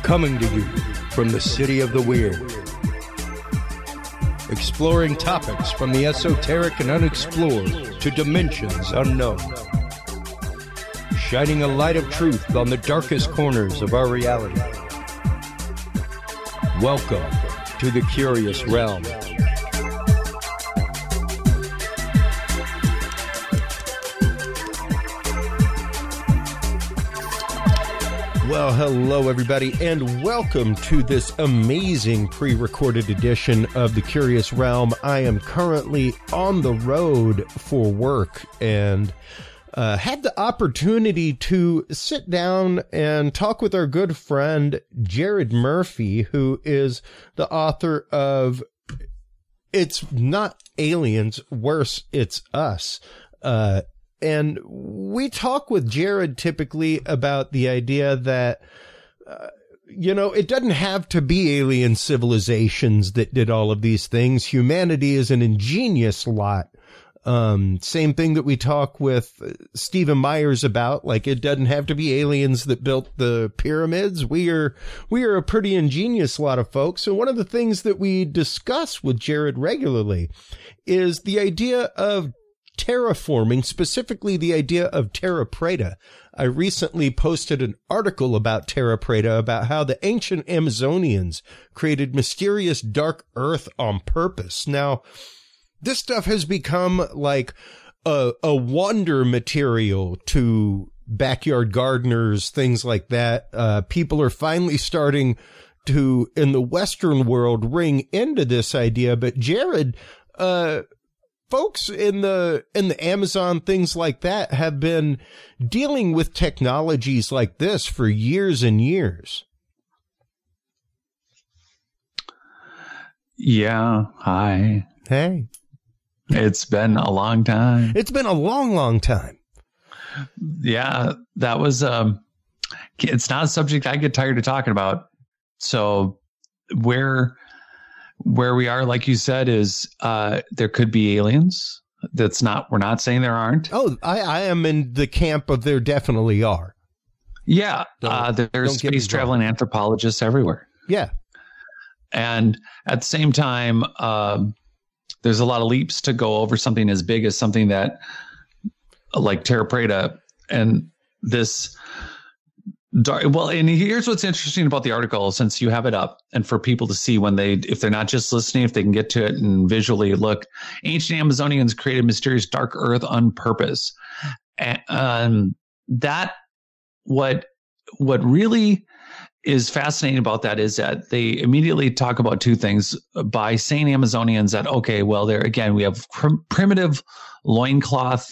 Coming to you from the City of the Weird. Exploring topics from the esoteric and unexplored to dimensions unknown. Shining a light of truth on the darkest corners of our reality. Welcome to the Curious Realm. Well, hello everybody, and welcome to this amazing pre-recorded edition of The Curious Realm. I am currently on the road for work and had the opportunity to sit down and talk with our good friend Jared Murphy, who is the author of It's Not Aliens, Worse, It's Us. And we talk with Jared typically about the idea that, it doesn't have to be alien civilizations that did all of these things. Humanity is an ingenious lot. Same thing that we talk with Stephen Myers about, like it doesn't have to be aliens that built the pyramids. We are a pretty ingenious lot of folks. And one of the things that we discuss with Jared regularly is the idea of terraforming, specifically the idea of Terra Preta. I recently posted an article about Terra Preta, about how the ancient Amazonians created mysterious dark earth on purpose. Now, this stuff has become like a wonder material to backyard gardeners, things like that. People are finally starting to, in the Western world, ring into this idea. But Jared, folks in the Amazon, things like that, have been dealing with technologies like this for years and years. Yeah. Hi. Hey. It's been a long time. It's been a long, long time. Yeah, that was, it's not a subject I get tired of talking about. So where we are, like you said, is there could be aliens. We're not saying there aren't. Oh, I am in the camp of there definitely are. Yeah, there's space traveling anthropologists everywhere. Yeah. And at the same time, there's a lot of leaps to go over something as big as something that, like Terra Preta, and this. Well, and here's what's interesting about the article, since you have it up, and for people to see if they're not just listening, if they can get to it and visually look. Ancient Amazonians created mysterious dark earth on purpose. And that what really is fascinating about that is that they immediately talk about two things by saying Amazonians that, okay, well, there again, we have primitive loincloth,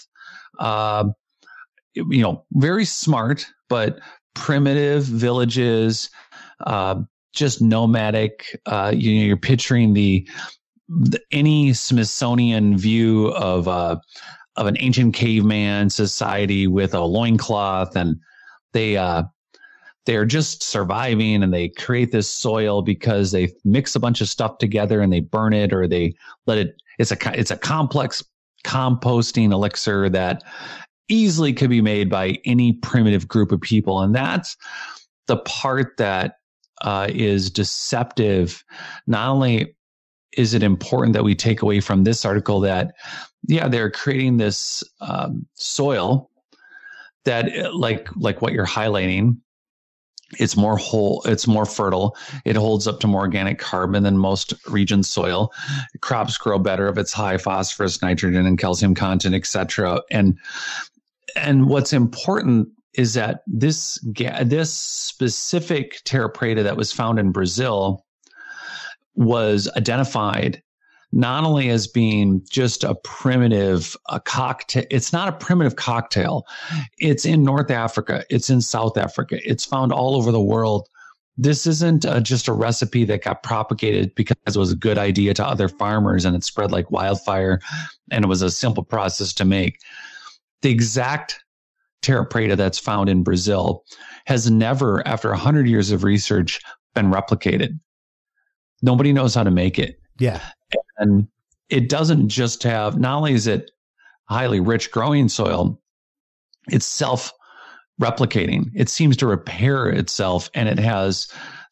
very smart, but primitive villages, just nomadic. You're picturing any Smithsonian view of an ancient caveman society with a loincloth, and they are just surviving, and they create this soil because they mix a bunch of stuff together and they burn it, or they let it. It's a complex composting elixir that easily could be made by any primitive group of people. And that's the part that is deceptive. Not only is it important that we take away from this article that, yeah, they're creating this soil that, like what you're highlighting, it's more whole, it's more fertile. It holds up to more organic carbon than most regions' soil. Crops grow better if it's high phosphorus, nitrogen, and calcium content, etc. And what's important is that this specific Terra Preta that was found in Brazil was identified not only as being just a cocktail. It's not a primitive cocktail. It's in North Africa. It's in South Africa. It's found all over the world. This isn't just a recipe that got propagated because it was a good idea to other farmers and it spread like wildfire and it was a simple process to make. The exact Terra Preta that's found in Brazil has never, after 100 years of research, been replicated. Nobody knows how to make it. Yeah. And it doesn't just have, not only is it highly rich growing soil, it's self-replicating. It seems to repair itself, and it has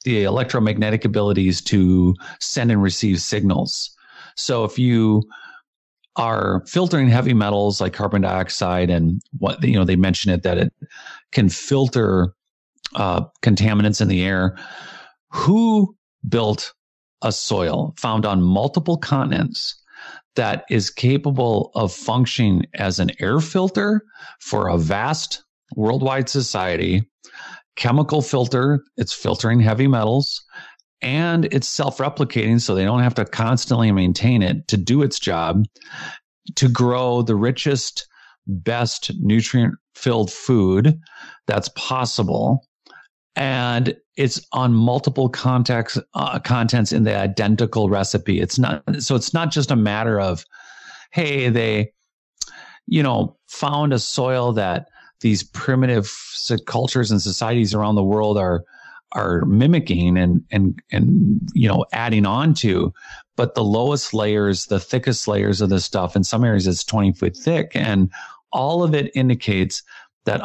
the electromagnetic abilities to send and receive signals. So if you are filtering heavy metals like carbon dioxide and what, they mention it, that it can filter contaminants in the air. Who built a soil found on multiple continents that is capable of functioning as an air filter for a vast worldwide society, chemical filter, it's filtering heavy metals, and it's self-replicating so they don't have to constantly maintain it to do its job, to grow the richest, best nutrient-filled food that's possible. And it's on multiple contents in the identical recipe. It's not just a matter of, hey, they, found a soil that these primitive cultures and societies around the world are mimicking and adding on to. But the lowest layers, the thickest layers of this stuff, in some areas it's 20 foot thick. And all of it indicates that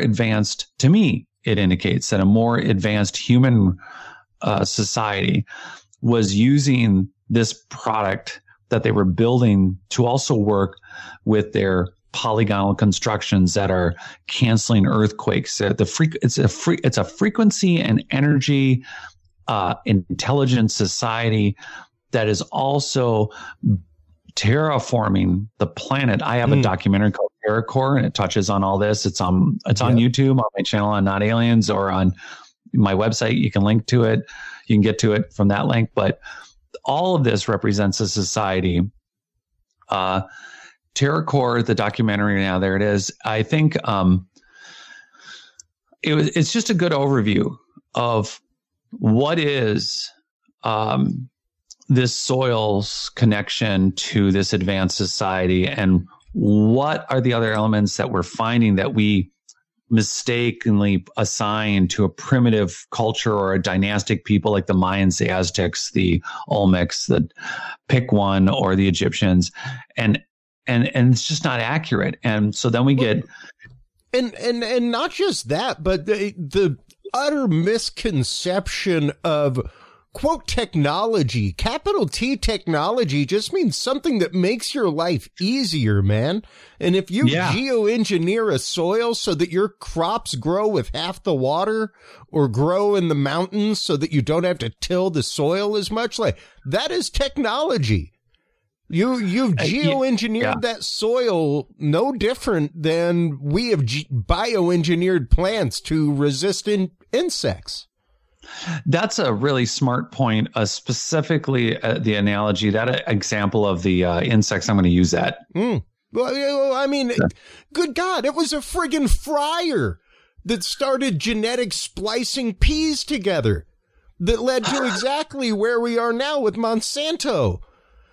it indicates that a more advanced human society was using this product that they were building to also work with their polygonal constructions that are canceling earthquakes. It's a frequency and energy intelligent society that is also terraforming the planet. I have a documentary called TerraCore, and it touches on all this. It's on YouTube, on my channel on Not Aliens, or on my website. You can link to it. You can get to it from that link. But all of this represents a society. TerraCore, the documentary, now there it is. I think it's just a good overview of what is this soil's connection to this advanced society, and what are the other elements that we're finding that we mistakenly assign to a primitive culture or a dynastic people like the Mayans, the Aztecs, the Olmecs, the pick one, or the Egyptians, and it's just not accurate. And so then we get and not just that, but the utter misconception of, quote, technology. Capital T technology just means something that makes your life easier, man. And if you geoengineer a soil so that your crops grow with half the water, or grow in the mountains so that you don't have to till the soil as much, like, that is technology. You've geoengineered that soil no different than we have bioengineered plants to resist insects. That's a really smart point, specifically the analogy, that example of the insects. I'm going to use that. Well, I mean, good God, it was a friggin' fryer that started genetic splicing peas together that led to exactly where we are now with Monsanto.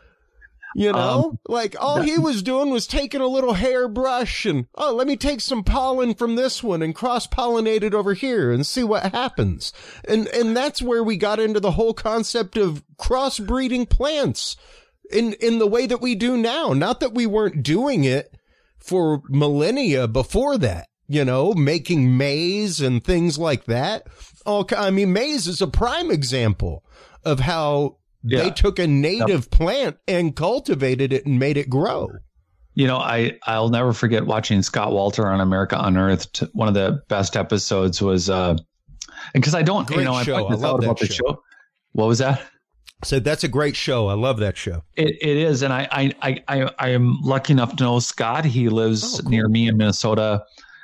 All he was doing was taking a little hairbrush and, let me take some pollen from this one and cross-pollinate it over here and see what happens. And that's where we got into the whole concept of crossbreeding plants in the way that we do now. Not that we weren't doing it for millennia before that, making maize and things like that. Maize is a prime example of how they took a native plant and cultivated it and made it grow. I'll never forget watching Scott Walter on America Unearthed. One of the best episodes was, because I don't, great show. I love that show. What was that? So that's a great show. I love that show. It is, and I am lucky enough to know Scott. He lives near me in Minnesota,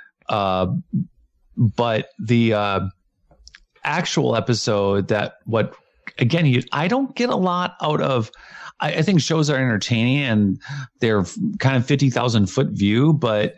but the actual episode I don't get a lot out of. I think shows are entertaining and they're kind of 50,000 foot view, but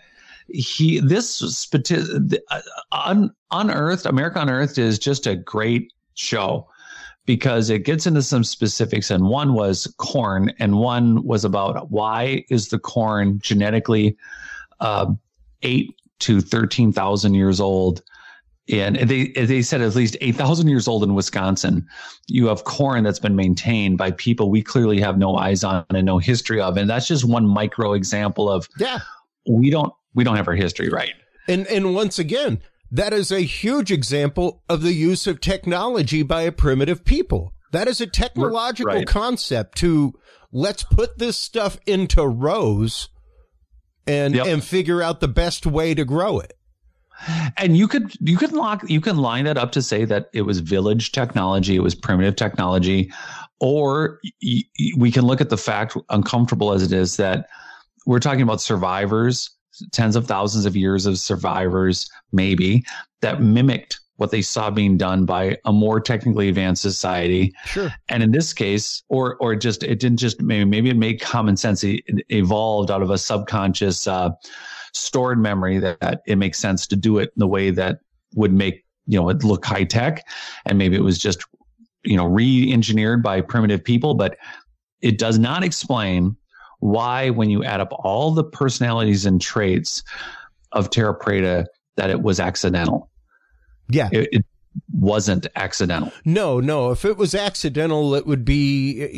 Unearthed, America Unearthed is just a great show because it gets into some specifics. And one was corn, and one was about why is the corn genetically 8 to 13,000 years old. And they said at least 8,000 years old in Wisconsin. You have corn that's been maintained by people we clearly have no eyes on and no history of. And that's just one micro example of we don't have our history right. And once again, that is a huge example of the use of technology by a primitive people. That is a technological concept to let's put this stuff into rows and figure out the best way to grow it. And you can line that up to say that it was village technology, it was primitive technology, or we can look at the fact, uncomfortable as it is, that we're talking about survivors, tens of thousands of years of survivors, maybe, that mimicked what they saw being done by a more technically advanced society. Sure. And in this case, or just, it didn't just, maybe it made common sense. It evolved out of a subconscious, stored memory that it makes sense to do it in the way that would make, it look high tech. And maybe it was just, re-engineered by primitive people, but it does not explain why, when you add up all the personalities and traits of Terra Preta, that it was accidental. Yeah. It wasn't accidental. No. If it was accidental, it would be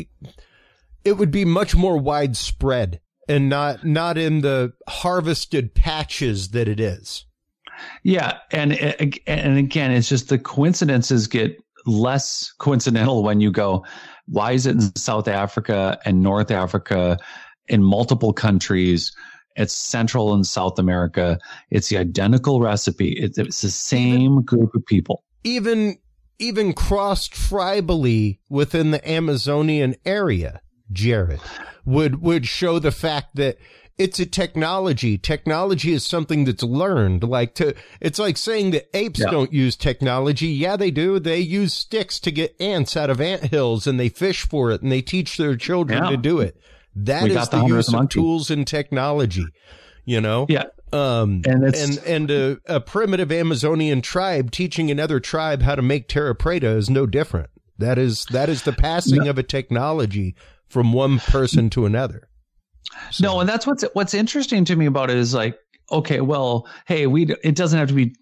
much more widespread and not in the harvested patches that it is. Yeah. And again, it's just the coincidences get less coincidental when you go, why is it in South Africa and North Africa, in multiple countries? It's Central and South America. It's the identical recipe. It's the same group of people. Even crossed tribally within the Amazonian area, Jared, would show the fact that it's a technology. Technology is something that's learned. It's like saying that apes don't use technology. Yeah, they do. They use sticks to get ants out of anthills, and they fish for it, and they teach their children to do it. That is the use of tools and technology, Yeah. And a primitive Amazonian tribe teaching another tribe how to make Terra Preta is no different. That is the passing of a technology from one person to another. So. No, and that's what's interesting to me about it is like, okay, well, hey, it doesn't have to be.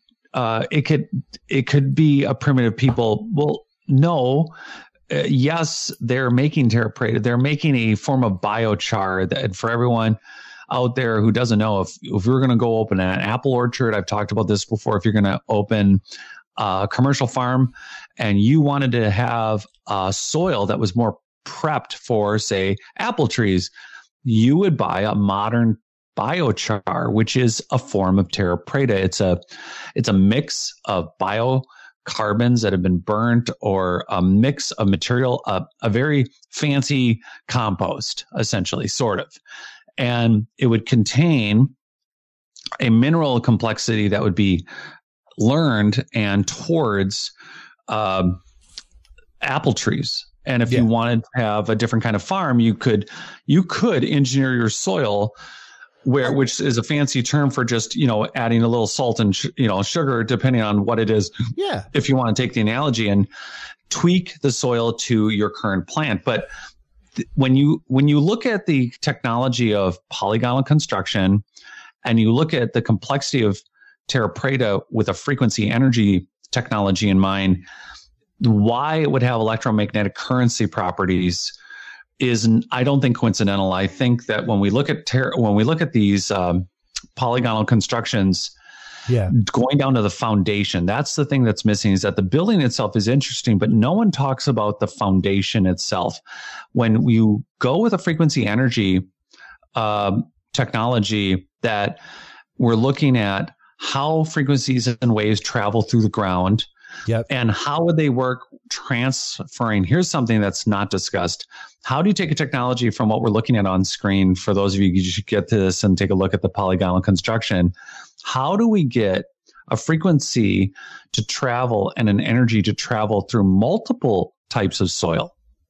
It could be a primitive people. Well, no. Yes, they're making Terra Preta. They're making a form of biochar that, for everyone out there who doesn't know, if you're going to go open an apple orchard, I've talked about this before. If you're going to open a commercial farm and you wanted to have soil that was more prepped for, say, apple trees, you would buy a modern biochar, which is a form of Terra Preta. It's a mix of biocarbons that have been burnt, or a mix of material, a very fancy compost, essentially, sort of. And it would contain a mineral complexity that would be learned and towards apple trees. And if you wanted to have a different kind of farm, you could engineer your soil, which is a fancy term for just, adding a little salt and, sugar, depending on what it is. Yeah. If you want to take the analogy and tweak the soil to your current plant. But when you look at the technology of polygonal construction, and you look at the complexity of Terra Preta with a frequency energy technology in mind, why it would have electromagnetic currency properties is, I don't think, coincidental. I think that when we look at these polygonal constructions, going down to the foundation, that's the thing that's missing. Is that the building itself is interesting, but no one talks about the foundation itself. When you go with a frequency energy technology, that we're looking at how frequencies and waves travel through the ground. Yep. And how would they work transferring? Here's something that's not discussed. How do you take a technology from what we're looking at on screen? For those of you should get to this and take a look at the polygonal construction. How do we get a frequency to travel and an energy to travel through multiple types of soil?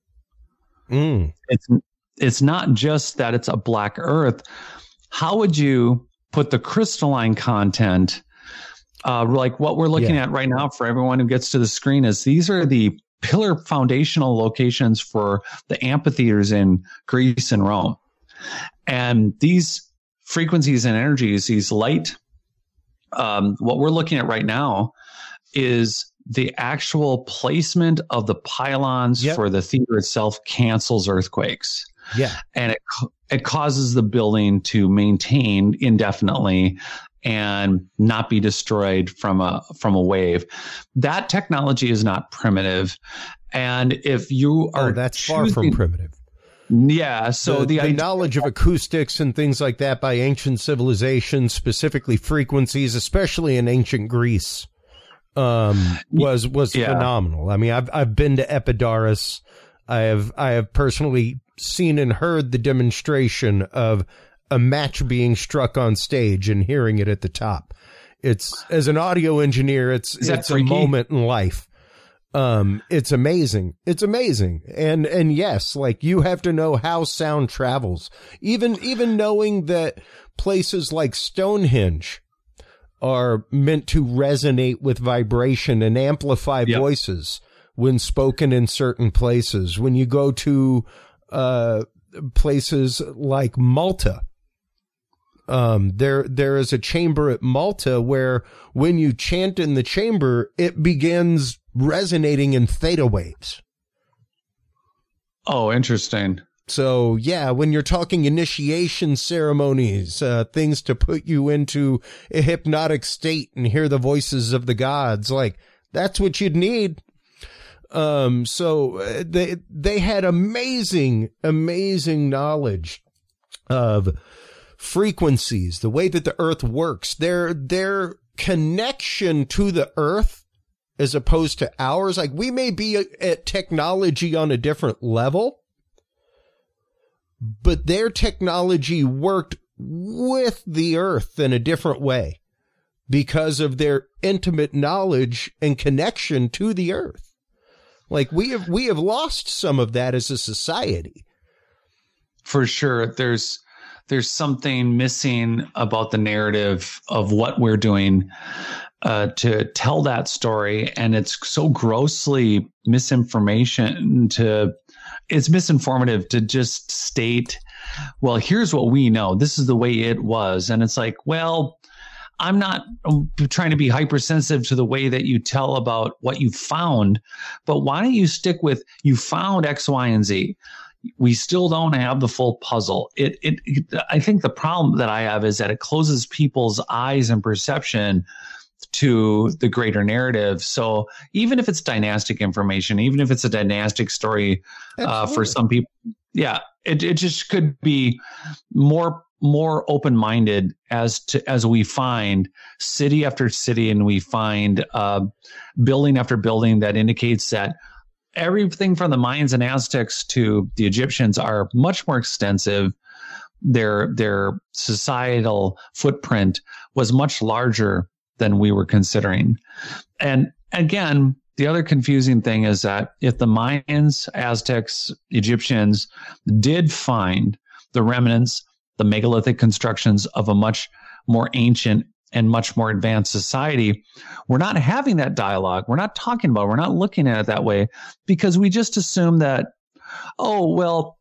It's not just that it's a black earth. How would you put the crystalline content? Like what we're looking at right now, for everyone who gets to the screen, is these are the pillar foundational locations for the amphitheaters in Greece and Rome. And these frequencies and energies, these light, what we're looking at right now is the actual placement of the pylons for the theater itself cancels earthquakes. Yeah. And it causes the building to maintain indefinitely and not be destroyed from a wave. That technology is not primitive. And if you are that's far from primitive. Yeah. So the knowledge of acoustics and things like that by ancient civilizations, specifically frequencies, especially in ancient Greece, was phenomenal. I mean, I've been to Epidaurus. I have personally seen and heard the demonstration of a match being struck on stage and hearing it at the top. It's, as an audio engineer, it's a moment in life. It's amazing. It's amazing. And yes, like, you have to know how sound travels. Even knowing that places like Stonehenge are meant to resonate with vibration and amplify voices when spoken in certain places. When you go to places like Malta, there is a chamber at Malta where when you chant in the chamber, it begins resonating in theta waves. Oh, interesting. So yeah, when you're talking initiation ceremonies, things to put you into a hypnotic state and hear the voices of the gods, like, that's what you'd need. So they had amazing knowledge of frequencies, the way that the earth works, their connection to the earth as opposed to ours. Like, we may be at technology on a different level, but their technology worked with the earth in a different way because of their intimate knowledge and connection to the earth. Like, we have lost some of that as a society. For sure. There's something missing about the narrative of what we're doing to tell that story. And it's so grossly it's misinformative to just state, well, here's what we know. This is the way it was. And it's like, well, I'm not trying to be hypersensitive to the way that you tell about what you found, but why don't you stick with, you found X, Y, and Z? We still don't have the full puzzle. I think the problem that I have is that it closes people's eyes and perception to the greater narrative. So even if it's dynastic information, even if it's a dynastic story for some people, yeah, it just could be more open-minded as we find city after city, and we find building after building that indicates that everything from the Mayans and Aztecs to the Egyptians are much more extensive. Their societal footprint was much larger than we were considering. And again, the other confusing thing is that if the Mayans, Aztecs, Egyptians did find the remnants, the megalithic constructions of a much more ancient and much more advanced society, we're not having that dialogue. We're not talking about it. We're not looking at it that way because we just assume that, oh, well,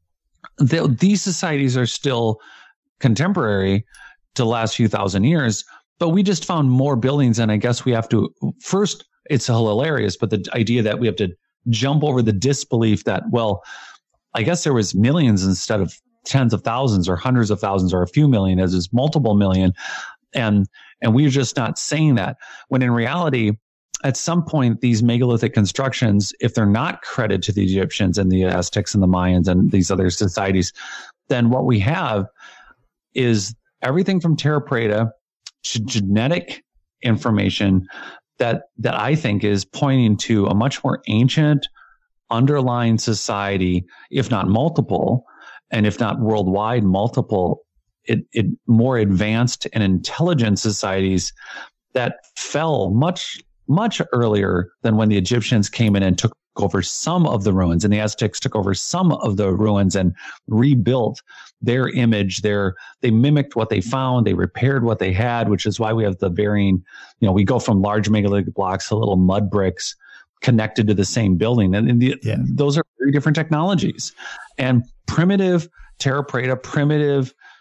these societies are still contemporary to the last few thousand years, but we just found more buildings. And I guess we have to first, it's hilarious, but the idea that we have to jump over the disbelief that, well, I guess there was millions instead of tens of thousands or hundreds of thousands or a few million, as is multiple million. And we're just not saying that, when in reality, at some point, these megalithic constructions, if they're not credited to the Egyptians and the Aztecs and the Mayans and these other societies, then what we have is everything from Terra Preta to genetic information that I think is pointing to a much more ancient underlying society, if not multiple, and if not worldwide, multiple, it more advanced and intelligent societies that fell much, much earlier than when the Egyptians came in and took over some of the ruins, and the Aztecs took over some of the ruins and rebuilt their image. They mimicked what they found. They repaired what they had, which is why we have the varying, we go from large megalithic blocks to little mud bricks connected to the same building. And those are very different technologies. And primitive Terra Preta, primitive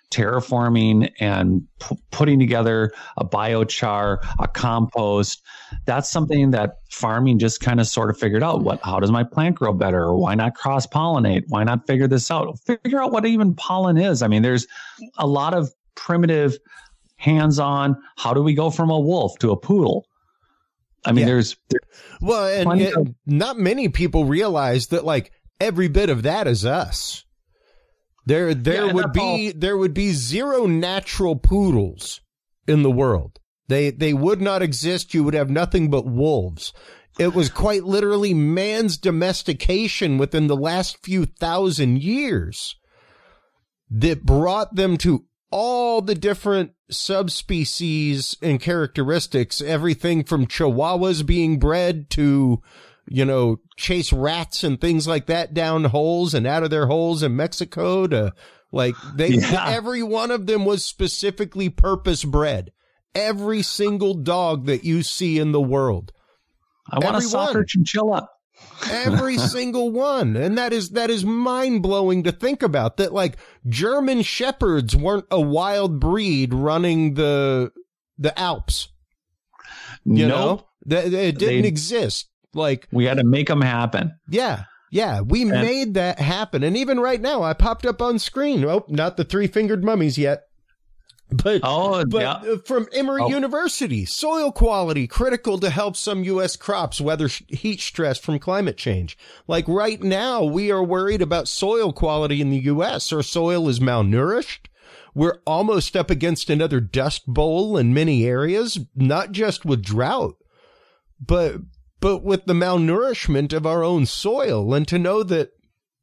terraforming and putting together a biochar, a compost. That's something that farming just kind of sort of figured out. How does my plant grow better? Or why not cross pollinate? Why not figure this out? Figure out what even pollen is. I mean, there's a lot of primitive hands-on. How do we go from a wolf to a poodle? I mean, there's not many people realize that like every bit of that is us. There would be zero natural poodles in the world. They would not exist. You would have nothing but wolves. It was quite literally man's domestication within the last few thousand years that brought them to all the different subspecies and characteristics, everything from chihuahuas being bred to, chase rats and things like that down holes and out of their holes in Mexico to every one of them was specifically purpose bred. Every single dog that you see in the world. I want a soccer chinchilla. Every single one. And that is mind blowing to think about, that like German shepherds weren't a wild breed running the Alps. It didn't exist. Like we had to make them happen. Yeah. We made that happen. And even right now, I popped up on screen. Oh, not the 3-fingered mummies yet. But from Emory University, soil quality critical to help some U.S. crops weather heat stress from climate change. Like right now, we are worried about soil quality in the U.S. Our soil is malnourished. We're almost up against another dust bowl in many areas, not just with drought, but with the malnourishment of our own soil. And to know that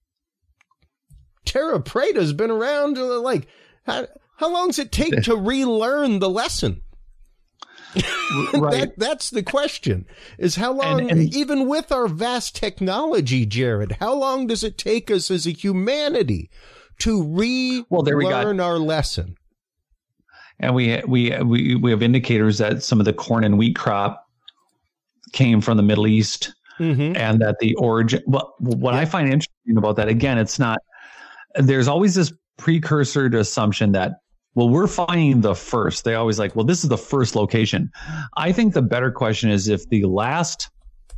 Terra Preta has been around, like, how long does it take to relearn the lesson? Right. That's the question, is how long, even with our vast technology, Jared, how long does it take us as a humanity to relearn our lesson? And we have indicators that some of the corn and wheat crop came from the Middle East, and that the origin. Well, what I find interesting about that, again, there's always this precursor to assumption that, well, we're finding the first. They always like, well, this is the first location. I think the better question is if the last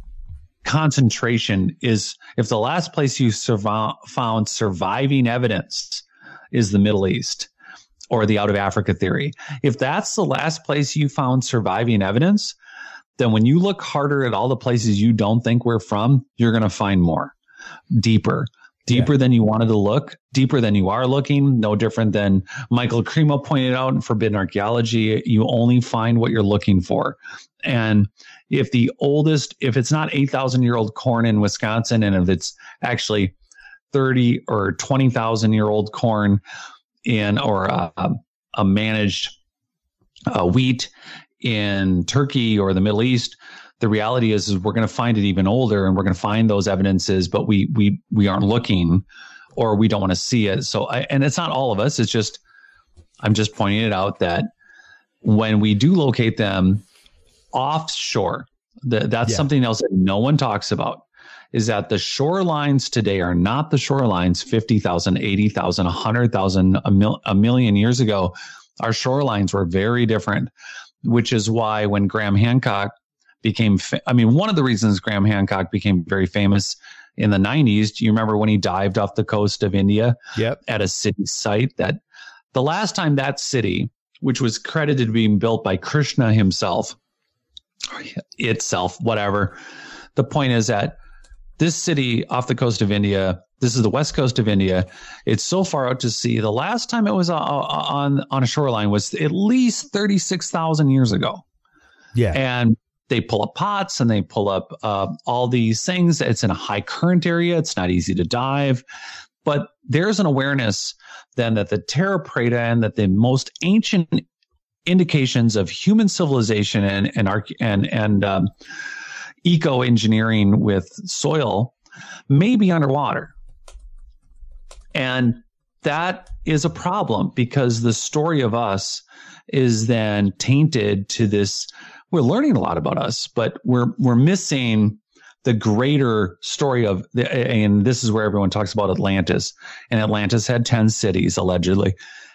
concentration is, if the last place you found surviving evidence is the Middle East or the out of Africa theory. If that's the last place you found surviving evidence, then when you look harder at all the places you don't think we're from, you're going to find more, deeper than you wanted to look, deeper than you are looking. No different than Michael Cremo pointed out in Forbidden Archaeology. You only find what you're looking for. And if it's not 8,000-year-old corn in Wisconsin, and if it's actually 30 or 20,000-year-old corn or a managed wheat in Turkey or the Middle East, the reality is we're going to find it even older, and we're going to find those evidences, but we aren't looking, or we don't want to see it. So, and it's not all of us. It's just, I'm just pointing it out that when we do locate them offshore, that's something else that no one talks about, is that the shorelines today are not the shorelines 50,000, 80,000, 100,000, a million years ago. Our shorelines were very different, which is why when Graham Hancock one of the reasons Graham Hancock became very famous in the 90s, do you remember when he dived off the coast of India at a city site? That the last time that city, which was credited to being built by Krishna himself, whatever. The point is that this city off the coast of India, this is the west coast of India. It's so far out to sea. The last time it was on a shoreline was at least 36,000 years ago. Yeah. And they pull up pots and they pull up all these things. It's in a high current area. It's not easy to dive. But there's an awareness then that the Terra Preta and that the most ancient indications of human civilization and eco-engineering with soil may be underwater. And that is a problem, because the story of us is then tainted to this. We're learning a lot about us, but we're missing the greater story of and this is where everyone talks about Atlantis. And Atlantis had 10 cities, allegedly.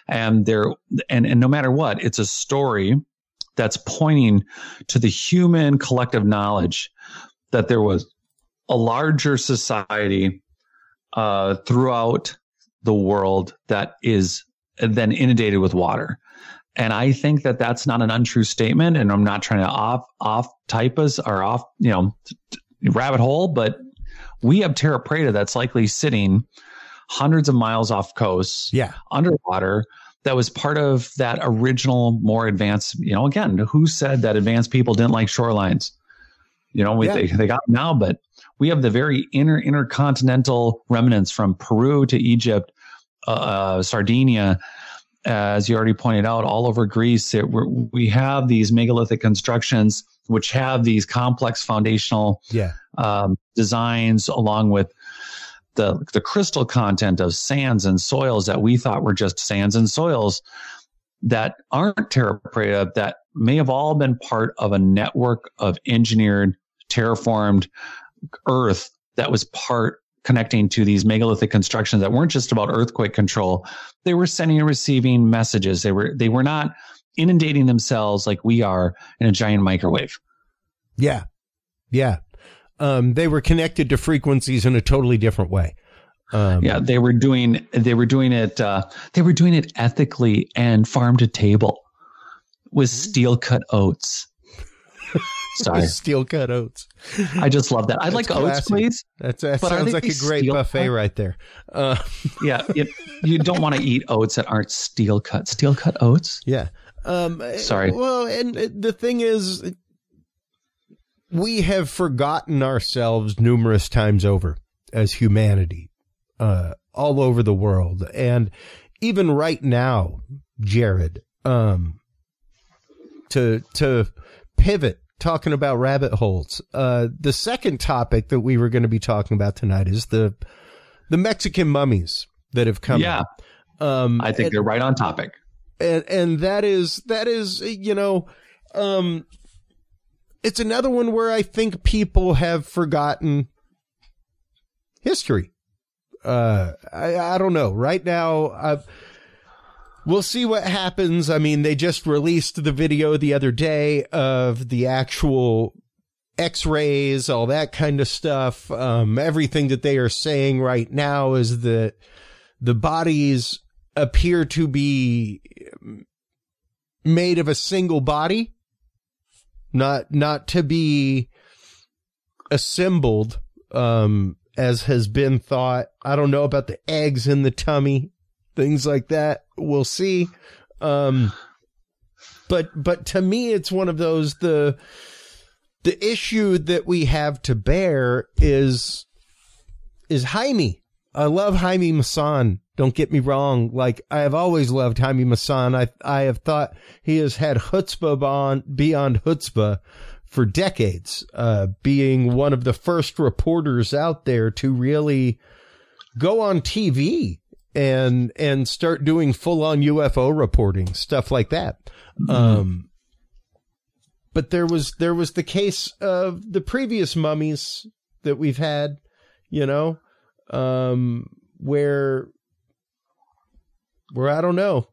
And and no matter what, it's a story that's pointing to the human collective knowledge that there was a larger society throughout the world that is then inundated with water. And I think that that's not an untrue statement. And I'm not trying to off type us or off, rabbit hole, but we have Terra Preta that's likely sitting hundreds of miles off coast, underwater, that was part of that original, more advanced, again, who said that advanced people didn't like shorelines? They got them now, but we have the very intercontinental remnants from Peru to Egypt, Sardinia, as you already pointed out, all over Greece. We have these megalithic constructions which have these complex foundational designs, along with the crystal content of sands and soils that we thought were just sands and soils that aren't Terra Preta, that may have all been part of a network of engineered, terraformed Earth that was part connecting to these megalithic constructions that weren't just about earthquake control. They were sending and receiving messages. They were not inundating themselves like we are in a giant microwave. Yeah. Yeah. They were connected to frequencies in a totally different way. They were doing it ethically and farm to table with steel cut oats. Sorry. Steel cut oats. I just love that. I'd like classy. Oats, please. That sounds like a great buffet right there. You don't want to eat oats that aren't steel cut. Steel cut oats? Yeah. Sorry. Well, and the thing is, we have forgotten ourselves numerous times over as humanity, all over the world. And even right now, Jared, to pivot, talking about rabbit holes. The second topic that we were going to be talking about tonight is the Mexican mummies that have come. Yeah. I think they're right on topic. And that is, it's another one where I think people have forgotten history. I don't know. Right now, we'll see what happens. I mean, they just released the video the other day of the actual X-rays, all that kind of stuff. Everything that they are saying right now is that the bodies appear to be made of a single body, not to be assembled, as has been thought. I don't know about the eggs in the tummy, things like that. We'll see. But to me, it's one of those, the issue that we have to bear is Jaime. I love Jaime Maussan. Don't get me wrong. Like, I have always loved Jaime Maussan. I have thought he has had chutzpah beyond chutzpah for decades, being one of the first reporters out there to really go on TV and start doing full-on UFO reporting, stuff like that. Mm-hmm. But there was the case of the previous mummies that we've had, where I don't know,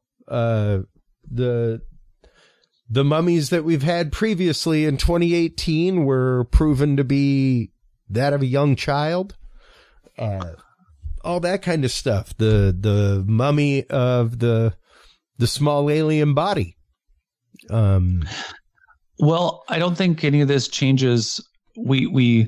the mummies that we've had previously in 2018 were proven to be that of a young child. All that kind of stuff. The mummy of the small alien body. Well, I don't think any of this changes. It's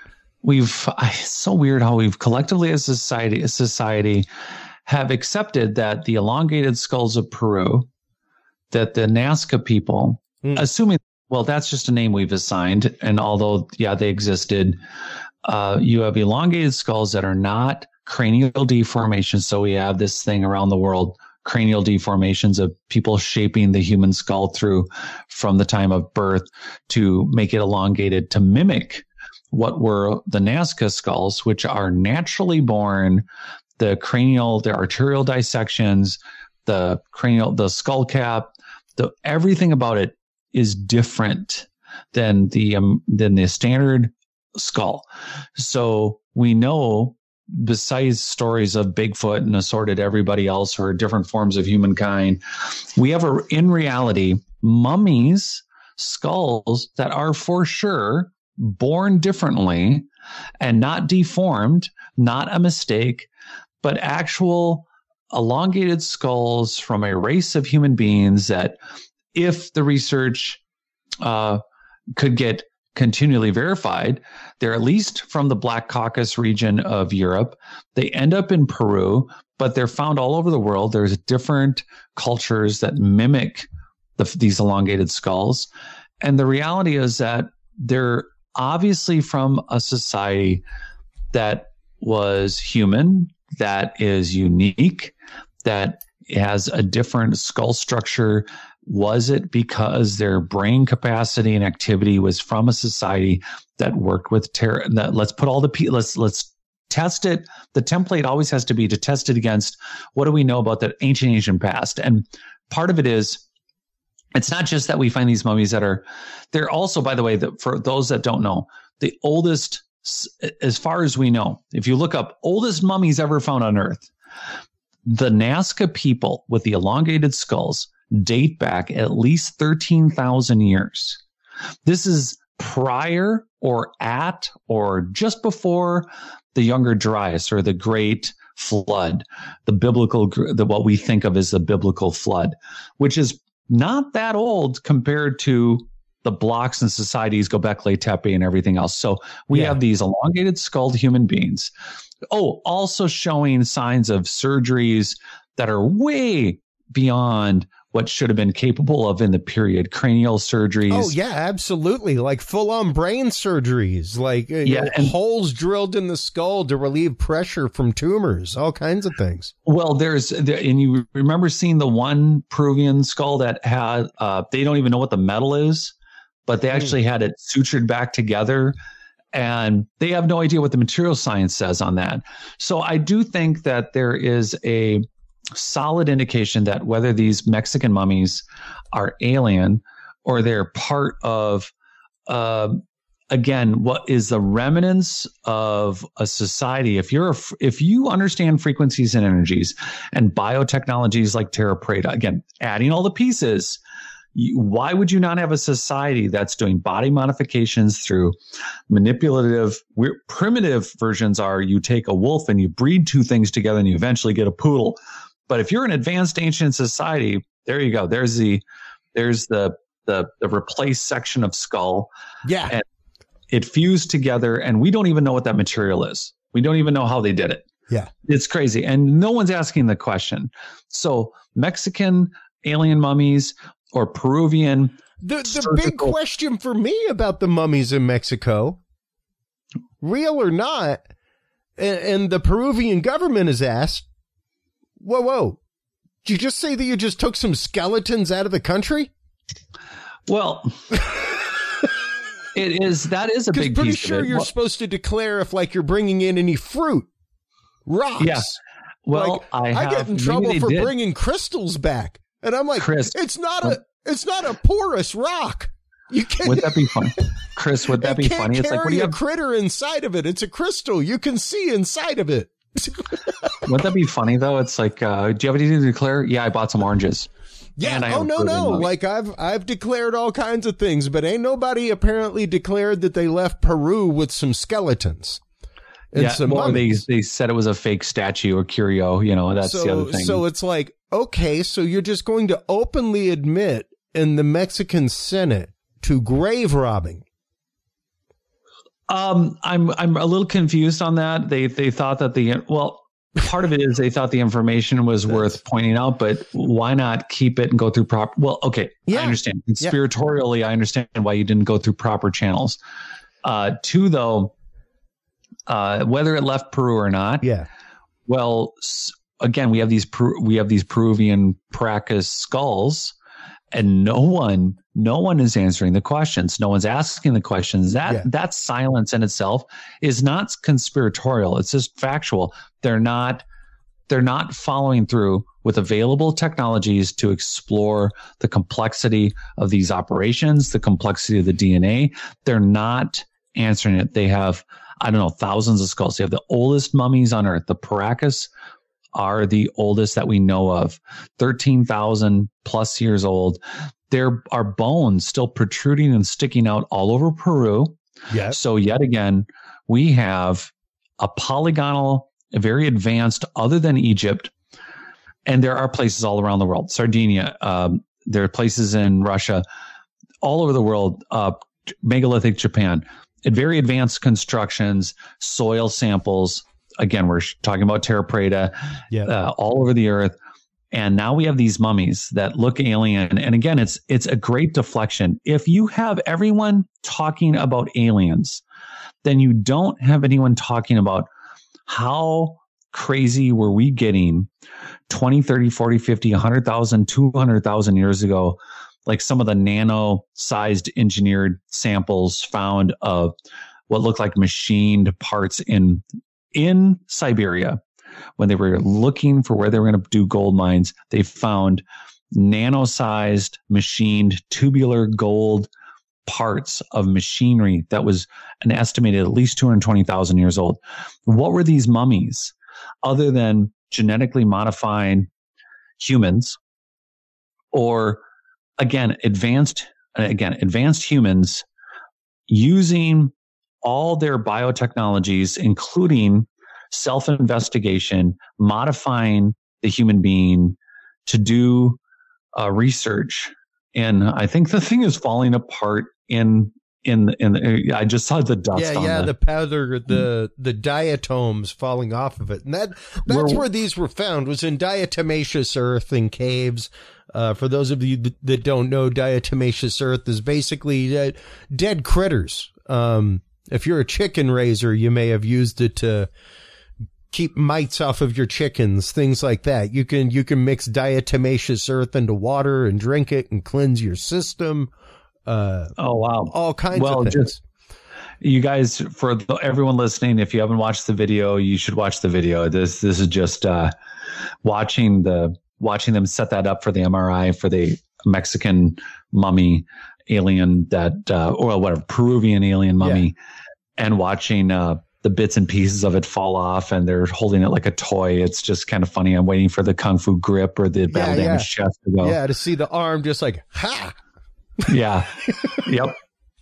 so weird how we've collectively as a society have accepted that the elongated skulls of Peru, that the Nazca people, assuming, well, that's just a name we've assigned. And although, they existed, you have elongated skulls that are not cranial deformations. So we have this thing around the world, cranial deformations of people shaping the human skull through from the time of birth to make it elongated to mimic what were the Nazca skulls, which are naturally born. The cranial, the arterial dissections, the skull cap, everything about it is different than the standard skull. So we know besides stories of Bigfoot and assorted everybody else or different forms of humankind, we have in reality mummies, skulls that are for sure born differently and not deformed, not a mistake, but actual elongated skulls from a race of human beings that, if the research could get continually verified, they're at least from the Black Caucasus region of Europe. They end up in Peru, but they're found all over the world. There's different cultures that mimic these elongated skulls. And the reality is that they're obviously from a society that was human, that is unique, that has a different skull structure. Was it because their brain capacity and activity was from a society that worked with terror? That let's test it. The template always has to be to test it against what do we know about the ancient past. And part of it is, it's not just that we find these mummies they're also, by the way, that for those that don't know, the oldest, as far as we know, if you look up oldest mummies ever found on Earth, the Nazca people with the elongated skulls date back at least 13,000 years. This is prior or at or just before the Younger Dryas or the Great Flood, what we think of as the biblical flood, which is not that old compared to the blocks and societies, Göbekli Tepe and everything else. So we have these elongated skulled human beings. Oh, also showing signs of surgeries that are way beyond what should have been capable of in the period. Cranial surgeries. Oh, yeah, absolutely. Like full-on brain surgeries, like and holes drilled in the skull to relieve pressure from tumors, all kinds of things. Well, and you remember seeing the one Peruvian skull that had, they don't even know what the metal is, but they actually had it sutured back together, and they have no idea what the material science says on that. So I do think that there is a solid indication that whether these Mexican mummies are alien or they're part of, again, what is the remnants of a society. If you understand frequencies and energies and biotechnologies like Terra Preta, again, adding all the pieces, why would you not have a society that's doing body modifications through manipulative, primitive versions are you take a wolf and you breed two things together and you eventually get a poodle. But if you're an advanced ancient society, there you go. There's the replaced section of skull. Yeah. And it fused together, and we don't even know what that material is. We don't even know how they did it. Yeah. It's crazy. And no one's asking the question. So Mexican alien mummies or Peruvian. The big question for me about the mummies in Mexico, real or not, and the Peruvian government has asked, whoa, did you just say that you just took some skeletons out of the country? Well, that is a big piece of it. Pretty sure you're supposed to declare if you're bringing in any fruit, rocks. Yeah. Well, I get in trouble for bringing crystals back. And I'm like, Chris, it's not a porous rock. You can't. Would that be funny? Chris, would that be funny? It's like, what do you have? A critter inside of it. It's a crystal. You can see inside of it. Wouldn't that be funny though? It's like, do you have anything to declare? Yeah, I bought some oranges. Yeah. No. Like I've declared all kinds of things, but ain't nobody apparently declared that they left Peru with some skeletons. And some mummies. They said it was a fake statue or curio. That's the other thing. So it's like, okay, so you're just going to openly admit in the Mexican Senate to grave robbing. I'm a little confused on that. They thought that part of it is they thought the information was worth pointing out, but why not keep it and go through proper? Well, okay, yeah. I understand. Conspiratorially, I understand why you didn't go through proper channels. Two, though, whether it left Peru or not. Yeah. Well, again, we have these Peruvian Paracas skulls. And no one is answering the questions. No one's asking the questions. That silence in itself is not conspiratorial. It's just factual. They're not following through with available technologies to explore the complexity of these operations, the complexity of the DNA. They're not answering it. They have, I don't know, thousands of skulls. They have the oldest mummies on Earth. The Paracas are the oldest that we know of, 13,000 plus years old. There are bones still protruding and sticking out all over Peru. Yeah. So yet again, we have a polygonal, very advanced, other than Egypt. And there are places all around the world. Sardinia, there are places in Russia, all over the world, megalithic Japan, very advanced constructions, soil samples. Again, we're talking about Terra Preta, all over the earth. And now we have these mummies that look alien. And again, it's a great deflection. If you have everyone talking about aliens, then you don't have anyone talking about how crazy were we getting 20, 30, 40, 50, 100,000, 200,000 years ago, like some of the nano-sized engineered samples found of what looked like machined parts in Siberia. When they were looking for where they were going to do gold mines, they found nano-sized, machined, tubular gold parts of machinery that was an estimated at least 220,000 years old. What were these mummies other than genetically modifying humans, or again, advanced humans using all their biotechnologies, including self-investigation, modifying the human being to do research. And I think the thing is falling apart in I just saw the dust. The powder, the diatoms falling off of it. And that's where these were found, was in diatomaceous earth in caves. For those of you that don't know, diatomaceous earth is basically dead critters. If you're a chicken raiser, you may have used it to keep mites off of your chickens, things like that. You can mix diatomaceous earth into water and drink it and cleanse your system. Oh, wow. All kinds of things. You guys, for everyone listening, if you haven't watched the video, you should watch the video. This is just watching them set that up for the MRI for the Mexican mummy alien or whatever, Peruvian alien mummy, and watching the bits and pieces of it fall off, and they're holding it like a toy. It's just kind of funny. I'm waiting for the Kung Fu grip or the battle damage chest to go. Yeah, to see the arm just like, ha! Yeah. Yep.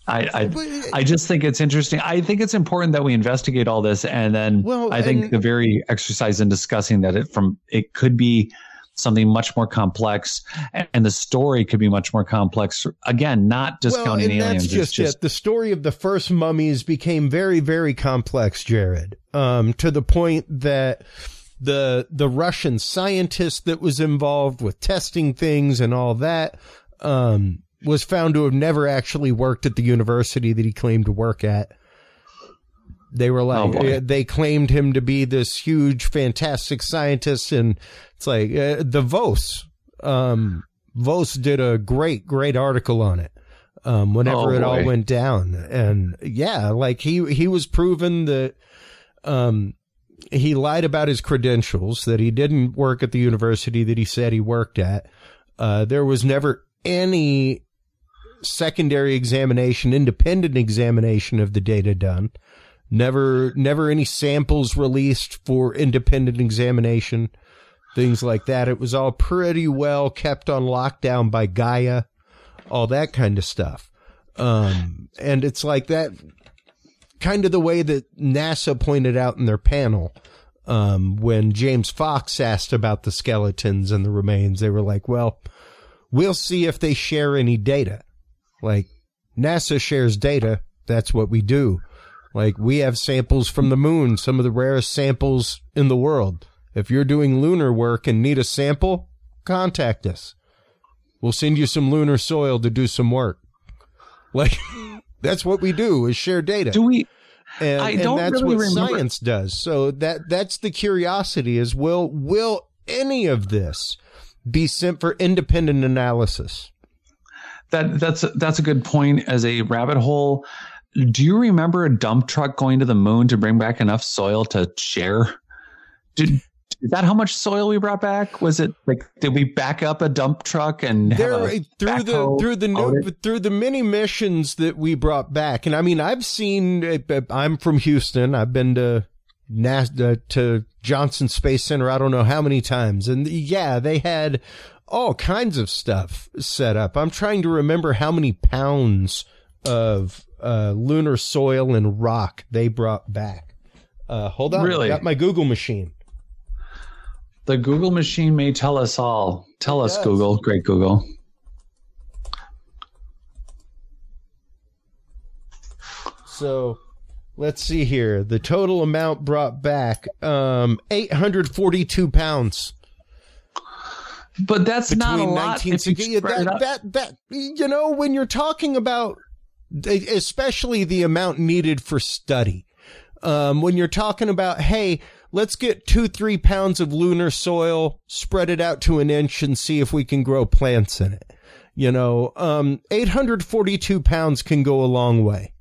I just think it's interesting. I think it's important that we investigate all this. And then I think the very exercise in discussing that it could be something much more complex, and the story could be much more complex. Again, not discounting aliens. That's just it. The story of the first mummies became very, very complex, Jared, to the point that the Russian scientist that was involved with testing things and all that, was found to have never actually worked at the university that he claimed to work at. They were like, they claimed him to be this huge, fantastic scientist. And it's like, the Vos did a great article on it. Whenever it all went down. And like he was proven that, he lied about his credentials, that he didn't work at the university that he said he worked at. There was never any secondary examination, independent examination of the data done. Never any samples released for independent examination, things like that. It was all pretty well kept on lockdown by Gaia, all that kind of stuff. And it's like that, kind of the way that NASA pointed out in their panel, when James Fox asked about the skeletons and the remains. They were like, well, we'll see if they share any data. Like, NASA shares data. That's what we do. Like, we have samples from the moon, some of the rarest samples in the world. If you're doing lunar work and need a sample, contact us. We'll send you some lunar soil to do some work. Like, that's what we do, is share data. Do we? And that's really what science does. So that's the curiosity, is will any of this be sent for independent analysis? That's a good point as a rabbit hole. Do you remember a dump truck going to the moon to bring back enough soil to share? Is that how much soil we brought back? Was it like, did we back up a dump truck and through the many missions that we brought back? And I mean, I've seen. I'm from Houston. I've been to to Johnson Space Center. I don't know how many times, and yeah, they had all kinds of stuff set up. I'm trying to remember how many pounds of lunar soil and rock they brought back. Hold on, really? I got my Google machine. The Google machine may tell us all. Tell us, Google. Great Google. So let's see here. The total amount brought back 842 pounds. But that's not a lot. That you know, when you're talking about, especially the amount needed for study, when you're talking about, hey, let's get 2-3 pounds of lunar soil, spread it out to an inch, and see if we can grow plants in it. You know, 842 pounds can go a long way.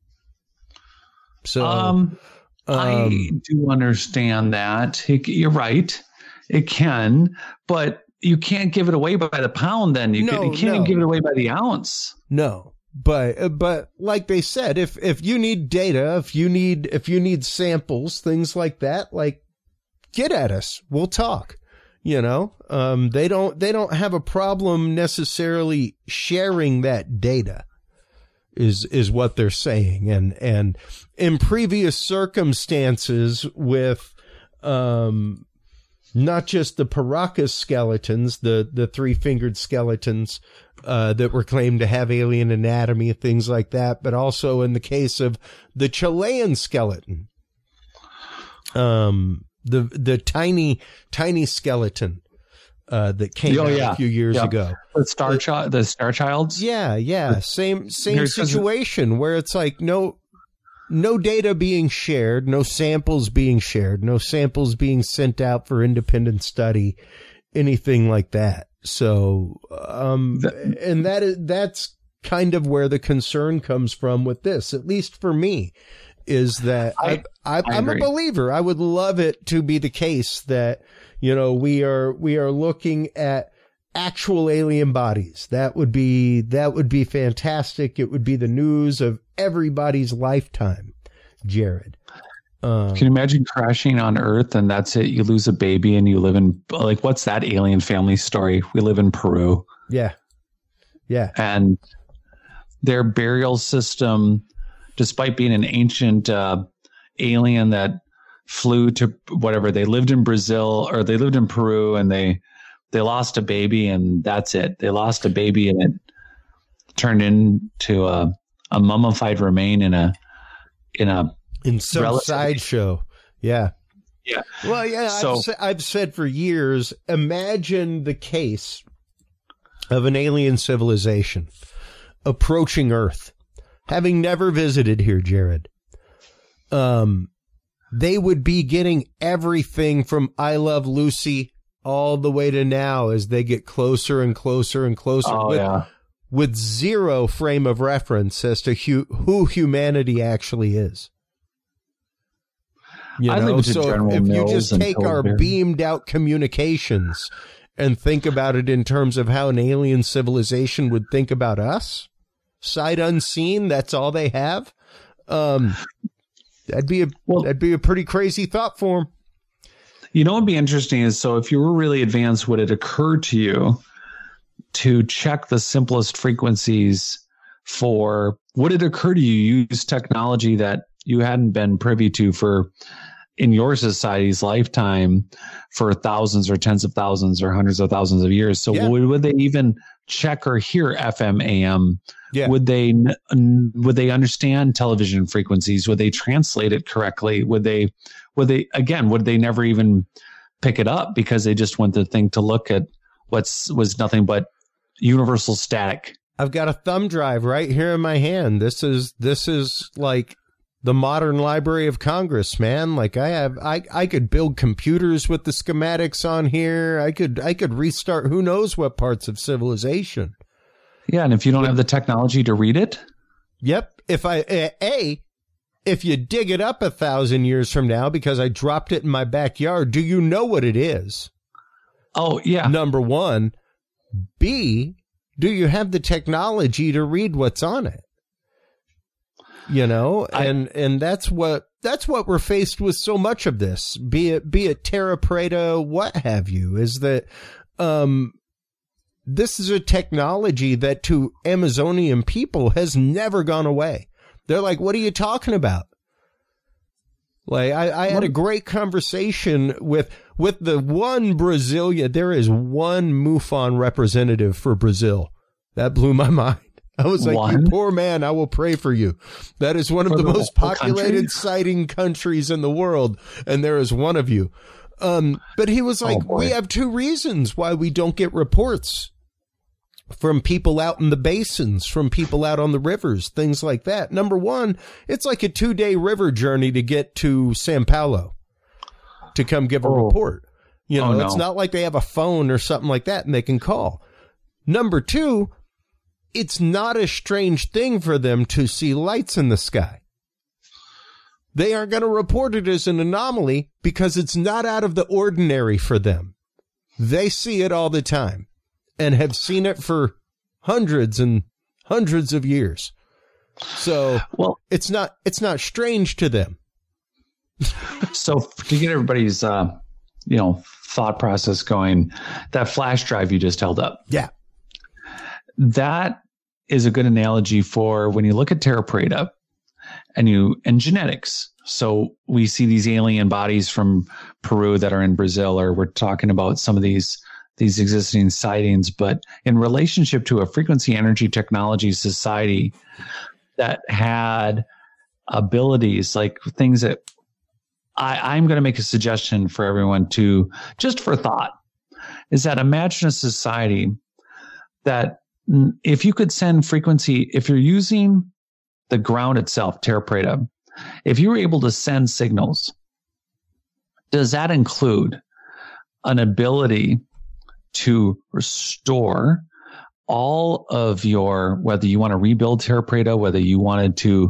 So, I do understand that. You're right. It can, but you can't give it away by the pound. Then you can't even give it away by the ounce. No, but like they said, if you need data, if you need samples, things like that, like, get at us. We'll talk. You know, they don't have a problem necessarily sharing that data. Is what they're saying, and in previous circumstances with not just the Paracas skeletons, the 3-fingered skeletons that were claimed to have alien anatomy, things like that, but also in the case of the Chilean skeleton, the tiny skeleton that came out a few years ago. The Star Childs? Yeah. Same situation where it's like no data being shared, no samples being shared, no samples being sent out for independent study, anything like that. So, and that's kind of where the concern comes from with this, at least for me, is that I'm a believer. I would love it to be the case that, you know, we are looking at actual alien bodies. That would be fantastic. It would be the news of everybody's lifetime, Jared. Can you imagine crashing on Earth and that's it? You lose a baby and you live in, like, what's that alien family story? We live in Peru. Yeah. And their burial system, despite being an ancient alien that flew to whatever, they lived in Brazil or they lived in Peru, and they lost a baby and that's it. They lost a baby and it turned into a mummified remain in some sideshow. Yeah. Well, yeah. So, I've said for years, imagine the case of an alien civilization approaching Earth, having never visited here, Jared. They would be getting everything from I Love Lucy all the way to now as they get closer and closer and closer with zero frame of reference as to who humanity actually is. You know, so if you just take our beamed out communications and think about it in terms of how an alien civilization would think about us, sight unseen, that's all they have. That'd be a pretty crazy thought form. You know what would be interesting is, so if you were really advanced, would it occur to you to check the simplest frequencies would it occur to you use technology that you hadn't been privy to in your society's lifetime for thousands or tens of thousands or hundreds of thousands of years? So would they even check or hear FM, AM? Yeah. Would they understand television frequencies? Would they translate it correctly? Would they never even pick it up because they just want the thing to look at was nothing but universal static? I've got a thumb drive right here in my hand. This is like the modern Library of Congress, man. Like I could build computers with the schematics on here. I could restart who knows what parts of civilization. Yeah, and if you don't have the technology to read it? Yep. If I if you dig it up 1,000 years from now, because I dropped it in my backyard, do you know what it is? Oh, yeah. Number one. B, do you have the technology to read what's on it? You know, and that's what we're faced with so much of this, be it Terra Preta, what have you, is that this is a technology that to Amazonian people has never gone away. They're like, what are you talking about? Like, I had a great conversation with the one Brazilian. There is one MUFON representative for Brazil. That blew my mind. I was like, you poor man, I will pray for you. That is one of the most populated sighting countries in the world, and there is one of you. But he was like, we have two reasons why we don't get reports from people out in the basins, from people out on the rivers, things like that. Number one, it's like a 2-day river journey to get to São Paulo to come give a report. You know, it's not like they have a phone or something like that and they can call. Number two, it's not a strange thing for them to see lights in the sky. They aren't going to report it as an anomaly because it's not out of the ordinary for them. They see it all the time and have seen it for hundreds and hundreds of years. So, well, it's not strange to them. So to get everybody's, thought process going, that flash drive you just held up. Yeah. That is a good analogy for when you look at Terra Preta and genetics. So we see these alien bodies from Peru that are in Brazil, or we're talking about some of these existing sightings, but in relationship to a frequency energy technology society that had abilities, like things that I'm going to make a suggestion for everyone to, just for thought, is that imagine a society that if you could send frequency, if you're using the ground itself, Terra Preta, if you were able to send signals, does that include an ability to restore all of your, whether you want to rebuild Terra Preta, whether you wanted to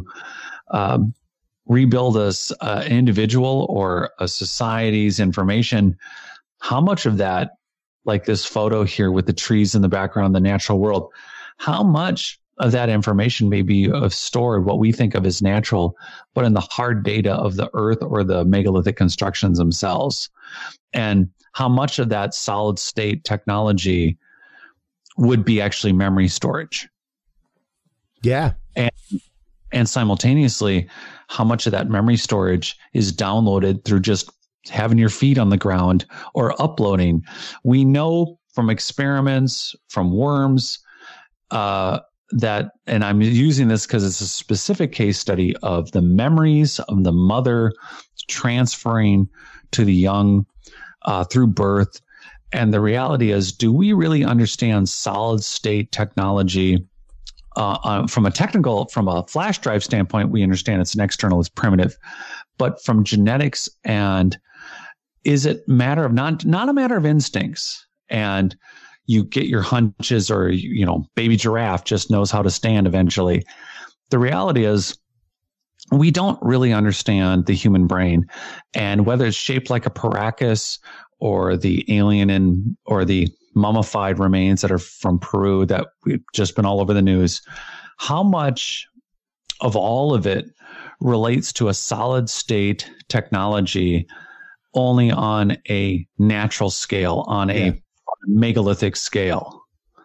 rebuild an individual or a society's information, how much of that, like this photo here with the trees in the background, the natural world, how much of that information may be stored, what we think of as natural, but in the hard data of the earth or the megalithic constructions themselves? And how much of that solid state technology would be actually memory storage? Yeah. And simultaneously, how much of that memory storage is downloaded through just having your feet on the ground or uploading? We know from experiments, from worms, that, and I'm using this because it's a specific case study of the memories of the mother transferring to the young through birth. And the reality is, do we really understand solid state technology? From a flash drive standpoint, we understand it's an external, it's primitive, but from genetics, and is it matter of not a matter of instincts, and you get your hunches, or, baby giraffe just knows how to stand eventually. The reality is we don't really understand the human brain, and whether it's shaped like a Paracas or the alien or the mummified remains that are from Peru that we've just been all over the news, how much of all of it relates to a solid state technology only on a natural scale, on a megalithic scale?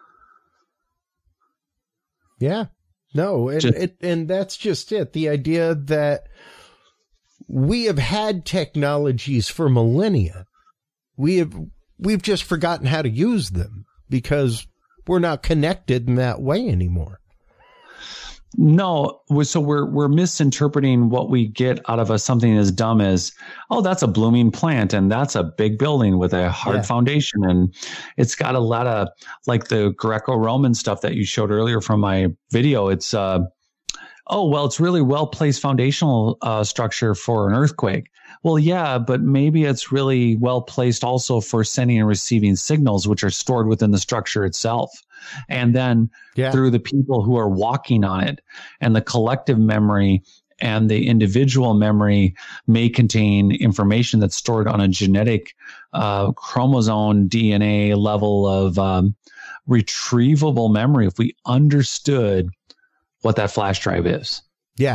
Yeah. No, and that's just it. The idea that we have had technologies for millennia. We've just forgotten how to use them because we're not connected in that way anymore. No, so we're misinterpreting what we get out of something as dumb as, oh, that's a blooming plant and that's a big building with a hard foundation, and it's got a lot of, like the Greco-Roman stuff that you showed earlier from my video. It's it's really well placed foundational structure for an earthquake. Well, yeah, but maybe it's really well placed also for sending and receiving signals, which are stored within the structure itself. And then through the people who are walking on it and the collective memory and the individual memory may contain information that's stored on a genetic chromosome DNA level of retrievable memory if we understood what that flash drive is. Yeah.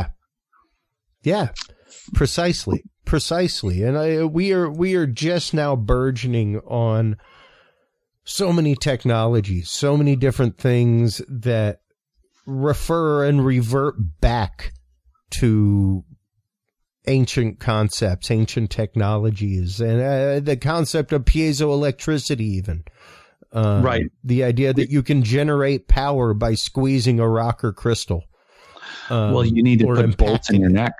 Precisely. And we are just now burgeoning on so many technologies, so many different things that refer and revert back to ancient concepts, ancient technologies, and the concept of piezoelectricity even. Right. The idea that you can generate power by squeezing a rock or crystal. Well, you need to put bolts in your neck.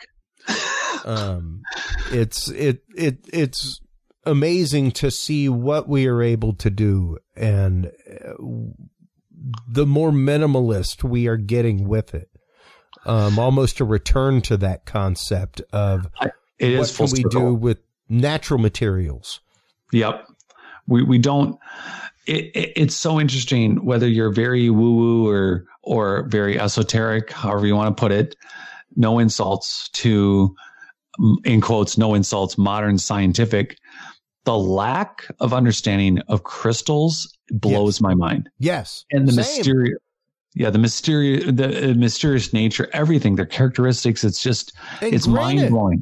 It's amazing to see what we are able to do, and the more minimalist we are getting with it. Almost a return to that concept of what can we do with natural materials. Yep. We don't. It's so interesting whether you're very woo-woo or very esoteric, however you want to put it. No insults to, in quotes, no insults, modern scientific. The lack of understanding of crystals blows my mind. Yes. And the mysterious nature, everything, their characteristics, it's mind blowing.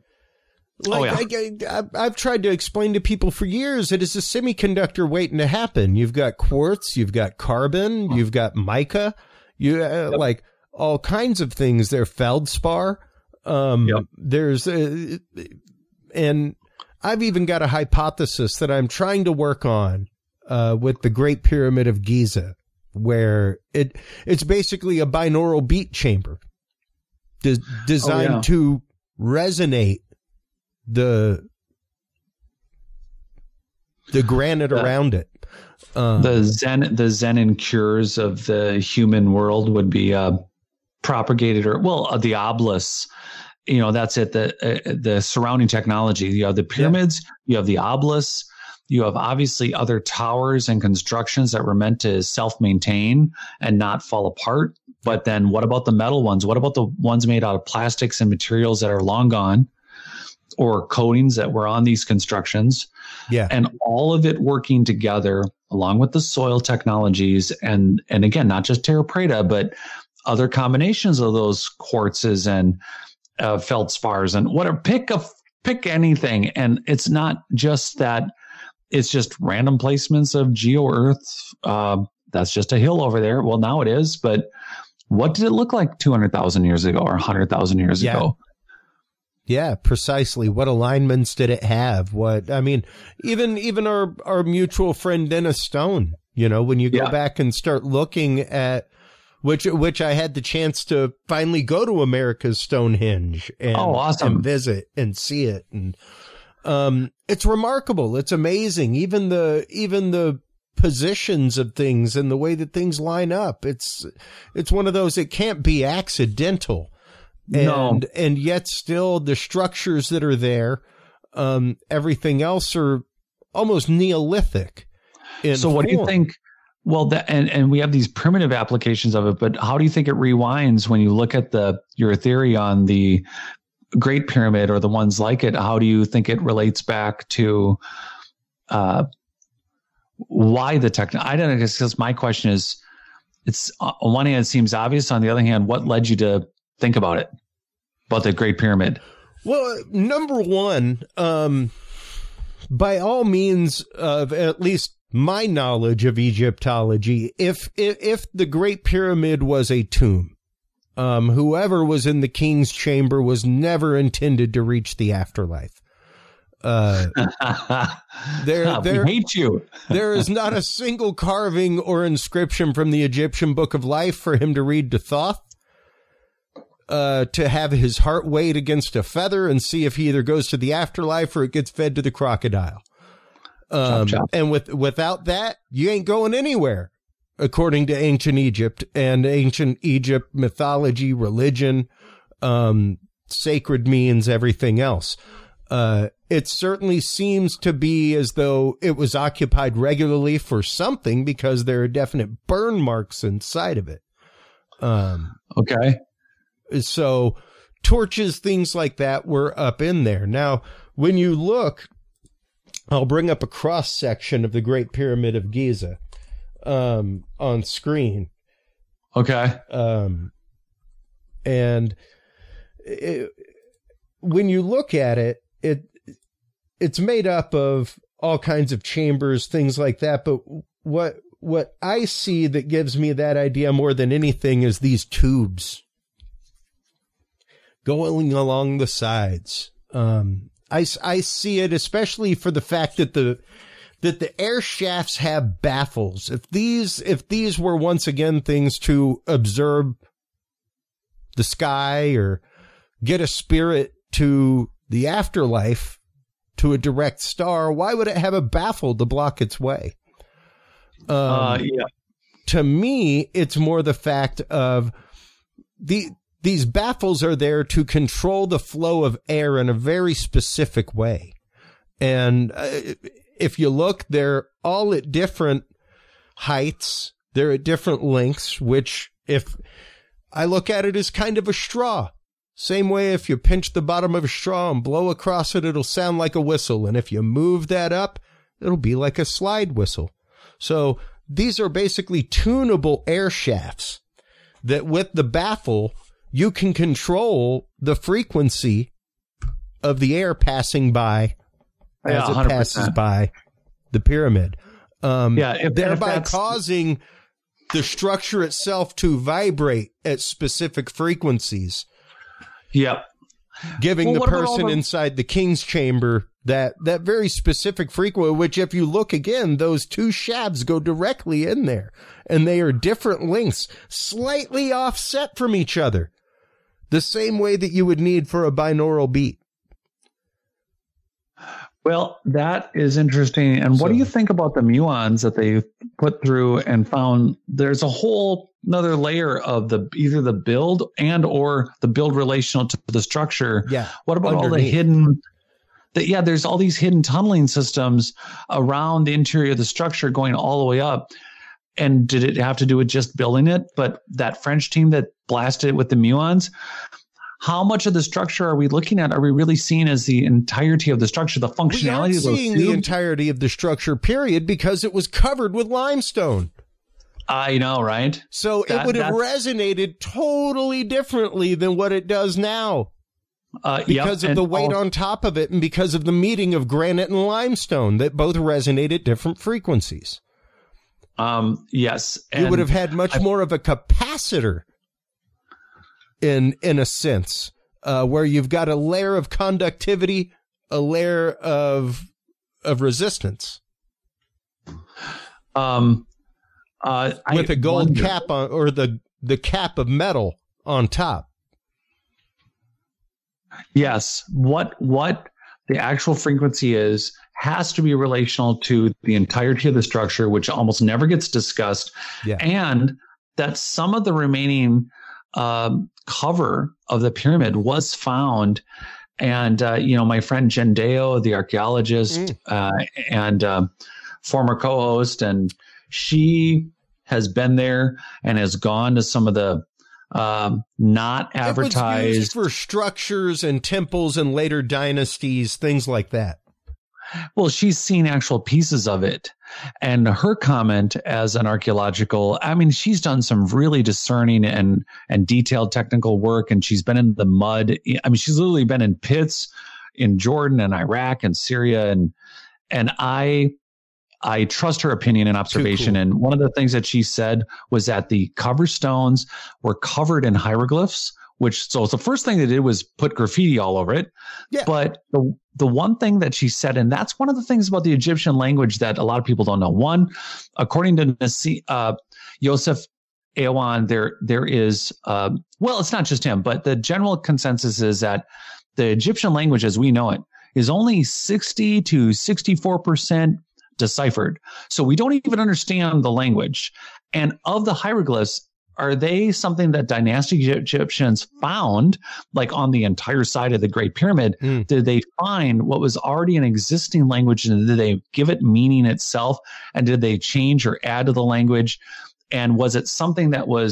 I've tried to explain to people for years, it is a semiconductor waiting to happen. You've got quartz, you've got carbon, you've got mica, like all kinds of things. They're feldspar. There's, and I've even got a hypothesis that I'm trying to work on, with the Great Pyramid of Giza, where it's basically a binaural beat chamber designed to resonate the granite around it. The Zen and cures of the human world would be propagated, the obelisk. That's it. The surrounding technology. You have the pyramids. You have the obelisks. You have obviously other towers and constructions that were meant to self-maintain and not fall apart. But then what about the metal ones? What about the ones made out of plastics and materials that are long gone, or coatings that were on these constructions? Yeah. And all of it working together along with the soil technologies. And again, not just terra preta, but other combinations of those quartzes and feldspars and whatever. Pick anything. And it's not just that. It's just random placements of geo earth. That's just a hill over there. Well, now it is. But what did it look like 200,000 years ago or 100,000 years ago? Yeah, precisely. What alignments did it have? Even our mutual friend Dennis Stone, when you go back and start looking at which I had the chance to finally go to America's Stonehenge and, awesome. and visit and see it. And it's remarkable. It's amazing. Even the positions of things and the way that things line up. It's one of those, it can't be accidental. And yet still the structures that are there, everything else are almost Neolithic. So what do you think? Well, and we have these primitive applications of it, but how do you think it rewinds when you look at your theory on the Great Pyramid or the ones like it? How do you think it relates back to why the technology? I don't know, because my question is, it's on one hand it seems obvious. On the other hand, what led you to think about it, about the Great Pyramid? Well, number one, by all means of at least my knowledge of Egyptology, if the Great Pyramid was a tomb, whoever was in the king's chamber was never intended to reach the afterlife. We hate you. There is not a single carving or inscription from the Egyptian Book of Life for him to read to Thoth, to have his heart weighed against a feather and see if he either goes to the afterlife or it gets fed to the crocodile. Chop, chop. And without that, you ain't going anywhere, according to ancient Egypt and ancient Egypt mythology, religion, sacred means, everything else. It certainly seems to be as though it was occupied regularly for something, because there are definite burn marks inside of it. Okay. So torches, things like that were up in there. Now, when you look, I'll bring up a cross section of the Great Pyramid of Giza on screen. Okay. When you look at it, it's made up of all kinds of chambers, things like that. But what I see that gives me that idea more than anything is these tubes going along the sides. I see it especially for the fact that the air shafts have baffles. If these were once again things to observe the sky or get a spirit to the afterlife, to a direct star, why would it have a baffle to block its way? To me, it's more the fact of these baffles are there to control the flow of air in a very specific way. And if you look, they're all at different heights. They're at different lengths, which if I look at it as kind of a straw. Same way if you pinch the bottom of a straw and blow across it, it'll sound like a whistle. And if you move that up, it'll be like a slide whistle. So these are basically tunable air shafts that with the baffle, you can control the frequency of the air passing by as it passes by the pyramid. Thereby causing the structure itself to vibrate at specific frequencies. Yep. Giving the person inside the king's chamber that very specific frequency, which if you look again, those two shafts go directly in there and they are different lengths, slightly offset from each other, the same way that you would need for a binaural beat. Well, that is interesting. And what do you think about the muons that they put through and found there's a whole another layer of either the build and or the build relational to the structure? Yeah. What about all the hidden there's all these hidden tunneling systems around the interior of the structure going all the way up. And did it have to do with just building it? But that French team that blasted it with the muons, how much of the structure are we looking at? Are we really seeing as the entirety of the structure, the functionality of those seeing the entirety of the structure, period, because it was covered with limestone. I know, right? So it would have resonated totally differently than what it does now. Because of the weight on top of it and because of the meeting of granite and limestone that both resonate at different frequencies. Yes. You would have had much more of a capacitor in a sense, where you've got a layer of conductivity, a layer of resistance. With a gold cap on, or the cap of metal on top. Yes. What the actual frequency has to be relational to the entirety of the structure, which almost never gets discussed. Yeah. And that some of the remaining cover of the pyramid was found. And, my friend Jen Deo, the archaeologist and former co-host, and she has been there and has gone to some of the not advertised. It was used for structures and temples and later dynasties, things like that. Well, she's seen actual pieces of it. And her comment as an archaeological, she's done some really discerning and detailed technical work. And she's been in the mud. She's literally been in pits in Jordan and Iraq and Syria. And I trust her opinion and observation. Cool. And one of the things that she said was that the cover stones were covered in hieroglyphs, so the first thing they did was put graffiti all over it. Yeah. But the one thing that she said, and that's one of the things about the Egyptian language that a lot of people don't know. One, according to Yosef Awan, there is, it's not just him, but the general consensus is that the Egyptian language as we know it is only 60 to 64% deciphered. So we don't even understand the language. And of the hieroglyphs, are they something that dynastic Egyptians found, like on the entire side of the Great Pyramid? Did they find what was already an existing language, and did they give it meaning itself? And did they change or add to the language? And was it something that was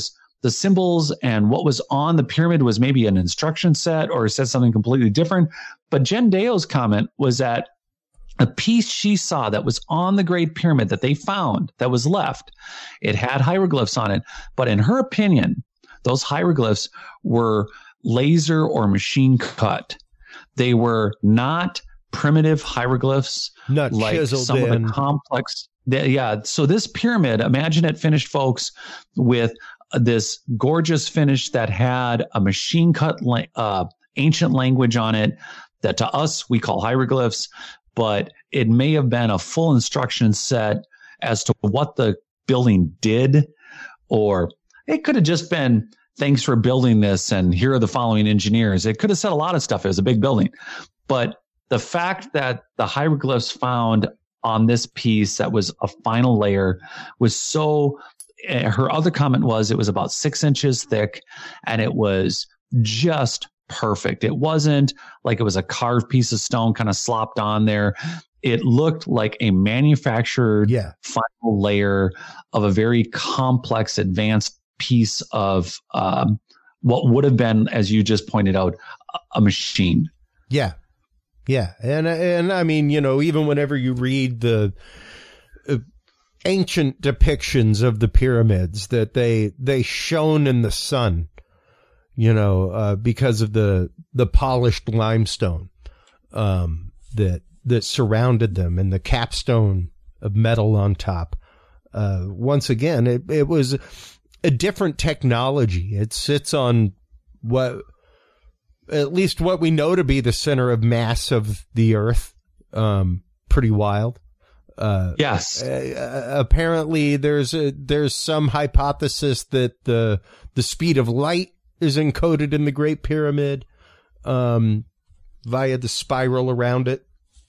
the symbols and what was on the pyramid was maybe an instruction set or said something completely different. But Jen Deo's comment was that a piece she saw that was on the Great Pyramid that they found that was left, it had hieroglyphs on it. But in her opinion, those hieroglyphs were laser or machine cut. They were not primitive hieroglyphs, not like chiseled some in. of the complex. Yeah. So this pyramid, imagine it finished, folks, with this gorgeous finish that had a machine cut ancient language on it that to us we call hieroglyphs, but it may have been a full instruction set as to what the building did, or it could have just been, thanks for building this, and here are the following engineers. It could have said a lot of stuff. It was a big building. But the fact that the hieroglyphs found on this piece that was a final layer was so, her other comment was it was about 6 inches thick, and it was just perfect. It wasn't like it was a carved piece of stone kind of slopped on there. It looked like a manufactured final layer of a very complex, advanced piece of what would have been, as you just pointed out, a machine. Yeah. Yeah. And I mean, you know, even whenever you read the ancient depictions of the pyramids that they shone in the sun, you know, because of the polished limestone that surrounded them and the capstone of metal on top. Once again, it was a different technology. It sits on at least what we know to be the center of mass of the Earth. Pretty wild. Yes. Apparently there's some hypothesis that the speed of light is encoded in the Great Pyramid, via the spiral around it.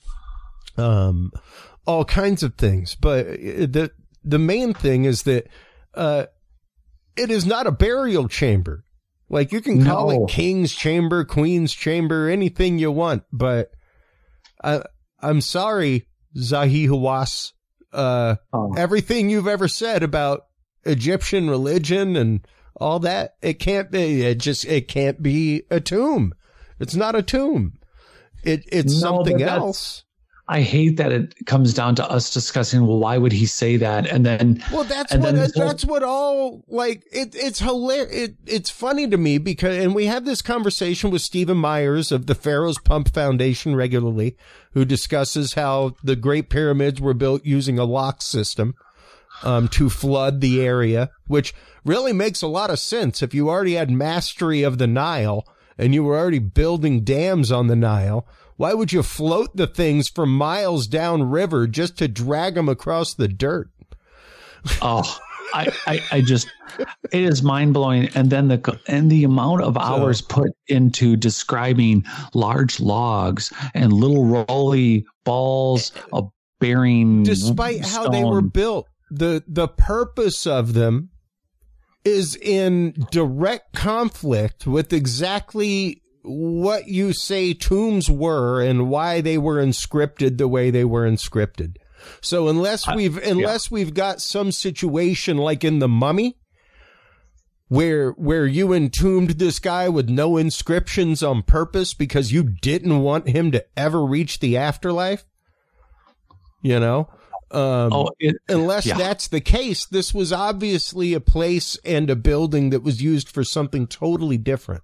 All kinds of things. But the main thing is that, it is not a burial chamber. Like, you can call it King's Chamber, Queen's Chamber, anything you want, but I'm sorry, Zahi Hawass. Everything you've ever said about Egyptian religion and all that, it can't be a tomb. It's not a tomb. It's something else. I hate that it comes down to us discussing, well, why would he say that? And then, it's hilarious. It's funny to me because, and we have this conversation with Stephen Myers of the Pharaoh's Pump Foundation regularly, who discusses how the Great Pyramids were built using a lock system, to flood the area, which really makes a lot of sense. If you already had mastery of the Nile and you were already building dams on the Nile, why would you float the things for miles downriver just to drag them across the dirt? Oh, I just, it is mind blowing. And then the amount of hours put into describing large logs and little rolly balls of bearing. Despite how they were built, the purpose of them is in direct conflict with exactly what you say tombs were and why they were inscripted the way they were inscripted. So unless we've got some situation like in the Mummy where you entombed this guy with no inscriptions on purpose because you didn't want him to ever reach the afterlife, you know, unless that's the case, this was obviously a place and a building that was used for something totally different.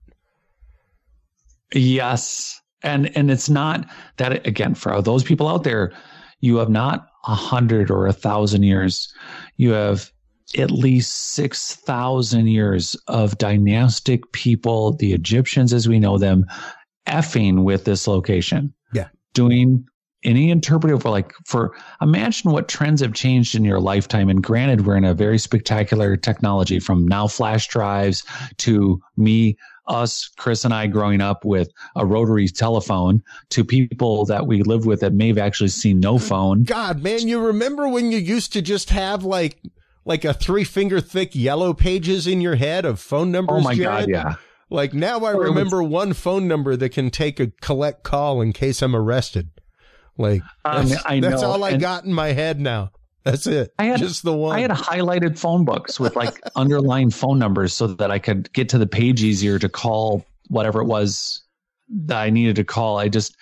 Yes. And it's not that, again, for those people out there, you have not 100 or 1,000 years. You have at least 6,000 years of dynastic people, the Egyptians as we know them, effing with this location. Yeah. Doing any interpretive, imagine what trends have changed in your lifetime. And granted, we're in a very spectacular technology, from now flash drives to us, Chris and I, growing up with a rotary telephone, to people that we lived with that may have actually seen no phone. God, man, you remember when you used to just have like a 3-finger thick yellow pages in your head of phone numbers? Oh my Jared? God, yeah. Like, now I remember one phone number that can take a collect call in case I'm arrested. Like, that's all I got in my head now. That's it. Just the one. I had highlighted phone books with like underlined phone numbers so that I could get to the page easier to call whatever it was that I needed to call. It's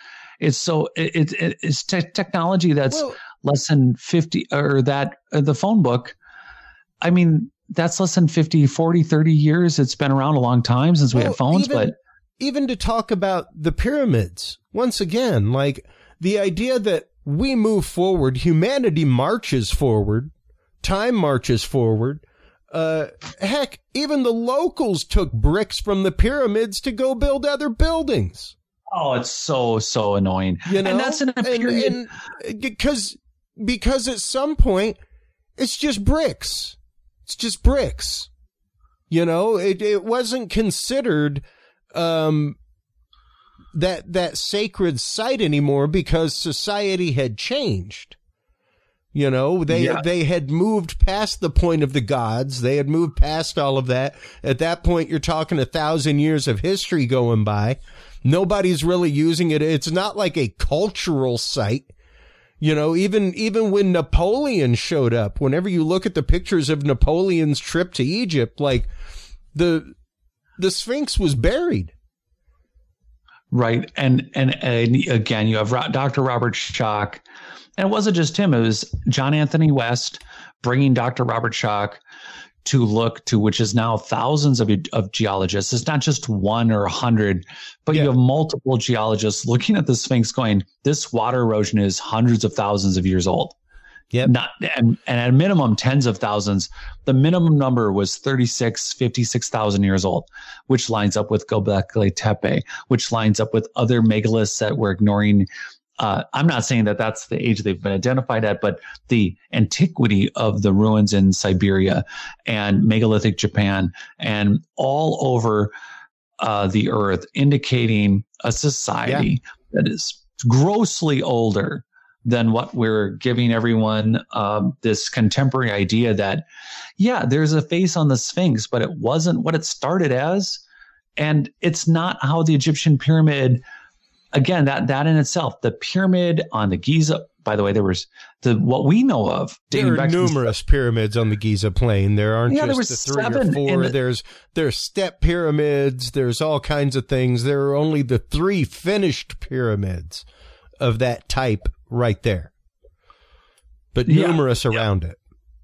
technology that's less than 50, or that the phone book. I mean, that's less than 50, 40, 30 years. It's been around a long time since we had phones, but even to talk about the pyramids once again, like the idea that we move forward, humanity marches forward, time marches forward. Heck, even the locals took bricks from the pyramids to go build other buildings. Oh, it's so annoying. You know? And that's in a period. And because at some point, it's just bricks. It's just bricks. You know, it wasn't considered that sacred site anymore because society had changed. You know, they had moved past the point of the gods. They had moved past all of that. At that point, you're talking 1,000 years of history going by. Nobody's really using it. It's not like a cultural site. You know, even when Napoleon showed up, whenever you look at the pictures of Napoleon's trip to Egypt, like the Sphinx was buried. Right. And again, you have Dr. Robert Schoch. And it wasn't just him. It was John Anthony West bringing Dr. Robert Schoch to look to, which is now thousands of geologists. It's not just one or 100, but you have multiple geologists looking at the Sphinx going, this water erosion is hundreds of thousands of years old. Yep. And at a minimum, tens of thousands. The minimum number was 56,000 years old, which lines up with Göbekli Tepe, which lines up with other megaliths that we're ignoring. I'm not saying that that's the age they've been identified at, but the antiquity of the ruins in Siberia and megalithic Japan and all over the earth, indicating a society that is grossly older than what we're giving everyone this contemporary idea that, there's a face on the Sphinx, but it wasn't what it started as. And it's not how the Egyptian pyramid, again, that in itself, the pyramid on the Giza, by the way, there was what we know of. There are numerous pyramids on the Giza plain. There aren't just the 3 or 4. There's step pyramids. There's all kinds of things. There are only the 3 finished pyramids of that type right there, but numerous around it.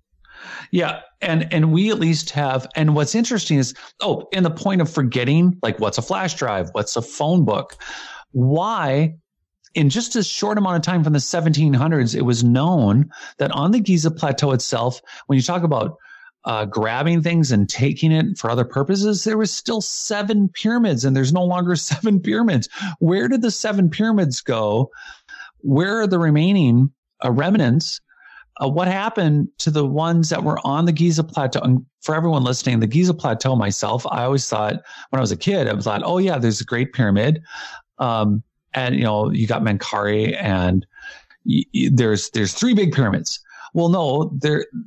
Yeah. And we at least have, and what's interesting is, in the point of forgetting, like what's a flash drive? What's a phone book? Why, in just a short amount of time from the 1700s, it was known that on the Giza Plateau itself, when you talk about grabbing things and taking it for other purposes, there was still 7 pyramids, and there's no longer 7 pyramids. Where did the 7 pyramids go? Where are the remaining remnants? What happened to the ones that were on the Giza Plateau? And for everyone listening, the Giza Plateau, myself, I always thought when I was a kid, I thought, there's a Great Pyramid. And, you got Menkaure, and there's 3 big pyramids. Well, no,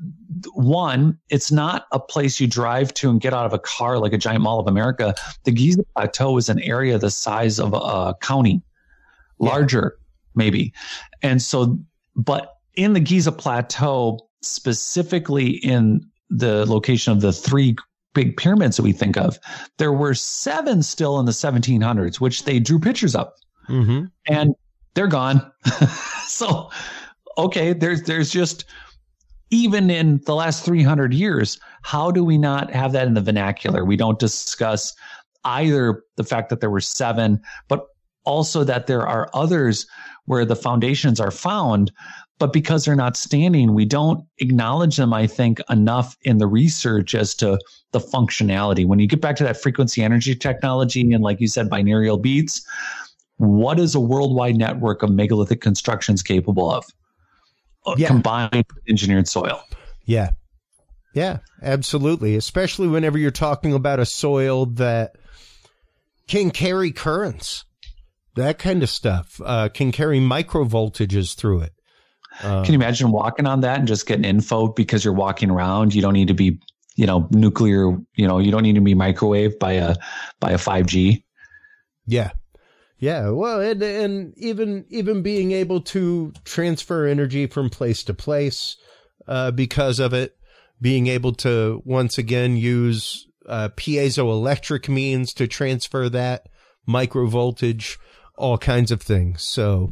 it's not a place you drive to and get out of a car like a giant Mall of America. The Giza Plateau is an area the size of a county, larger maybe. And so, but in the Giza Plateau, specifically in the location of the 3 big pyramids that we think of, there were 7 still in the 1700s, which they drew pictures of, and they're gone. So, there's just, even in the last 300 years, how do we not have that in the vernacular? We don't discuss either the fact that there were 7, but also that there are others where the foundations are found, but because they're not standing, we don't acknowledge them, I think, enough in the research as to the functionality. When you get back to that frequency energy technology and, like you said, binaural beats, what is a worldwide network of megalithic constructions capable of? Combined with engineered soil. Yeah, absolutely. Especially whenever you're talking about a soil that can carry currents, that kind of stuff, can carry micro voltages through it. Can you imagine walking on that and just getting info because you're walking around? You don't need to be, nuclear, you don't need to be microwaved by a 5G. Yeah. Well, and even being able to transfer energy from place to place, because of it, being able to once again use piezoelectric means to transfer that micro voltage, all kinds of things. So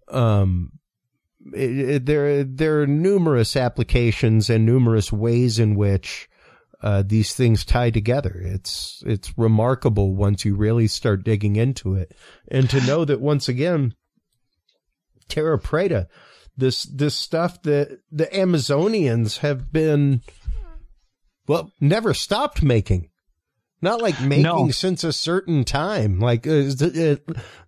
there are numerous applications and numerous ways in which these things tie together. It's remarkable once you really start digging into it, and to know that once again, Terra Preta, this stuff that the Amazonians have been, well, never stopped making. Not like making since a certain time. Like the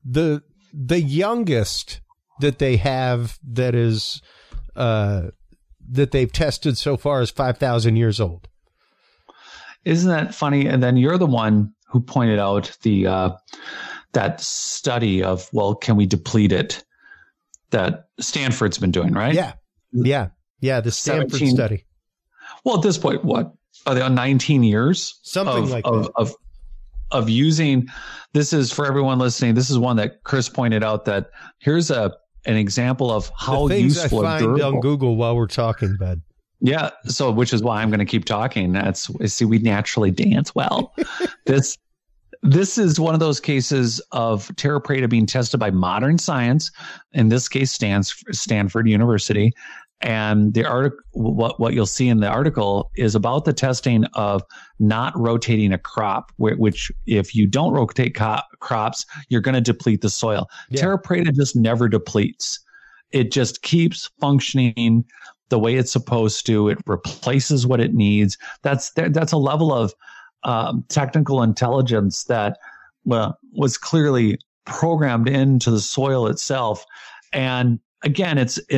youngest that they have that is that they've tested so far is 5,000 years old. Isn't that funny? And then you're the one who pointed out the that study of, well, can we deplete it? That Stanford's been doing, right? Yeah. The Stanford study. Well, at this point, what are they on 19 years? Something like that. Of using. This is for everyone listening. This is one that Chris pointed out, that here's an example of how the things useful I find on Google while we're talking, bud. Yeah. So, which is why I'm going to keep talking. We naturally dance well. This is one of those cases of Terra Preta being tested by modern science, in this case, Stanford University. And the article, what you'll see in the article is about the testing of not rotating a crop, which if you don't rotate crops, you're going to deplete the soil. Yeah. Terra Preta just never depletes. It just keeps functioning the way it's supposed to. It replaces what it needs. That's a level of technical intelligence that was clearly programmed into the soil itself. And again,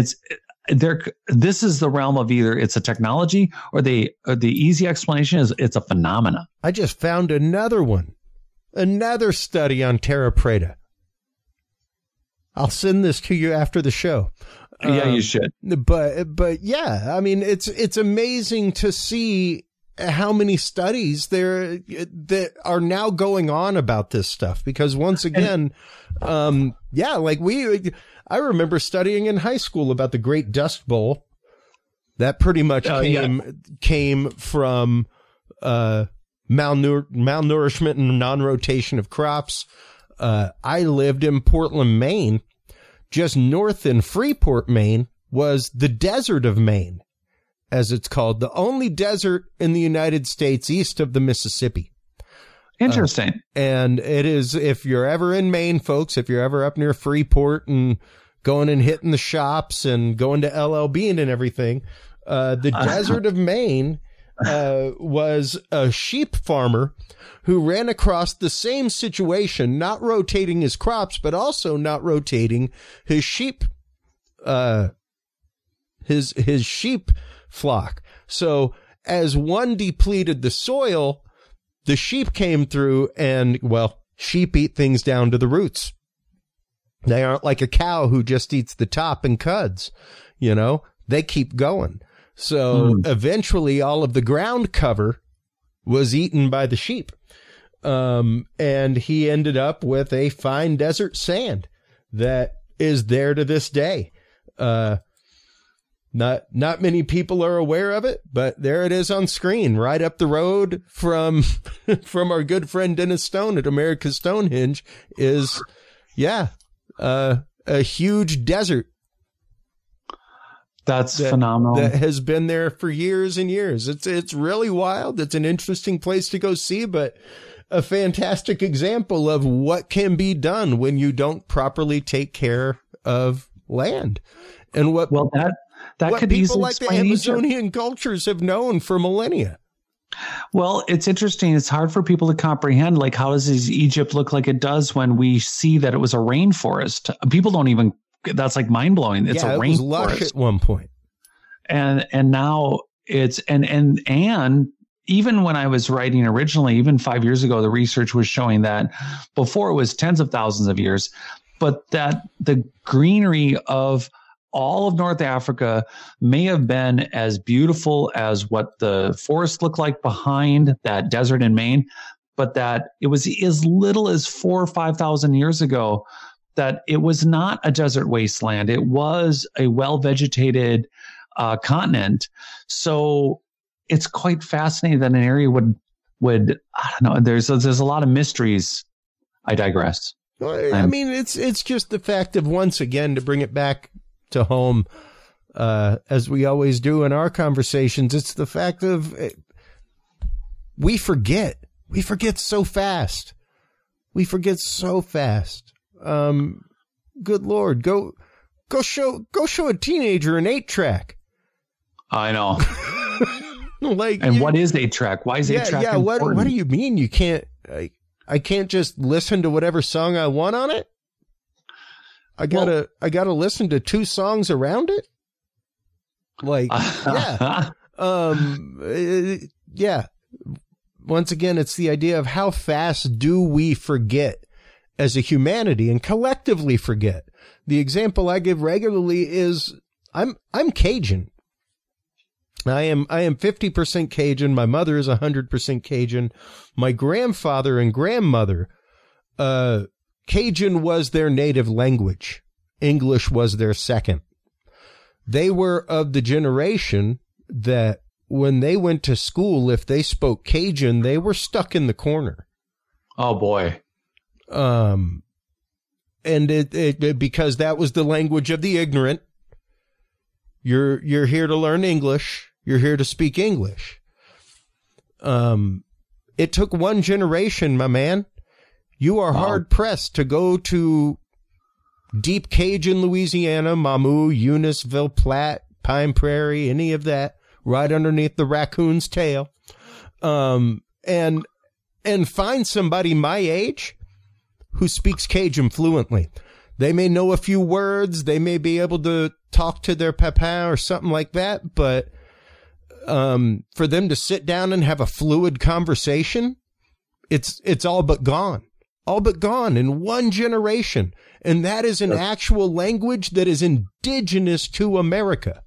this is the realm of either it's a technology or the easy explanation is it's a phenomena. I just found another study on Terra Preta. I'll send this to you after the show. Yeah, you should. But yeah, I mean, it's amazing to see how many studies there that are now going on about this stuff, because once again, I remember studying in high school about the Great Dust Bowl. That pretty much came from malnourishment and non-rotation of crops. I lived in Portland, Maine. Just north in Freeport, Maine, was the Desert of Maine, as it's called, the only desert in the United States east of the Mississippi. Interesting. And it is, if you're ever in Maine, folks, if you're ever up near Freeport and going and hitting the shops and going to LL Bean and everything, the Desert of Maine was a sheep farmer who ran across the same situation, not rotating his crops, but also not rotating his sheep, his sheep flock. So as one depleted the soil, the sheep came through and, well, sheep eat things down to the roots. They aren't like a cow who just eats the top and cuds, they keep going. So eventually all of the ground cover was eaten by the sheep. And he ended up with a fine desert sand that is there to this day. Not many people are aware of it, but there it is on screen, right up the road from our good friend Dennis Stone at America's Stonehenge is, a huge desert. That's phenomenal. That has been there for years and years. It's really wild. It's an interesting place to go see, but a fantastic example of what can be done when you don't properly take care of land. And what could people like the Amazonian cultures have known for millennia. Well, it's interesting. It's hard for people to comprehend. Like, how does Egypt look like it does when we see that it was a rainforest? People don't even, that's like mind blowing. It's a rainforest. It was lush at one point. And now it's, and even when I was writing originally, even 5 years ago, the research was showing that before it was tens of thousands of years, but that the greenery of all of North Africa may have been as beautiful as what the forest looked like behind that desert in Maine, but that it was as little as 4,000 or 5,000 years ago, that it was not a desert wasteland. It was a well-vegetated continent. So it's quite fascinating that an area would I don't know. There's a lot of mysteries. I digress. I mean, it's just the fact of, once again, to bring it back to home, as we always do in our conversations, it's the fact of we forget so fast. We forget so fast. Good Lord, go show a teenager an 8-track. I know. Like, and what is 8-track? Why is 8-track important? What do you mean you can't? I can't just listen to whatever song I want on it. I gotta listen to 2 songs around it. Like, yeah. Once again, it's the idea of how fast do we forget as a humanity, and collectively forget. The example I give regularly is I'm Cajun. I am 50% Cajun. My mother is 100% Cajun. My grandfather and grandmother, Cajun was their native language. English was their second. They were of the generation that when they went to school, if they spoke Cajun, they were stuck in the corner. Oh boy. And it because that was the language of the ignorant. You're here to learn English. You're here to speak English. It took one generation, my man. You are hard pressed to go to deep Cajun, Louisiana, Mamou, Eunice,ville Platte, Pine Prairie, any of that, right underneath the raccoon's tail, and find somebody my age who speaks Cajun fluently. They may know a few words. They may be able to talk to their papa or something like that. But for them to sit down and have a fluid conversation, it's all but gone. All but gone in one generation. And that is an actual language that is indigenous to America.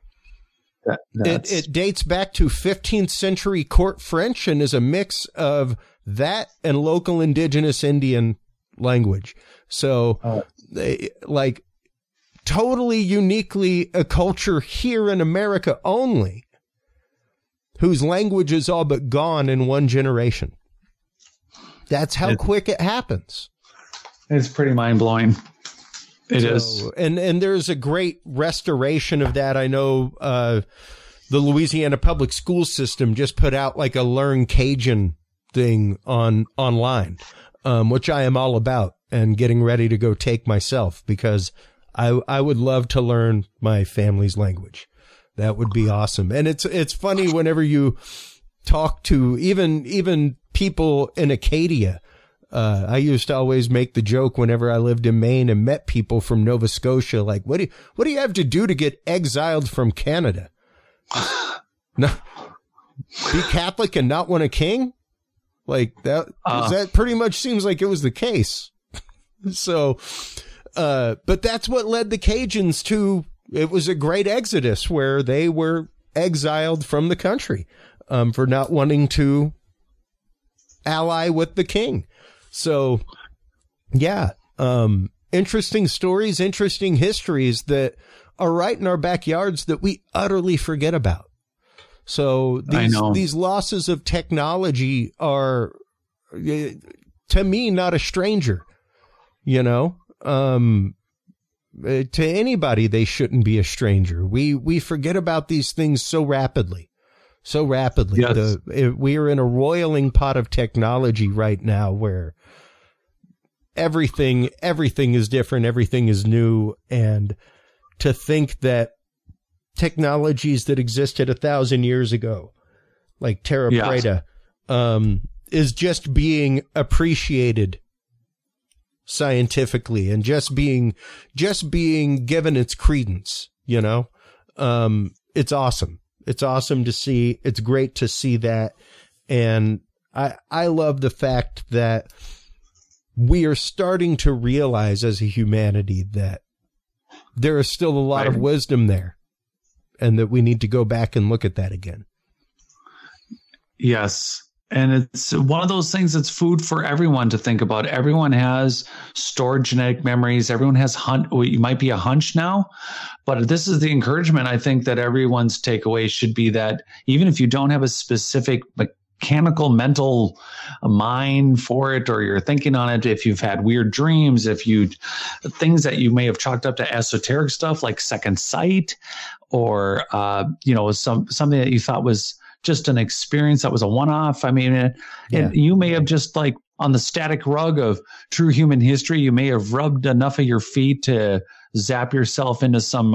It dates back to 15th century court French and is a mix of that and local indigenous Indian language. So like totally uniquely a culture here in America only, whose language is all but gone in one generation. That's how quick it happens. It's pretty mind-blowing. It is. And there's a great restoration of that. I know the Louisiana public school system just put out like a Learn Cajun thing online, which I am all about and getting ready to go take myself, because I would love to learn my family's language. That would be awesome. And it's funny whenever you talk to even people in Acadia. I used to always make the joke whenever I lived in Maine and met people from Nova Scotia, like, what do you have to do to get exiled from Canada? No, be Catholic and not want a king? Like that, that pretty much seems like it was the case. So, but that's what led the Cajuns to, it was a great exodus where they were exiled from the country, for not wanting to ally with the king. So, yeah, interesting stories, interesting histories that are right in our backyards that we utterly forget about. So these losses of technology are, to me, not a stranger, you know, to anybody, they shouldn't be a stranger. We forget about these things so rapidly. Yes. We are in a roiling pot of technology right now where everything is different. Everything is new. And to think that technologies that existed 1,000 years ago, like Terra Preta, is just being appreciated scientifically and just being given its credence, you know, it's awesome. It's awesome to see. It's great to see that. And I love the fact that we are starting to realize as a humanity that there is still a lot of wisdom there, and that we need to go back and look at that again. Yes. And it's one of those things that's food for everyone to think about. Everyone has stored genetic memories. Everyone has you might be a hunch now, but this is the encouragement. I think that everyone's takeaway should be that even if you don't have a specific mechanical mental mind for it, or you're thinking on it, if you've had weird dreams, things that you may have chalked up to esoteric stuff like second sight, or something that you thought was just an experience that was a one-off. I mean, you may have just on the static rug of true human history, you may have rubbed enough of your feet to zap yourself into some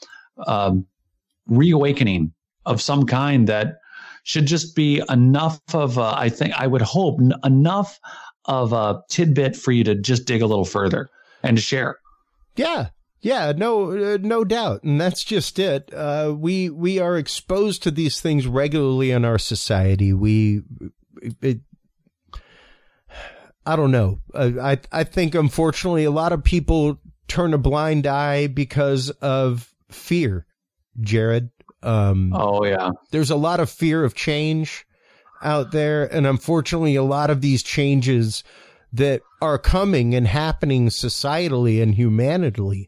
reawakening of some kind that should just be enough of I would hope enough of a tidbit for you to just dig a little further and to share. Yeah, no doubt. And that's just it. We are exposed to these things regularly in our society. I don't know. I think, unfortunately, a lot of people turn a blind eye because of fear, Jared. Oh, yeah. There's a lot of fear of change out there. And unfortunately, a lot of these changes that are coming and happening societally and humanitally,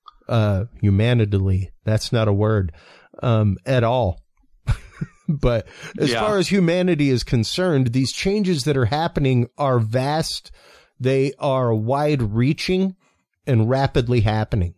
that's not a word, at all. But as far as humanity is concerned, these changes that are happening are vast. They are wide reaching and rapidly happening.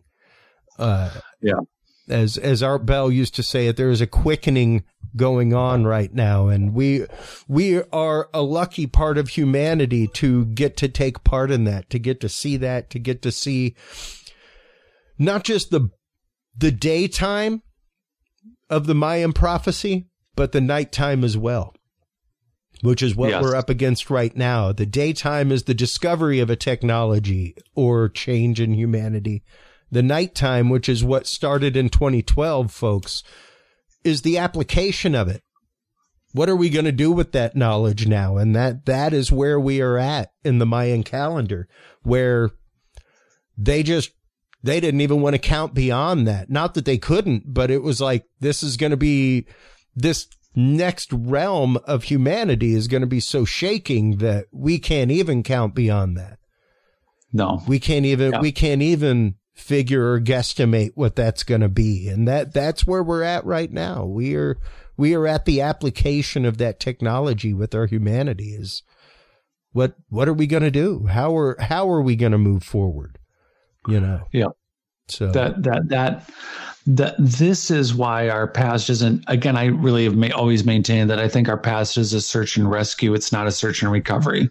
As Art Bell used to say it, there is a quickening going on right now. And we are a lucky part of humanity to get to take part in that, to get to see that, to get to see not just the daytime of the Mayan prophecy, but the nighttime as well, which is what we're up against right now. The daytime is the discovery of a technology or change in humanity. The nighttime, which is what started in 2012, folks, is the application of it. What are we going to do with that knowledge now? And that is where we are at in the Mayan calendar, where they didn't even want to count beyond that. Not that they couldn't, but it was like, this is going to be, this next realm of humanity is going to be so shaking that we can't even count beyond that. No, we can't even figure or guesstimate what that's going to be. And that's where we're at right now. We are at the application of that technology with our humanity. Is what are we going to do? How are we going to move forward? Yeah. So that this is why our past isn't, again, I really have always maintained that I think our past is a search and rescue. It's not a search and recovery.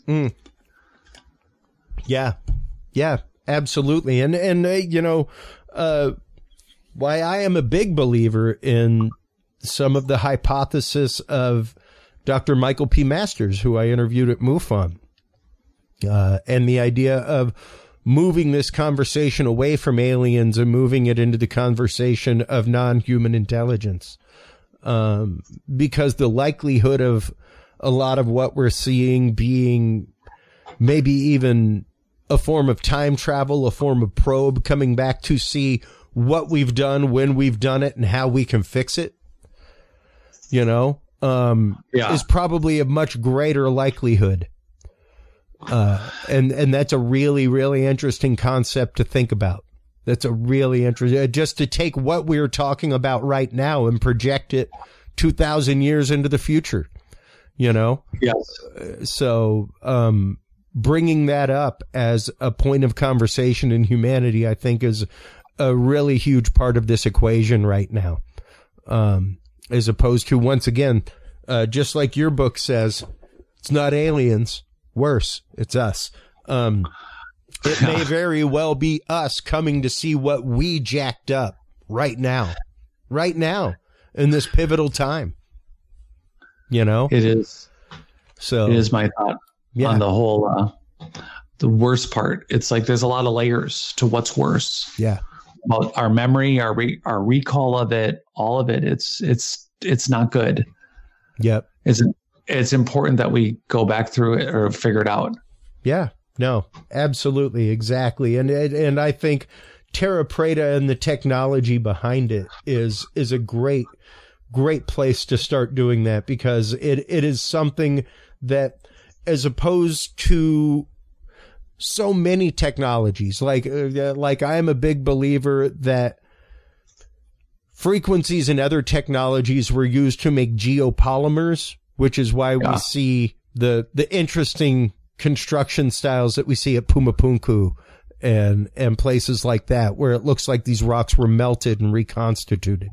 Yeah, absolutely. And why I am a big believer in some of the hypothesis of Dr. Michael P. Masters, who I interviewed at MUFON, and the idea of moving this conversation away from aliens and moving it into the conversation of non-human intelligence. Because the likelihood of a lot of what we're seeing being maybe even a form of time travel, a form of probe coming back to see what we've done, when we've done it, and how we can fix it, is probably a much greater likelihood. And that's a really, really interesting concept to think about. That's a really interesting, just to take what we're talking about right now and project it 2,000 years into the future, Yes. So, bringing that up as a point of conversation in humanity, I think, is a really huge part of this equation right now. As opposed to, once again, just like your book says, it's not aliens. Worse, it's us. It may very well be us coming to see what we jacked up right now in this pivotal time. It is. So it is my thought on the whole, the worst part. It's like there's a lot of layers to what's worse. Yeah. About our memory, our recall of it, all of it. It's not good. Yep. It's important that we go back through it or figure it out. Yeah, no, absolutely. Exactly. And I think Terra Preta and the technology behind it is a great place to start doing that, because it is something that as opposed to so many technologies, like I am a big believer that frequencies and other technologies were used to make geopolymers, which is why we see the interesting construction styles that we see at Pumapunku and places like that, where it looks like these rocks were melted and reconstituted.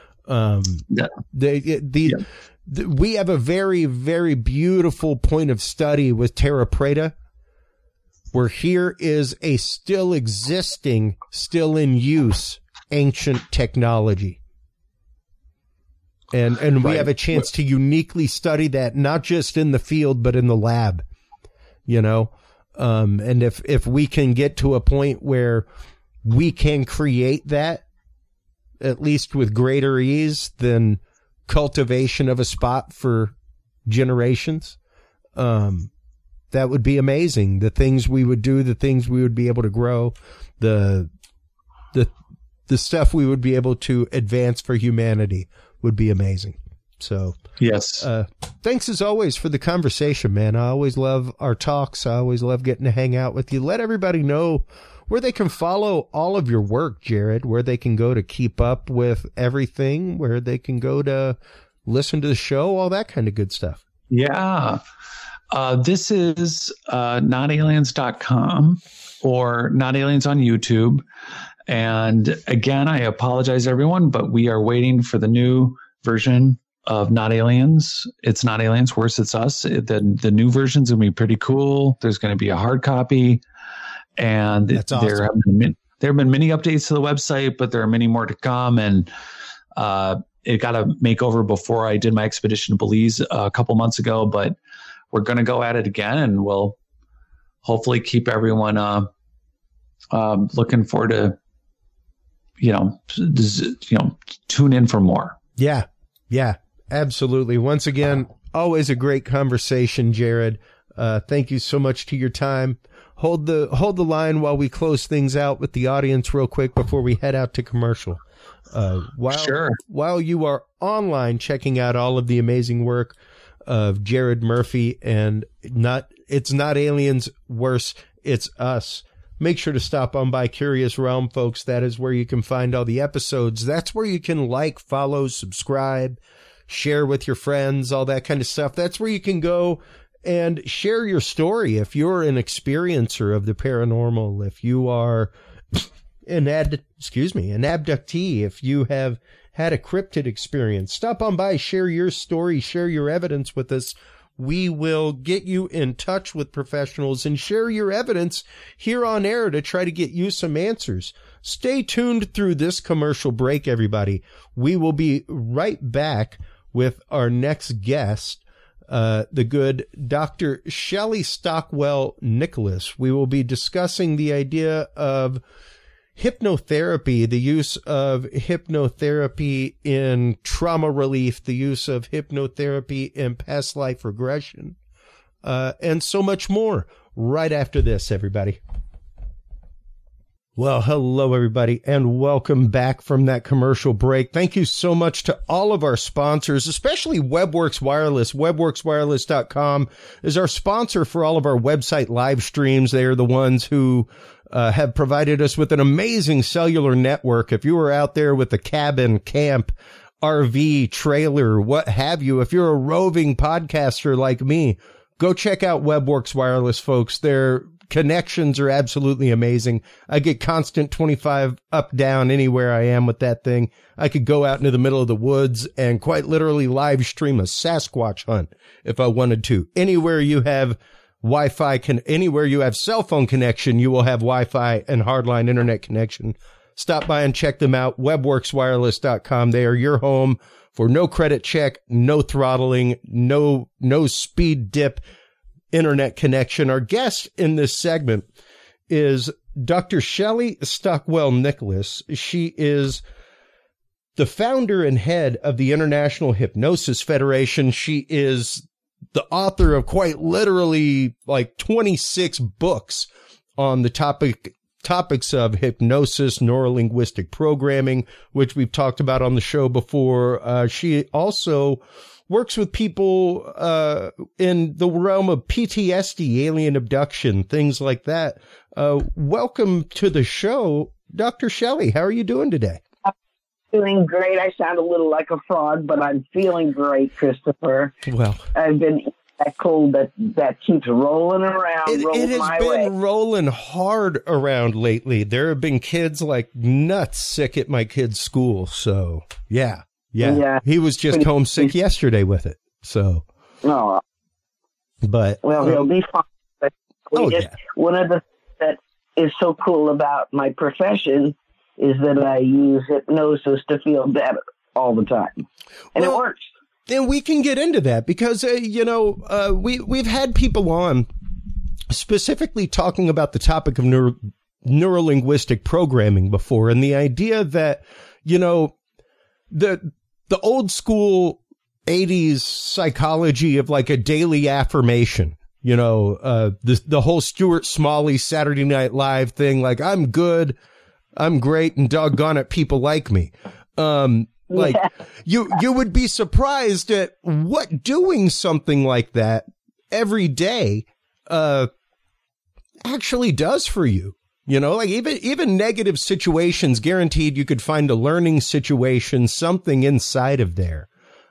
We have a very, very beautiful point of study with Terra Preta, where here is a still existing, still in use ancient technology. And we have a chance to uniquely study that, not just in the field, but in the lab, you know? And if we can get to a point where we can create that, at least with greater ease than cultivation of a spot for generations, that would be amazing. The things we would do, the things we would be able to grow, the stuff we would be able to advance for humanity would be amazing. So yes, thanks as always for the conversation, man. I always love our talks. I always love getting to hang out with you. Let everybody know where they can follow all of your work, Jared, where they can go to keep up with everything, where they can go to listen to the show, all that kind of good stuff. Yeah. This is notaliens.com or Not Aliens on YouTube. And again, I apologize, everyone, but we are waiting for the new version of Not Aliens. It's Not Aliens, Worse It's Us. The new version's going to be pretty cool. There's going to be a hard copy. And that's awesome. there have been many updates to the website, but there are many more to come. And it got a makeover before I did my expedition to Belize a couple months ago, but we're going to go at it again, and we'll hopefully keep everyone looking forward to, tune in for more. Yeah, absolutely. Once again, always a great conversation, Jared. Thank you so much to your time. Hold the line while we close things out with the audience real quick before we head out to commercial. While you are online checking out all of the amazing work of Jared Murphy and It's Not Aliens, Worse It's Us, make sure to stop on by Curious Realm, folks. That is where you can find all the episodes. That's where you can like, follow, subscribe, share with your friends, all that kind of stuff. That's where you can go and share your story. If you're an experiencer of the paranormal, if you are an abductee, if you have had a cryptid experience, stop on by, share your story, share your evidence with us. We will get you in touch with professionals and share your evidence here on air to try to get you some answers. Stay tuned through this commercial break, everybody. We will be right back with our next guest, the good Dr. Shelley Stockwell Nicholas. We will be discussing the idea of hypnotherapy, the use of hypnotherapy in trauma relief, the use of hypnotherapy in past life regression, and so much more right after this, everybody. Well, hello, everybody, and welcome back from that commercial break. Thank you so much to all of our sponsors, especially WebWorks Wireless. WebWorksWireless.com is our sponsor for all of our website live streams. They are the ones who have provided us with an amazing cellular network. If you are out there with a cabin, camp, RV, trailer, what have you, if you're a roving podcaster like me, go check out WebWorks Wireless, folks. Their connections are absolutely amazing. I get constant 25 up, down anywhere I am with that thing. I could go out into the middle of the woods and quite literally live stream a Sasquatch hunt if I wanted to. Anywhere you have Wi-Fi, anywhere you have cell phone connection, you will have Wi-Fi and hardline internet connection. Stop by and check them out. WebWorksWireless.com. They are your home for no credit check, no throttling, no speed dip internet connection. Our guest in this segment is Dr. Shelley Stockwell Nicholas. She is the founder and head of the International Hypnosis Federation. She is the author of quite literally like 26 books on the topics of hypnosis, neurolinguistic programming, which we've talked about on the show before. She also works with people in the realm of PTSD, alien abduction, things like that. Welcome to the show, Dr. Shelley. How are you doing today? Feeling great. I sound a little like a frog, but I'm feeling great, Christopher. Well, I've been that cold that keeps rolling around. It has been rolling hard around lately. There have been kids like nuts sick at my kid's school. So yeah. He was just homesick yesterday with it. So, but he'll be fine. But one of the things that is so cool about my profession is that I use hypnosis to feel better all the time, and it works. Then we can get into that because, we've had people on specifically talking about the topic of neurolinguistic programming before. And the idea that, the old school 80s psychology of like a daily affirmation, the whole Stuart Smalley Saturday Night Live thing, like I'm good, I'm great, and doggone it, people like me. You would be surprised at what doing something like that every day actually does for you. Like even negative situations, guaranteed you could find a learning situation, something inside of there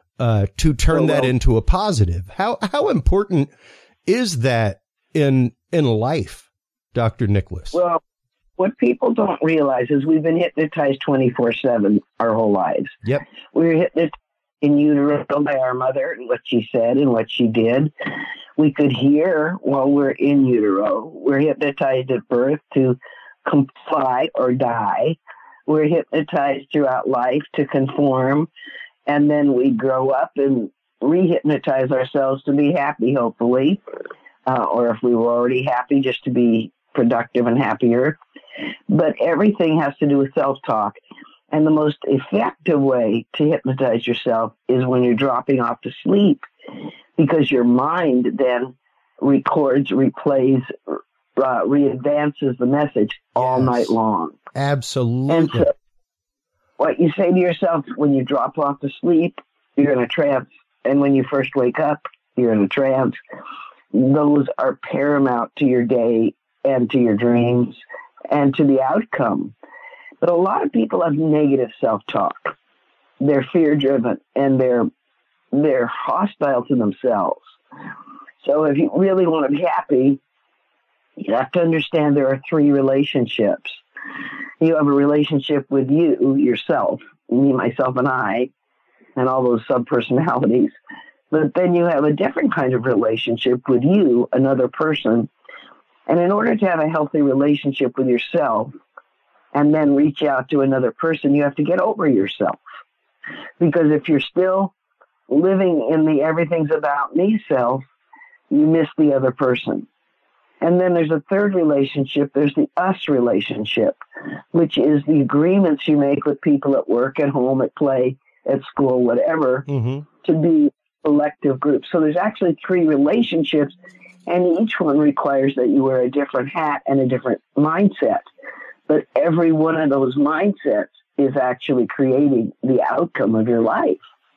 to turn that into a positive. How important is that in life, Dr. Nicholas? Well, what people don't realize is we've been hypnotized 24/7 our whole lives. Yep. We were hypnotized in utero by our mother and what she said and what she did. We could hear while we're in utero. We're hypnotized at birth to comply or die. We're hypnotized throughout life to conform. And then we grow up and re-hypnotize ourselves to be happy, hopefully. Or if we were already happy, just to be productive and happier. But everything has to do with self-talk. And the most effective way to hypnotize yourself is when you're dropping off to sleep, because your mind then records, replays, readvances the message all night long. Absolutely. And so what you say to yourself when you drop off to sleep, you're in a trance. And when you first wake up, you're in a trance. Those are paramount to your day and to your dreams and to the outcome. But a lot of people have negative self-talk. They're fear-driven and they're hostile to themselves. So if you really want to be happy, you have to understand there are 3 relationships. You have a relationship with you, yourself, me, myself, and I, and all those sub-personalities. But then you have a different kind of relationship with you, another person. And in order to have a healthy relationship with yourself and then reach out to another person, you have to get over yourself. Because if you're still living in the everything's about me self, you miss the other person. And then there's a third relationship. There's the us relationship, which is the agreements you make with people at work, at home, at play, at school, whatever, to be collective groups. So there's actually 3 relationships, and each one requires that you wear a different hat and a different mindset. But every one of those mindsets is actually creating the outcome of your life.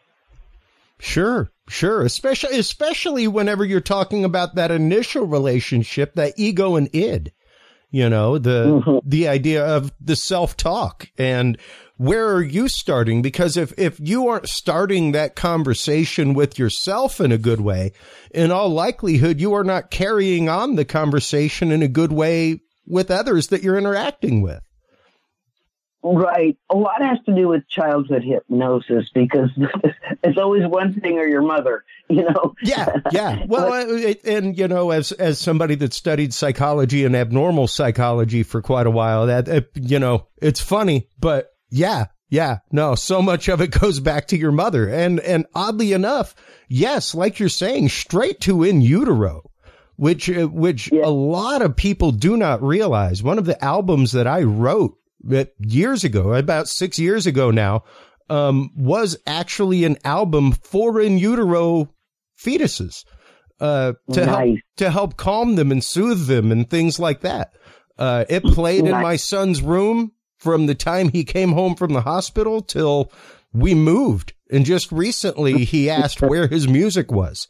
Sure. Especially whenever you're talking about that initial relationship, that ego and id, the idea of the self-talk and where are you starting? Because if you aren't starting that conversation with yourself in a good way, in all likelihood, you are not carrying on the conversation in a good way with others that you're interacting with. Right. A lot has to do with childhood hypnosis because it's always one thing or your mother, Yeah. Well, as somebody that studied psychology and abnormal psychology for quite a while, it's funny, but no, so much of it goes back to your mother. And oddly enough, yes, like you're saying, straight to in utero, which a lot of people do not realize. One of the albums that I wrote years ago, about 6 years ago now, was actually an album for in utero fetuses, to help calm them and soothe them and things like that. It played in my son's room from the time he came home from the hospital till we moved. And just recently he asked where his music was.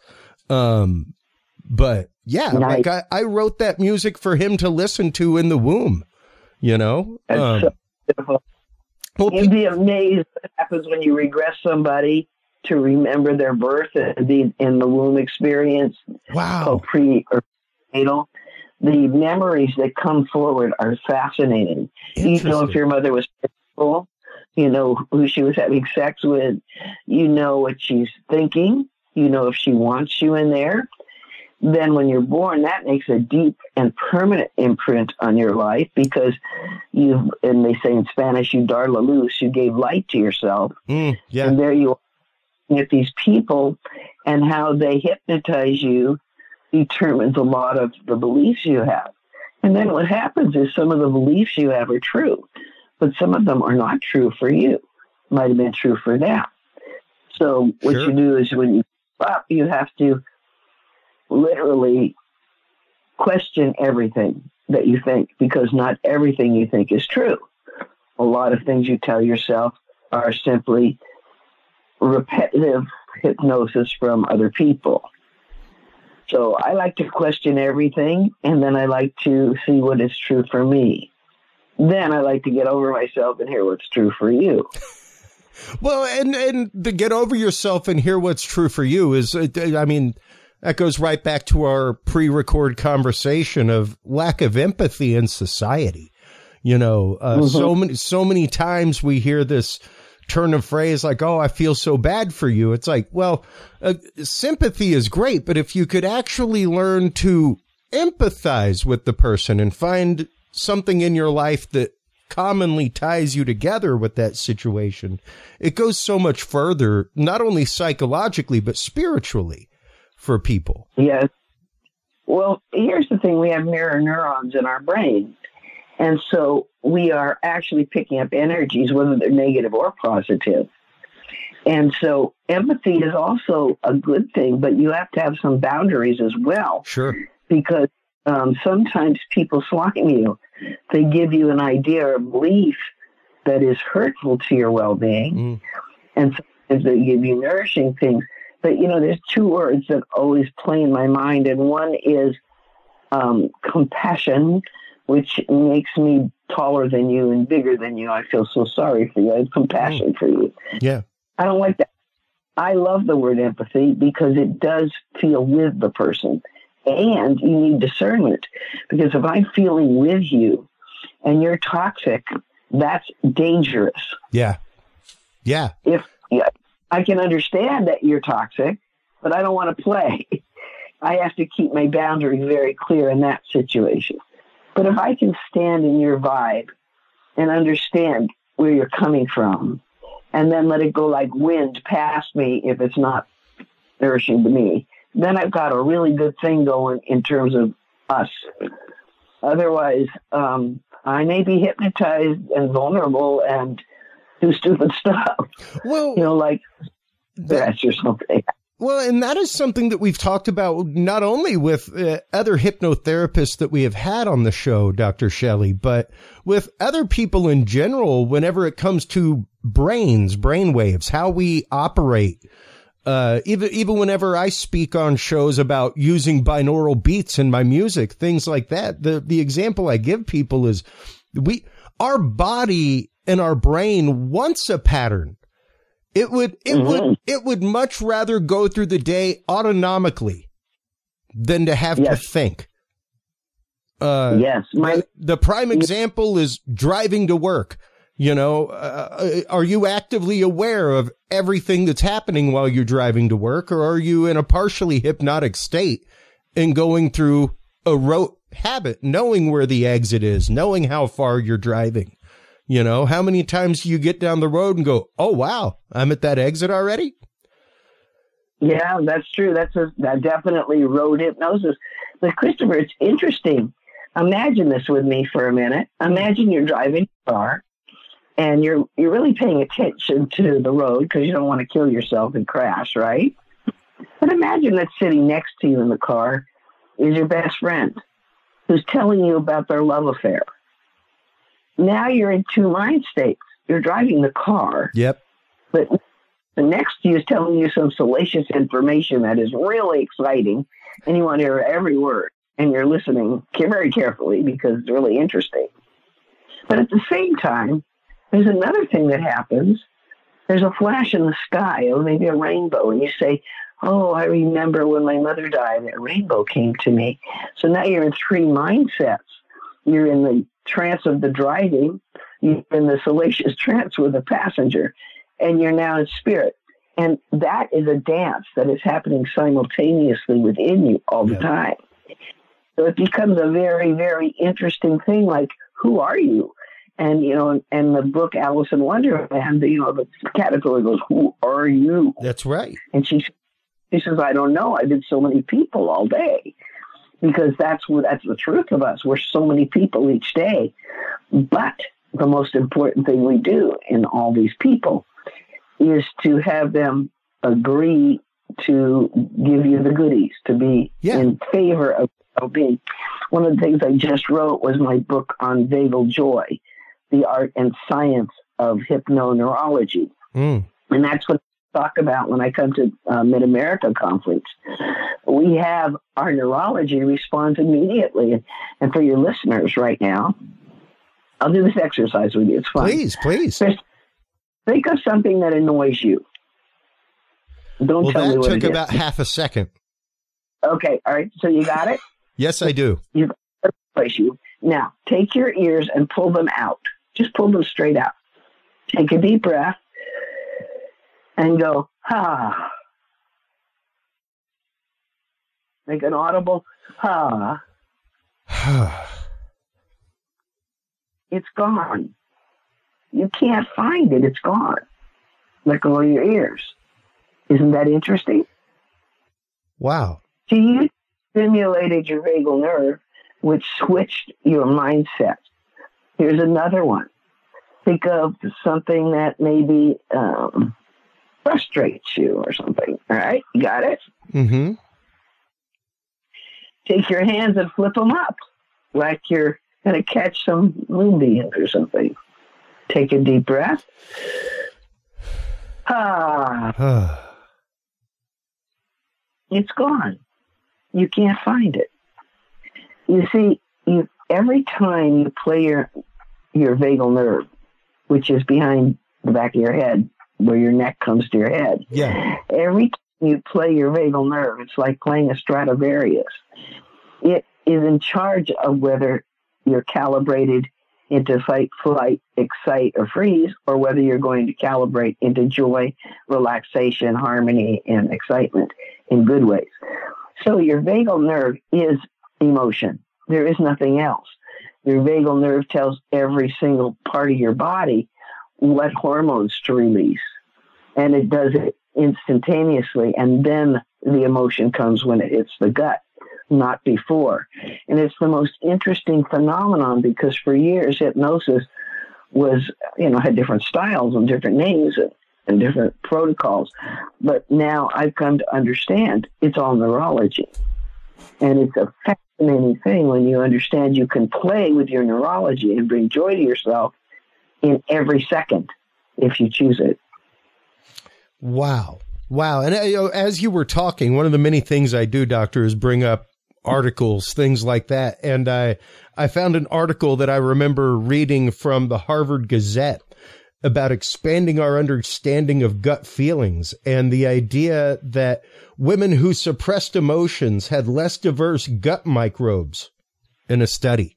But yeah, Nice. like I wrote that music for him to listen to in the womb, you know? That's so beautiful. Well, You'd be amazed what happens when you regress somebody to remember their birth and the in the womb experience. wow. Called pre or natal. The memories that come forward are fascinating. You know if Interesting. your mother was physical, you know who she was having sex with, you know what she's thinking, you know if she wants you in there. Then when you're born, that makes a deep and permanent imprint on your life because you've, and they say in Spanish, you dar la luz, you gave light to yourself. Yeah. And there you are with these people, and how they hypnotize you determines a lot of the beliefs you have. And then what happens is some of the beliefs you have are true, but some of them are not true for you. Might have been true for them. So what Sure. you do is when you grow up, you have to literally question everything that you think, because not everything you think is true. A lot of things you tell yourself are simply repetitive hypnosis from other people. So I like to question everything, and then I like to see what is true for me. Then I like to get over myself and hear what's true for you. Well, and to get over yourself and hear what's true for you is, I mean, that goes right back to our pre-record conversation of lack of empathy in society. You know, so many times we hear this turn of phrase like, oh, I feel so bad for you. It's like, well, sympathy is great, but if you could actually learn to empathize with the person and find something in your life that commonly ties you together with that situation, it goes so much further, not only psychologically, but spiritually for people. Yes. Well, here's the thing. We have mirror neurons in our brain. And so we are actually picking up energies, whether they're negative or positive. And so empathy is also a good thing, but you have to have some boundaries as well. Sure. Because sometimes people slime you. They give you an idea or belief that is hurtful to your well-being. And sometimes they give you nourishing things. But, you know, there's two words that always play in my mind, and one is compassion, which makes me taller than you and bigger than you. I feel so sorry for you. I have compassion for you. Yeah. I don't like that. I love the word empathy because it does feel with the person. And you need discernment, because if I'm feeling with you and you're toxic, that's dangerous. Yeah. Yeah. I can understand that you're toxic, but I don't want to play. I have to keep my boundaries very clear in that situation. But if I can stand in your vibe and understand where you're coming from, and then let it go like wind past me if it's not nourishing to me, then I've got a really good thing going in terms of us. Otherwise, I may be hypnotized and vulnerable and do stupid stuff. Well, you know, like that's or something. Well, and that is something that we've talked about not only with other hypnotherapists that we have had on the show, Dr. Shelley, but with other people in general, whenever it comes to brainwaves, how we operate. Even whenever I speak on shows about using binaural beats in my music, things like that, the example I give people is our body and our brain wants a pattern. It would much rather go through the day autonomically than to have to think. Yes. The prime example is driving to work. You know, are you actively aware of everything that's happening while you're driving to work, or are you in a partially hypnotic state and going through a rote habit, knowing where the exit is, knowing how far you're driving? You know, how many times do you get down the road and go, oh, wow, I'm at that exit already? Yeah, that's true. That's definitely road hypnosis. But Christopher, it's interesting. Imagine this with me for a minute. Imagine you're driving a car and you're really paying attention to the road because you don't want to kill yourself and crash, right? But imagine that sitting next to you in the car is your best friend who's telling you about their love affair. Now you're in two mind states. You're driving the car. Yep. But The next is telling you some salacious information that is really exciting, and you want to hear every word, and you're listening very carefully because it's really interesting. But at the same time, there's another thing that happens. There's a flash in the sky, or maybe a rainbow, and you say, oh, I remember when my mother died, a rainbow came to me. So now you're in three mindsets. You're in the trance of the driving, you're in the salacious trance with the passenger, and you're now in spirit. And that is a dance that is happening simultaneously within you all the time. So it becomes a very, very interesting thing, like, who are you? And, and the book Alice in Wonderland, the caterpillar goes, who are you? That's right. And she says, I don't know. I've been so many people all day. Because that's the truth of us. We're so many people each day. But the most important thing we do in all these people is to have them agree to give you the goodies, to be in favor of well-being. One of the things I just wrote was my book on vagal joy, the art and science of hypnoneurology. And that's what I talk about when I come to Mid-America Conference. We have our neurology responds immediately. And for your listeners right now, I'll do this exercise with you. It's fun. Please. First, think of something that annoys you. Don't tell me what it is. That took about half a second. Okay. All right. So you got it? Yes, I do. You've got to place you. Now, take your ears and pull them out. Just pull them straight out. Take a deep breath and go, ah. Make an audible, ah. It's gone. You can't find it. It's gone. Let go of your ears. Isn't that interesting? Wow. So you stimulated your vagal nerve, which switched your mindset. Here's another one. Think of something that maybe frustrates you or something. All right? You got it? Mm-hmm. Take your hands and flip them up like you're going to catch some moonbeams or something. Take a deep breath. Ah. It's gone. You can't find it. You see, every time you play your vagal nerve, which is behind the back of your head, where your neck comes to your head. Yeah. Every time you play your vagal nerve, it's like playing a Stradivarius. It is in charge of whether you're calibrated into fight, flight, excite, or freeze, or whether you're going to calibrate into joy, relaxation, harmony, and excitement in good ways. So your vagal nerve is emotion. There is nothing else. Your vagal nerve tells every single part of your body what hormones to release. And it does it instantaneously. And then the emotion comes when it hits the gut, not before. And it's the most interesting phenomenon because for years hypnosis was, had different styles and different names and different protocols. But now I've come to understand it's all neurology. And it's a fascinating thing when you understand you can play with your neurology and bring joy to yourself in every second if you choose it. Wow. And as you were talking, one of the many things I do, Doctor, is bring up articles, things like that. And I found an article that I remember reading from the Harvard Gazette about expanding our understanding of gut feelings and the idea that women who suppressed emotions had less diverse gut microbes in a study.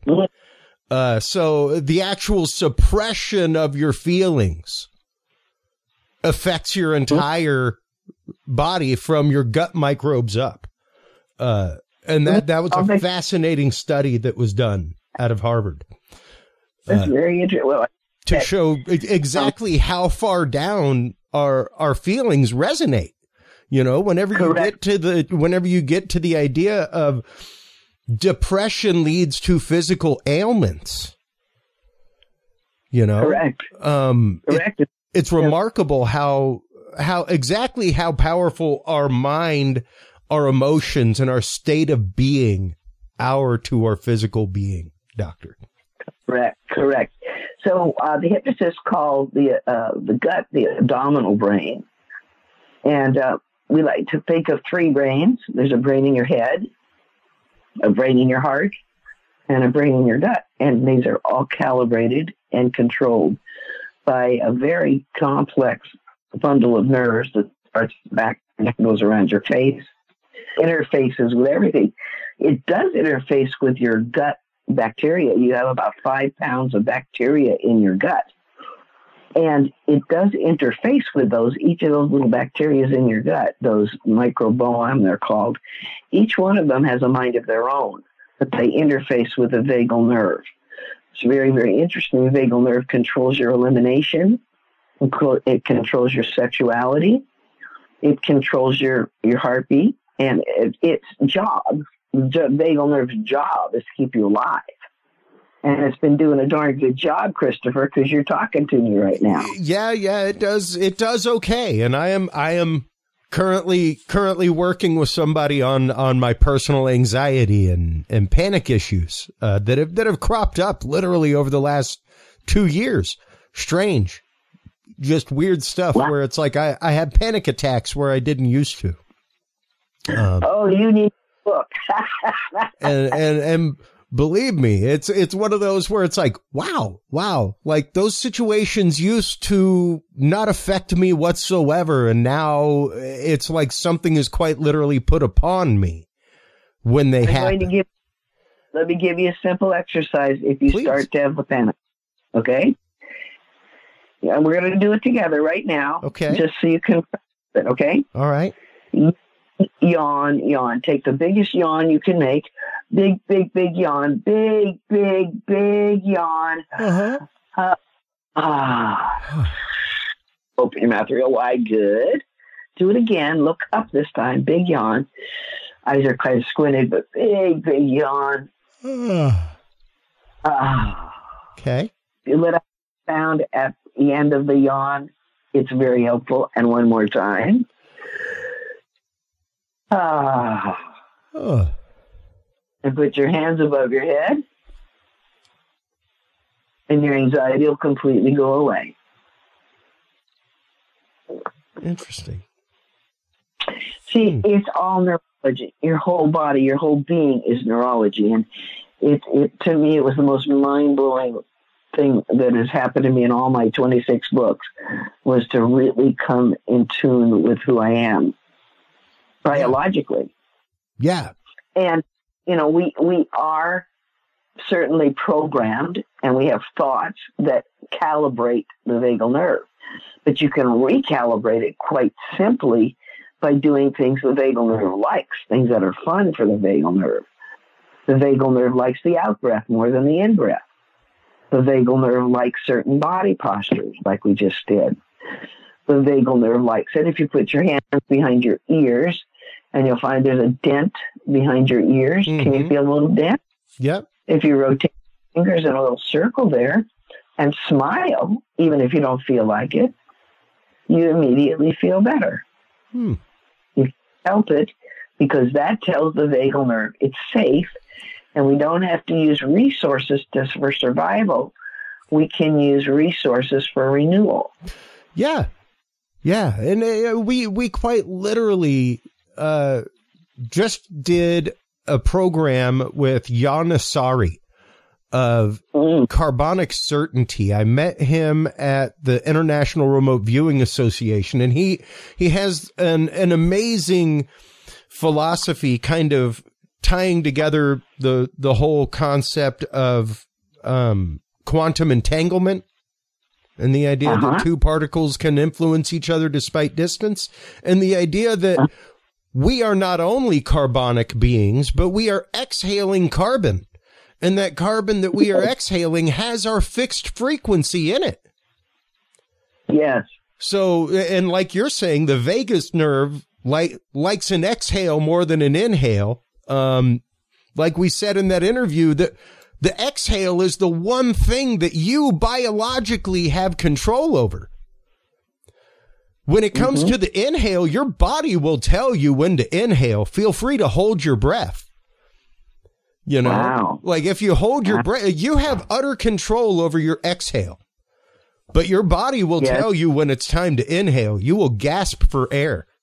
So the actual suppression of your feelings affects your entire body from your gut microbes up. And that was a fascinating study that was done out of Harvard. That's very interesting. Well, to show exactly how far down our feelings resonate. Whenever you get to the idea of depression leads to physical ailments, Correct. Correct. It's remarkable how powerful our mind, our emotions, and our state of being are to our physical being, Doctor. Correct. So the hypnotists call the gut the abdominal brain, And we like to think of 3 brains. There's a brain in your head, a brain in your heart, and a brain in your gut. And these are all calibrated and controlled by a very complex bundle of nerves that starts back and goes around your face, interfaces with everything. It does interface with your gut bacteria. You have about 5 pounds of bacteria in your gut. And it does interface with those, each of those little bacteria in your gut, those microbiome, they're called. Each one of them has a mind of their own, but they interface with the vagal nerve. It's very, very interesting. The vagal nerve controls your elimination. It controls your sexuality. It controls your heartbeat. And its job, the vagal nerve's job, is to keep you alive. And it's been doing a darn good job, Christopher, because you're talking to me right now. Yeah, it does. It does okay. And I am currently working with somebody on my personal anxiety and panic issues that have cropped up literally over the last 2 years. Strange, just weird stuff. Wow. Where it's like I have panic attacks where I didn't used to. You need a book. and believe me, it's one of those where it's like, wow, like those situations used to not affect me whatsoever, and now it's like something is quite literally put upon me when they happen. Let me give you a simple exercise if you start to have a panic, okay? Yeah, and we're going to do it together right now, okay? Just so you can, okay? All right. Yawn. Take the biggest yawn you can make. Big yawn. Big yawn. Uh-huh. Open your mouth real wide. Good. Do it again. Look up this time. Big yawn. Eyes are kind of squinted, but big yawn. Okay. You let out a sound at the end of the yawn. It's very helpful. And one more time. And put your hands above your head, and your anxiety will completely go away. Interesting. See, it's all neurology. Your whole body, your whole being is neurology. And it to me, it was the most mind-blowing thing that has happened to me in all my 26 books, was to really come in tune with who I am biologically. Yeah. And, we are certainly programmed, and we have thoughts that calibrate the vagal nerve. But you can recalibrate it quite simply by doing things the vagal nerve likes, things that are fun for the vagal nerve. The vagal nerve likes the out-breath more than the in-breath. The vagal nerve likes certain body postures, like we just did. The vagal nerve likes it if you put your hands behind your ears, and you'll find there's a dent behind your ears. Mm-hmm. Can you feel a little dent? Yep. If you rotate your fingers in a little circle there and smile, even if you don't feel like it, you immediately feel better. You help it, because that tells the vagal nerve it's safe, and we don't have to use resources for survival. We can use resources for renewal. Yeah. And we quite literally just did a program with Jan Asari of Carbonic Certainty. I met him at the International Remote Viewing Association, and he has an amazing philosophy, kind of tying together the whole concept of quantum entanglement and the idea that two particles can influence each other despite distance, and the idea that we are not only carbonic beings, but we are exhaling carbon. And that carbon that we are exhaling has our fixed frequency in it. Yes. So, and like you're saying, the vagus nerve likes an exhale more than an inhale. Like we said in that interview, that the exhale is the one thing that you biologically have control over. When it comes to the inhale, your body will tell you when to inhale. Feel free to hold your breath. Wow. Like if you hold your breath, you have utter control over your exhale. But your body will tell you when it's time to inhale. You will gasp for air.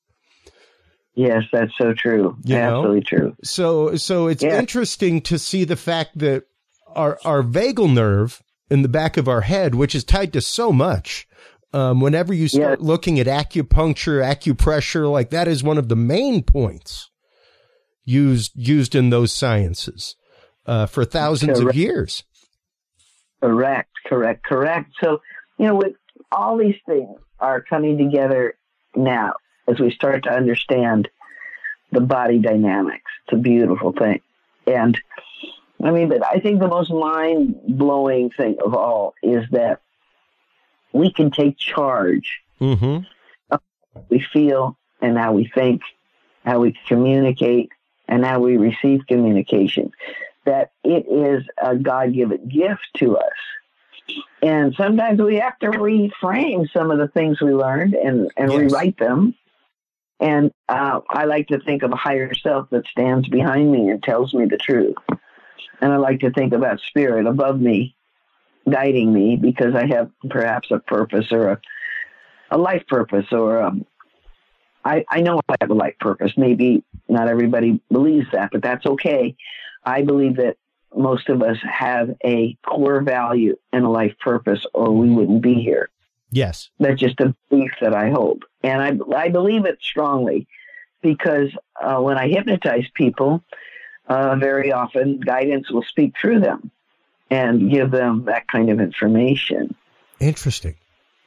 Yes, that's so true. Absolutely true. So it's interesting to see the fact that our vagal nerve in the back of our head, which is tied to so much, whenever you start looking at acupuncture, acupressure, like that is one of the main points used in those sciences for thousands of years. Correct. So, with all these things are coming together now as we start to understand the body dynamics. It's a beautiful thing. And but I think the most mind-blowing thing of all is that we can take charge of how we feel and how we think, how we communicate, and how we receive communication. That it is a God-given gift to us. And sometimes we have to reframe some of the things we learned and rewrite them. And I like to think of a higher self that stands behind me and tells me the truth. And I like to think about spirit above me, guiding me, because I have perhaps a purpose or a life purpose, or I know I have a life purpose. Maybe not everybody believes that, but that's okay. I believe that most of us have a core value and a life purpose, or we wouldn't be here. Yes. That's just a belief that I hold. And I believe it strongly because when I hypnotize people, very often guidance will speak through them and give them that kind of information. Interesting.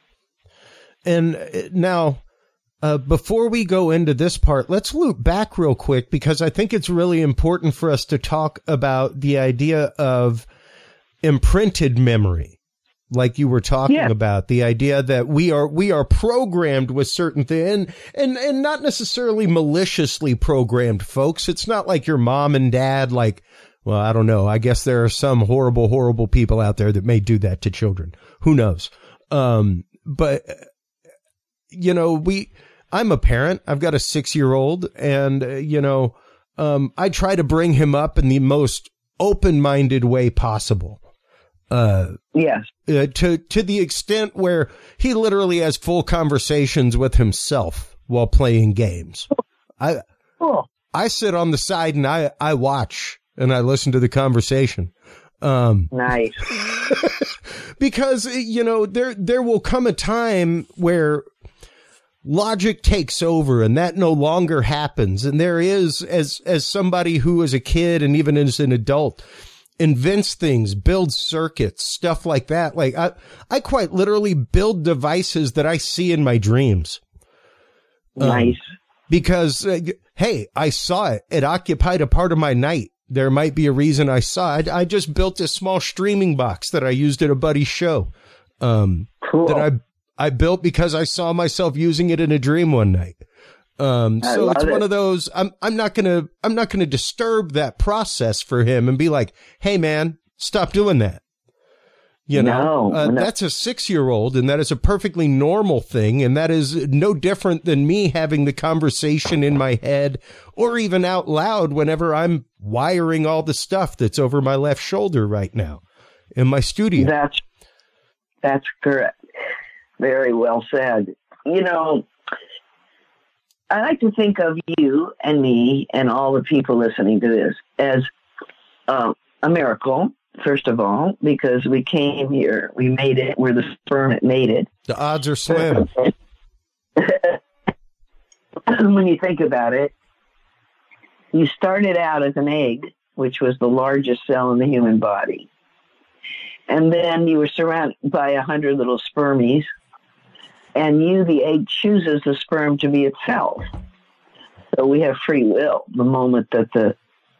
And now, before we go into this part, let's loop back real quick, because I think it's really important for us to talk about the idea of imprinted memory. Like you were talking about, the idea that we are programmed with certain things, and not necessarily maliciously programmed, folks. It's not like your mom and dad, like, well, I don't know. I guess there are some horrible, horrible people out there that may do that to children. Who knows? But I'm a parent. I've got a 6-year-old, and I try to bring him up in the most open-minded way possible. Yes. To the extent where he literally has full conversations with himself while playing games. I sit on the side and I watch and I listen to the conversation. Nice. Because, there will come a time where logic takes over and that no longer happens. And there is, as somebody who is a kid and even as an adult, invents things, builds circuits, stuff like that. Like I quite literally build devices that I see in my dreams. Nice. Because, hey, I saw it. It occupied a part of my night. There might be a reason I saw it. I just built a small streaming box that I used at a buddy's show. Cool. That I built because I saw myself using it in a dream one night. So it's one of those, I'm not going to disturb that process for him and be like, hey man, stop doing that. No. That's a 6-year-old, and that is a perfectly normal thing. And that is no different than me having the conversation in my head or even out loud whenever I'm wiring all the stuff that's over my left shoulder right now in my studio. That's correct. Very well said. I like to think of you and me and all the people listening to this as a miracle, first of all, because we came here, we made it, we're the sperm that made it. The odds are slim. When you think about it, you started out as an egg, which was the largest cell in the human body. And then you were surrounded by 100 little spermies. And the egg, chooses the sperm to be itself. So we have free will. The moment that the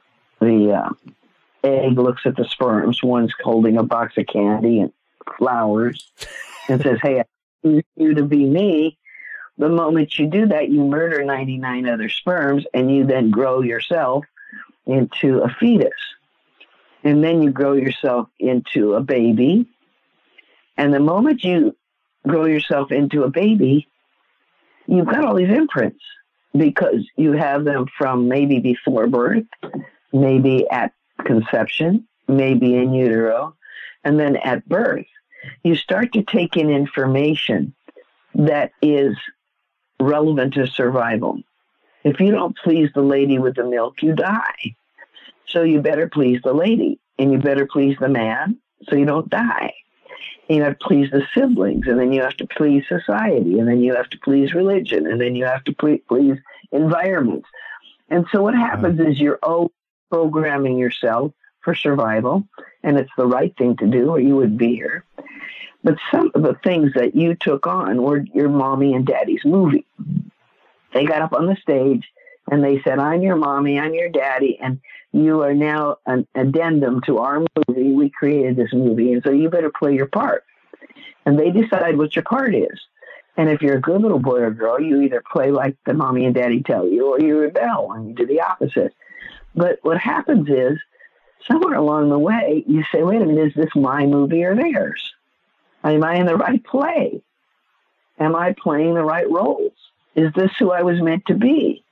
egg looks at the sperms, one's holding a box of candy and flowers, and says, "Hey, I choose you to be me." The moment you do that, you murder 99 other sperms, and you then grow yourself into a fetus, and then you grow yourself into a baby. And the moment you grow yourself into a baby, you've got all these imprints because you have them from maybe before birth, maybe at conception, maybe in utero, and then at birth. You start to take in information that is relevant to survival. If you don't please the lady with the milk, you die. So you better please the lady, and you better please the man so you don't die. And you have to please the siblings, and then you have to please society, and then you have to please religion, and then you have to please environments. And so what happens is you're always programming yourself for survival, and it's the right thing to do, or you would be here. But some of the things that you took on were your mommy and daddy's movie. They got up on the stage and they said, I'm your mommy, I'm your daddy, and you are now an addendum to our movie. We created this movie, and so you better play your part. And they decide what your part is. And if you're a good little boy or girl, you either play like the mommy and daddy tell you, or you rebel and you do the opposite. But what happens is, somewhere along the way, you say, wait a minute, is this my movie or theirs? Am I in the right play? Am I playing the right roles? Is this who I was meant to be?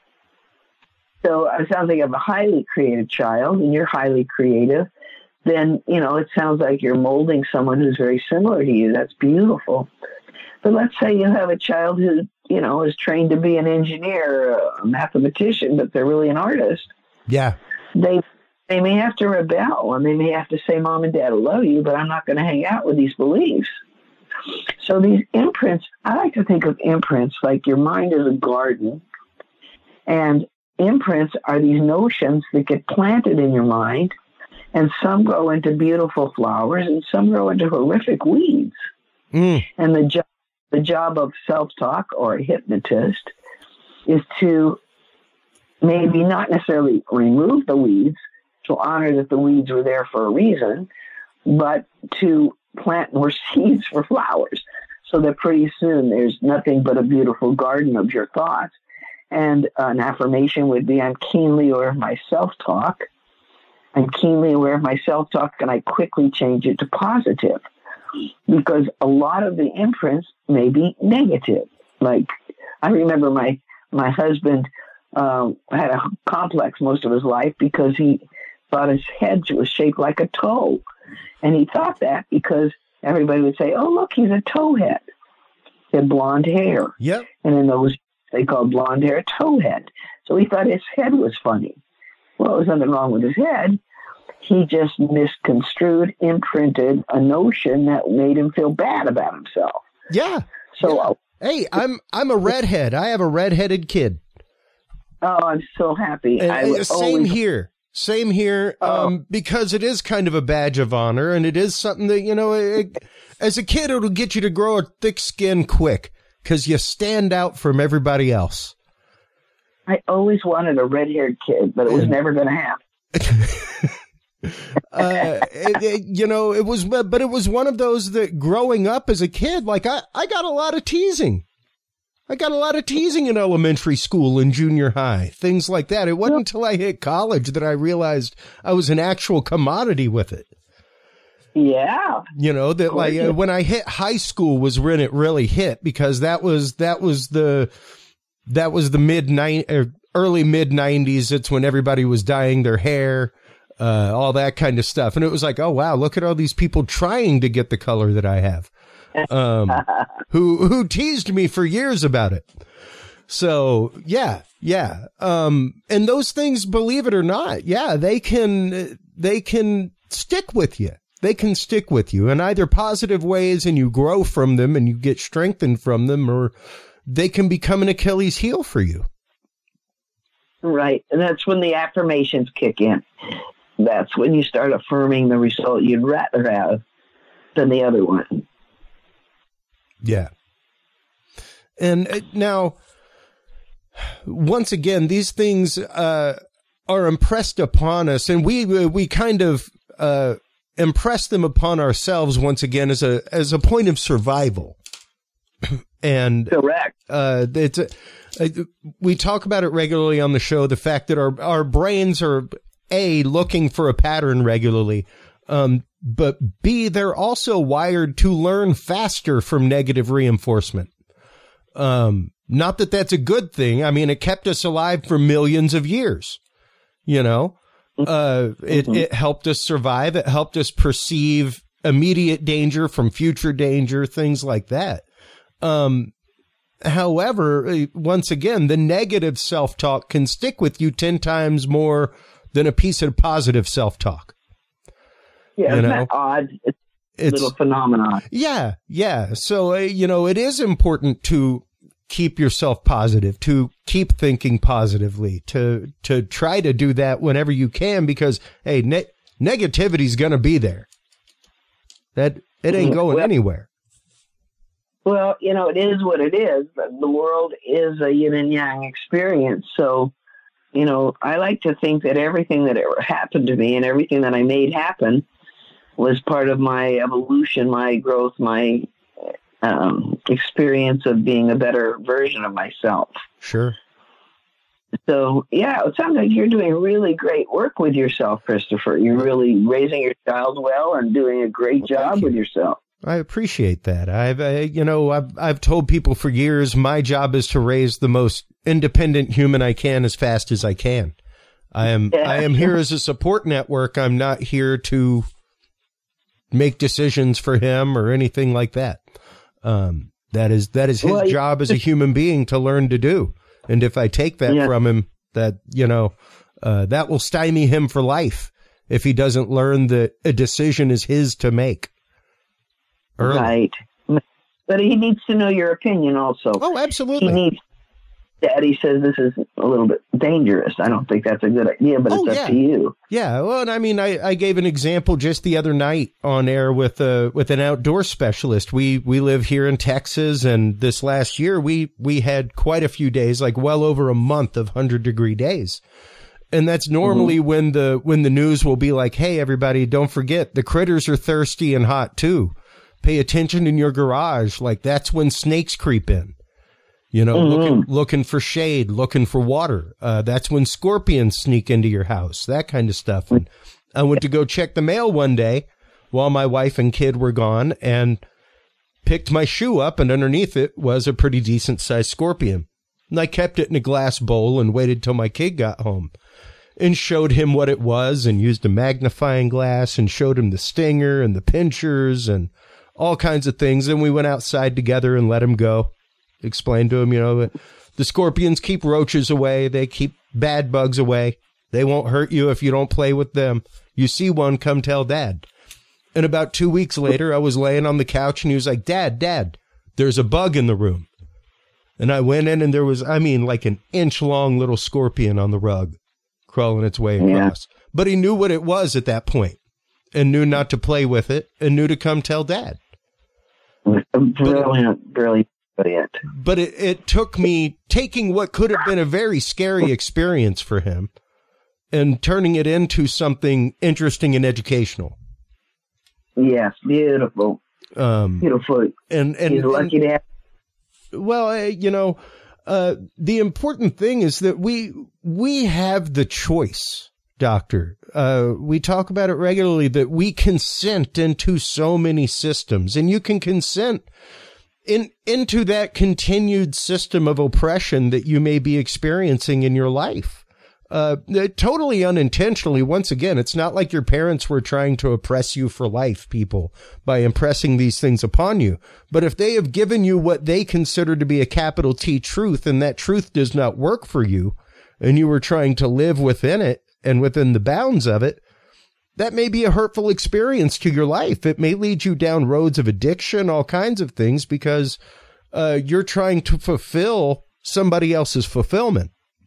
So it sounds like you have a highly creative child and you're highly creative. Then, it sounds like you're molding someone who's very similar to you. That's beautiful. But let's say you have a child who, is trained to be an engineer, a mathematician, but they're really an artist. Yeah. They may have to rebel, and they may have to say, Mom and Dad, I love you, but I'm not going to hang out with these beliefs. So these imprints, I like to think of imprints like your mind is a garden, and imprints are these notions that get planted in your mind, and some grow into beautiful flowers, and some grow into horrific weeds. And the job of self-talk or a hypnotist is to maybe not necessarily remove the weeds, to honor that the weeds were there for a reason, but to plant more seeds for flowers so that pretty soon there's nothing but a beautiful garden of your thoughts. And an affirmation would be, I'm keenly aware of my self-talk. I'm keenly aware of my self-talk, and I quickly change it to positive. Because a lot of the imprints may be negative. Like, I remember my husband had a complex most of his life because he thought his head was shaped like a toe. And he thought that because everybody would say, oh, look, he's a towhead. He had blonde hair. Yep. And in those, they called blonde hair towhead. So he thought his head was funny. Well, there was nothing wrong with his head. He just misconstrued, imprinted a notion that made him feel bad about himself. Yeah. So, hey, I'm a redhead. I have a redheaded kid. Oh, I'm so happy. Same here. Same here. Because it is kind of a badge of honor, and it is something that, as a kid, it'll get you to grow a thick skin quick because you stand out from everybody else. I always wanted a red-haired kid, but it was never going to happen. It was one of those that growing up as a kid, like I got a lot of teasing. I got a lot of teasing in elementary school and junior high, things like that. It wasn't until I hit college that I realized I was an actual commodity with it. Yeah. When I hit high school was when it really hit, because that was the early mid 90s. It's when everybody was dyeing their hair, all that kind of stuff. And it was like, oh, wow, look at all these people trying to get the color that I have, who teased me for years about it. So, yeah. And those things, believe it or not, they can stick with you. They can stick with you in either positive ways, and you grow from them and you get strengthened from them, or they can become an Achilles heel for you. Right. And that's when the affirmations kick in. That's when you start affirming the result you'd rather have than the other one. Yeah. And now, once again, these things are impressed upon us, and we kind of impress them upon ourselves once again as a point of survival. And correct. We talk about it regularly on the show, the fact that our brains are looking for a pattern regularly, but B, they're also wired to learn faster from negative reinforcement. Not that that's a good thing. I mean, it kept us alive for millions of years. It helped us survive. It helped us perceive immediate danger from future danger, things like that. However, once again, the negative self-talk can stick with you 10 times more than a piece of positive self-talk. Yeah, isn't that odd? It's a little phenomenon. Yeah, yeah. So, it is important to keep yourself positive, to keep thinking positively, to try to do that whenever you can, because, hey, negativity is going to be there. That it ain't going anywhere. Well, it is what it is. The world is a yin and yang experience. So, I like to think that everything that ever happened to me and everything that I made happen was part of my evolution, my growth, my experience of being a better version of myself. Sure. So, yeah, it sounds like you're doing really great work with yourself, Christopher. You're really raising your child well and doing a great job with yourself. I appreciate that. I've told people for years my job is to raise the most independent human I can as fast as I can. I am here as a support network. I'm not here to make decisions for him or anything like that. That is his job as a human being to learn to do. And if I take that from him, that that will stymie him for life if he doesn't learn that a decision is his to make. Early. Right. But he needs to know your opinion also. Oh, absolutely. Daddy says this is a little bit dangerous. I don't think that's a good idea, but it's up to you. Yeah. Well, and I mean, I gave an example just the other night on air with an outdoor specialist. We live here in Texas, and this last year we had quite a few days, like well over a month of 100-degree days. And that's normally when the news will be like, hey, everybody, don't forget the critters are thirsty and hot too. Pay attention in your garage. Like, that's when snakes creep in, looking for shade, looking for water. That's when scorpions sneak into your house, that kind of stuff. And I went to go check the mail one day while my wife and kid were gone and picked my shoe up, and underneath it was a pretty decent sized scorpion. And I kept it in a glass bowl and waited till my kid got home and showed him what it was and used a magnifying glass and showed him the stinger and the pinchers and all kinds of things. And we went outside together and let him go. Explained to him, that the scorpions keep roaches away. They keep bad bugs away. They won't hurt you if you don't play with them. You see one, come tell Dad. And about 2 weeks later, I was laying on the couch and he was like, Dad, there's a bug in the room. And I went in and there was, like an inch-long little scorpion on the rug crawling its way across. Yeah. But he knew what it was at that point and knew not to play with it and knew to come tell Dad. Brilliant. But it took me taking what could have been a very scary experience for him and turning it into something interesting and educational. Yes, beautiful. Beautiful. And he's lucky to have. Well, the important thing is that we have the choice, Doctor. We talk about it regularly, that we consent into so many systems, and you can consent into that continued system of oppression that you may be experiencing in your life. Totally unintentionally. Once again, it's not like your parents were trying to oppress you for life, people, by impressing these things upon you. But if they have given you what they consider to be a capital T truth, and that truth does not work for you, and you were trying to live within it and within the bounds of it, that may be a hurtful experience to your life. It may lead you down roads of addiction, all kinds of things, because you're trying to fulfill somebody else's fulfillment.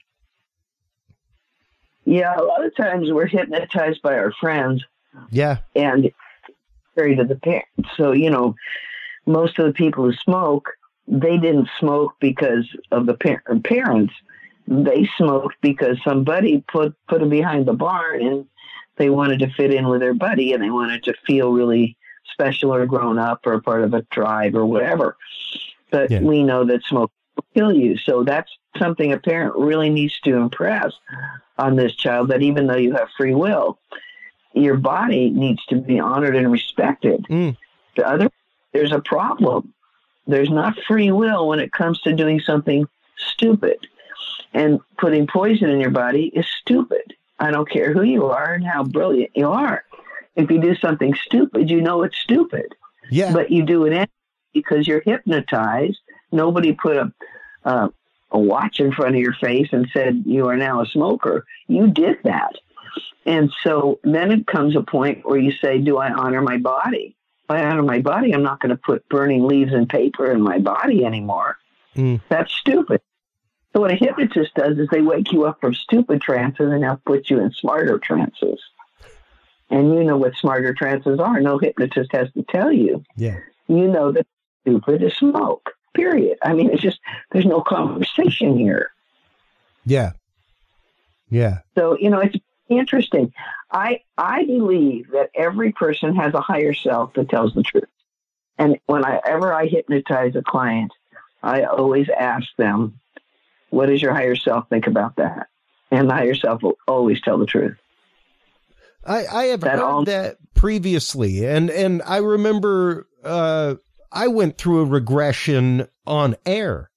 Yeah, a lot of times we're hypnotized by our friends. Yeah. And carried to the parents. So, most of the people who smoke, they didn't smoke because of the parents. They smoked because somebody put them behind the barn and they wanted to fit in with their buddy and they wanted to feel really special or grown up or part of a tribe or whatever. But we know that smoke will kill you. So that's something a parent really needs to impress on this child, that even though you have free will, your body needs to be honored and respected. There's a problem. There's not free will when it comes to doing something stupid. And putting poison in your body is stupid. I don't care who you are and how brilliant you are. If you do something stupid, you know it's stupid. Yeah. But you do it anyway because you're hypnotized Nobody put a watch in front of your face and said, you are now a smoker. You did that. And so then it comes a point where you say, do I honor my body? If I honor my body, I'm not going to put burning leaves and paper in my body anymore. That's stupid. So what a hypnotist does is they wake you up from stupid trances and now put you in smarter trances. And you know what smarter trances are. No hypnotist has to tell you. Yeah. You know that stupid is smoke, period. I mean, it's just, there's no conversation here. Yeah. Yeah. So, it's interesting. I believe that every person has a higher self that tells the truth. And whenever I hypnotize a client, I always ask them, what does your higher self think about that? And the higher self will always tell the truth. I have heard that previously, and I remember I went through a regression on air.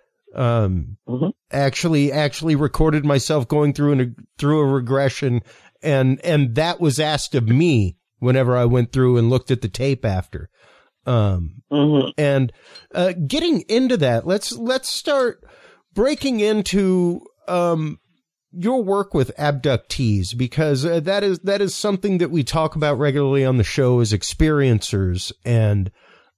Actually recorded myself going through a regression, and that was asked of me whenever I went through and looked at the tape after. And getting into that, let's start breaking into your work with abductees, because that is something that we talk about regularly on the show as experiencers, and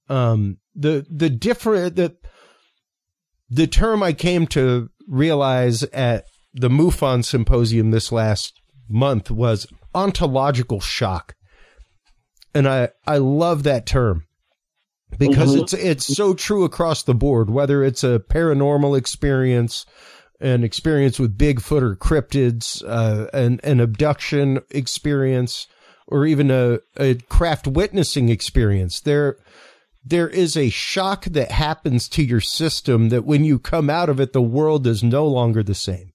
the term I came to realize at the MUFON symposium this last month was ontological shock, and I love that term because it's so true across the board, whether it's a paranormal experience, an experience with Bigfoot or cryptids, an abduction experience, or even a craft witnessing experience. There is a shock that happens to your system that when you come out of it, the world is no longer the same.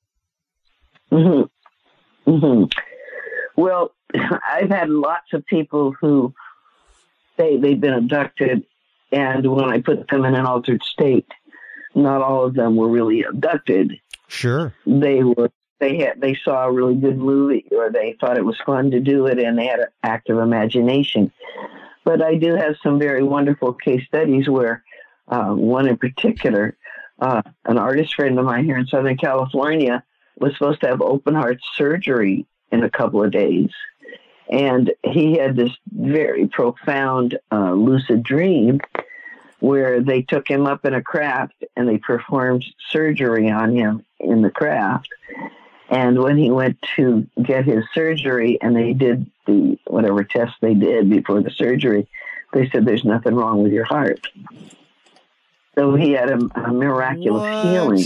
Well, I've had lots of people who say they've been abducted, and when I put them in an altered state, not all of them were really abducted. Sure. They saw a really good movie, or they thought it was fun to do it, and they had an active imagination. But I do have some very wonderful case studies where one in particular, an artist friend of mine here in Southern California was supposed to have open heart surgery in a couple of days. And he had this very profound lucid dream where they took him up in a craft and they performed surgery on him in the craft. And when he went to get his surgery and they did the whatever test they did before the surgery, they said, there's nothing wrong with your heart. So he had a miraculous healing.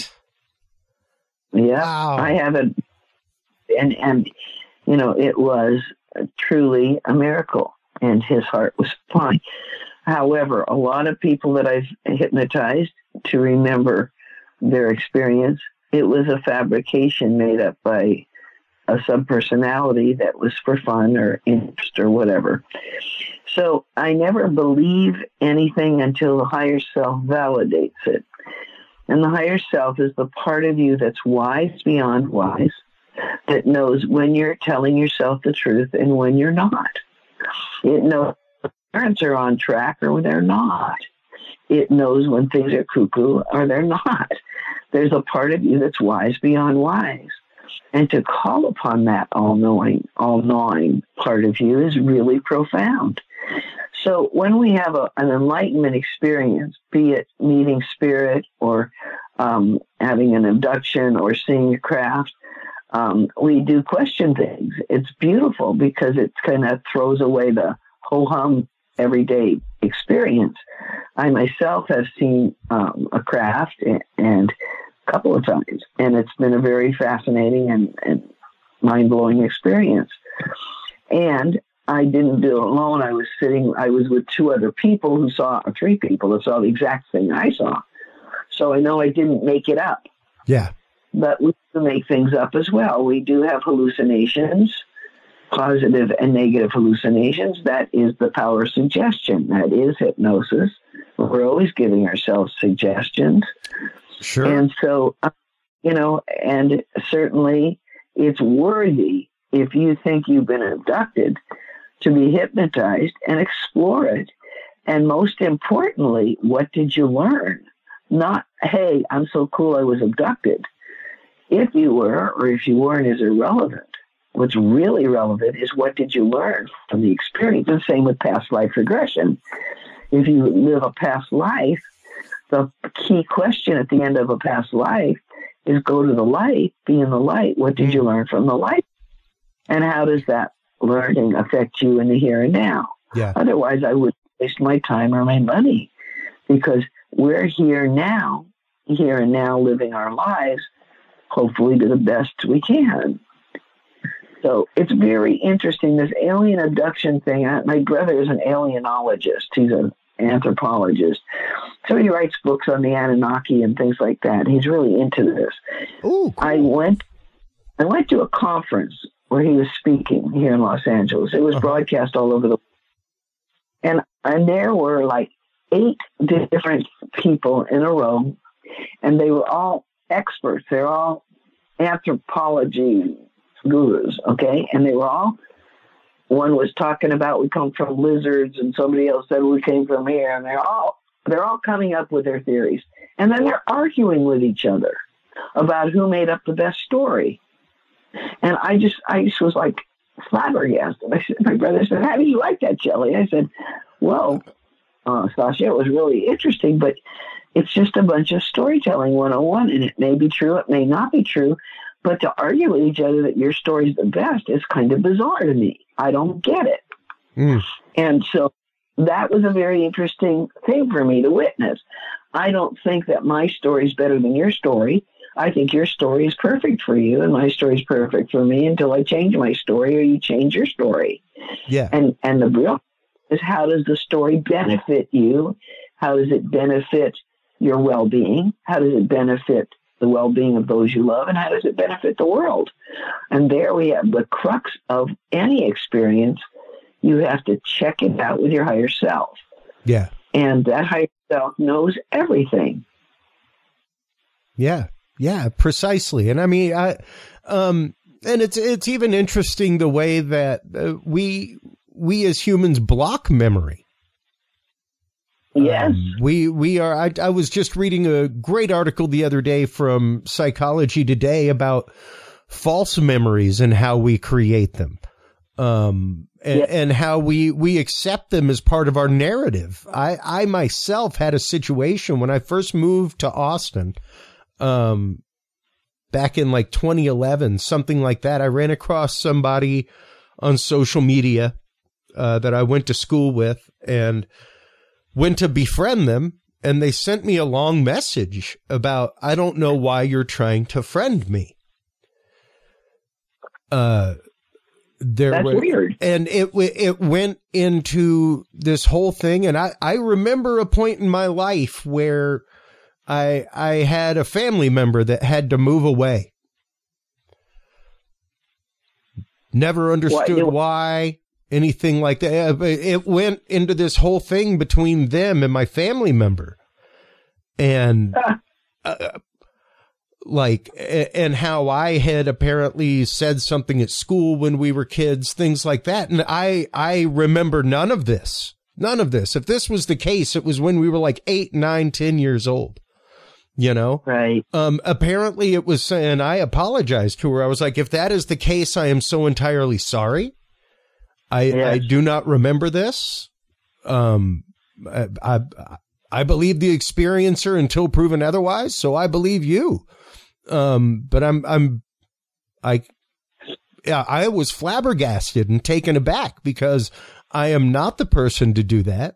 Yeah, wow. I have it. And, it was truly a miracle, and his heart was fine. However, a lot of people that I've hypnotized to remember their experience, it was a fabrication made up by a subpersonality that was for fun or interest or whatever. So I never believe anything until the higher self validates it. And the higher self is the part of you that's wise beyond wise, that knows when you're telling yourself the truth and when you're not. It knows when parents are on track or when they're not. It knows when things are cuckoo or they're not. There's a part of you that's wise beyond wise. And to call upon that all-knowing part of you is really profound. So when we have an enlightenment experience, be it meeting spirit or having an abduction or seeing a craft, we do question things. It's beautiful because it kind of throws away the ho-hum everyday experience. I myself have seen a craft and a couple of times, and it's been a very fascinating and mind-blowing experience. And I didn't do it alone. I was with two other people or three people who saw the exact thing I saw. So I know I didn't make it up. Yeah. But we do make things up as well. We do have hallucinations, positive and negative hallucinations. That is the power of suggestion. That is hypnosis. We're always giving ourselves suggestions. Sure. And so, and certainly it's worthy, if you think you've been abducted, to be hypnotized and explore it. And most importantly, what did you learn? not, hey, I'm so cool I was abducted. If you were or if you weren't is irrelevant. What's really relevant is what did you learn from the experience? And same with past life regression. If you live a past life, the key question at the end of a past life is go to the light, be in the light. What did you learn from the light? And how does that learning affect you in the here and now? Yeah. Otherwise, I would waste my time or my money, because we're here now, here and now, living our lives, hopefully to the best we can. So it's very interesting, this alien abduction thing. My brother is an alienologist. He's an anthropologist. So he writes books on the Anunnaki and things like that. He's really into this. Ooh, cool. I went to a conference where he was speaking here in Los Angeles. It was broadcast all over the world. And there were like 8 different people in a row, and they were all experts. They're all anthropology gurus, okay? And they were all, one was talking about we come from lizards, and somebody else said we came from here, and they're all coming up with their theories. And then they're arguing with each other about who made up the best story. And I just was like flabbergasted. My brother said, how do you like that, Shelley? I said, well, Sasha, it was really interesting, but it's just a bunch of storytelling 101, and it may be true, it may not be true, but to argue with each other that your story's the best is kind of bizarre to me. I don't get it. And so that was a very interesting thing for me to witness. I don't think that my story is better than your story. I think your story is perfect for you, and my story is perfect for me until I change my story or you change your story. Yeah. And the real is, how does the story benefit you? How does it benefit your well-being? How does it benefit the well-being of those you love? And how does it benefit the world? And there we have the crux of any experience. You have to check it out with your higher self. Yeah. And that higher self knows everything. Yeah. Yeah, precisely. And I mean, and it's even interesting the way that we as humans block memory. Yes. We are, I was just reading a great article the other day from Psychology Today about false memories and how we create them. And how we accept them as part of our narrative. I myself had a situation when I first moved to Austin, back in like 2011, something like that. I ran across somebody on social media, that I went to school with, and went to befriend them, and they sent me a long message about, I don't know why you're trying to friend me. That's weird. And it went into this whole thing. And I remember a point in my life where I had a family member that had to move away. Never understood why. Anything like that. It went into this whole thing between them and my family member. And and how I had apparently said something at school when we were kids, things like that. And I remember none of this. None of this. If this was the case, it was when we were like 8, 9, 10 years old. You know? Right. Apparently it was, and I apologized to her. I was like, if that is the case, I am so entirely sorry. I do not remember this. I believe the experiencer until proven otherwise, so I believe you. But I was flabbergasted and taken aback because I am not the person to do that.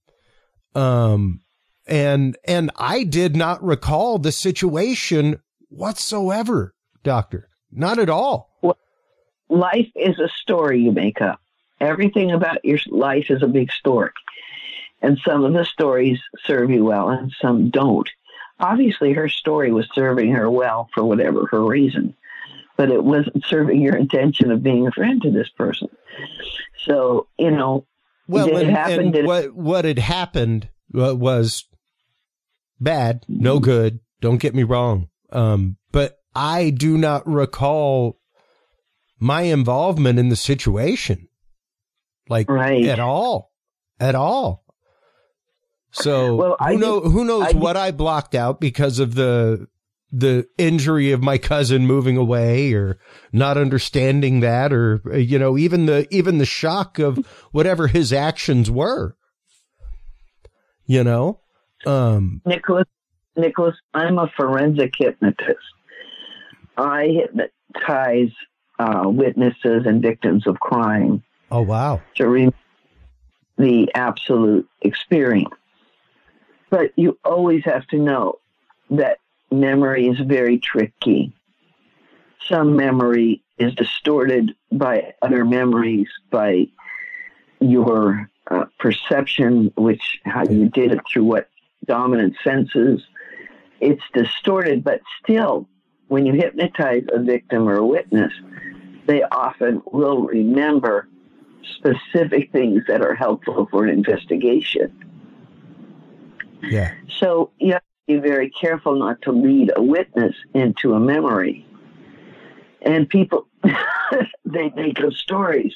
And I did not recall the situation whatsoever, Doctor. Not at all. Well, life is a story you make up. Everything about your life is a big story. And some of the stories serve you well and some don't. Obviously, her story was serving her well for whatever her reason, but it wasn't serving your intention of being a friend to this person. So, you know, what had happened was bad, no good. Don't get me wrong. But I do not recall my involvement in the situation. Like, at all. So Well, who knows what I blocked out because of the injury of my cousin moving away, or not understanding that, or, you know, even the shock of whatever his actions were, you know? Nicholas, I'm a forensic hypnotist. I hypnotize witnesses and victims of crime. Oh, wow. To remember the absolute experience. But you always have to know that memory is very tricky. Some memory is distorted by other memories, by your perception, how you did it through what dominant senses. It's distorted, but still, when you hypnotize a victim or a witness, they often will remember specific things that are helpful for an investigation. Yeah. So you have to be very careful not to lead a witness into a memory. And people, they make up stories.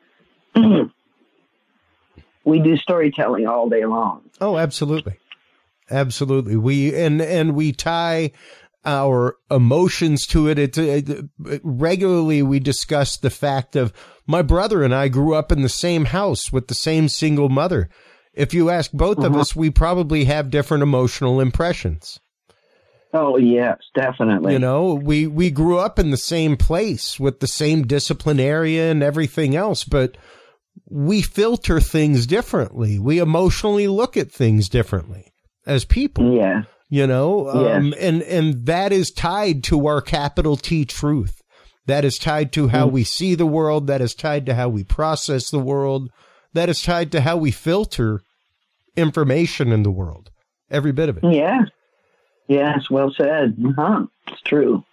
We do storytelling all day long. Oh, absolutely. Absolutely. We tie our emotions to it. Regularly we discuss the fact of my brother and I grew up in the same house with the same single mother. If you ask both of us, we probably have different emotional impressions. Oh, yes, definitely. You know, we grew up in the same place with the same disciplinarian and everything else, but we filter things differently. We emotionally look at things differently as people. Yeah. You know, yes. And that is tied to our capital T truth. That is tied to how we see the world. That is tied to how we process the world. That is tied to how we filter information in the world. Every bit of it. Yeah. Yes, well said. It's true.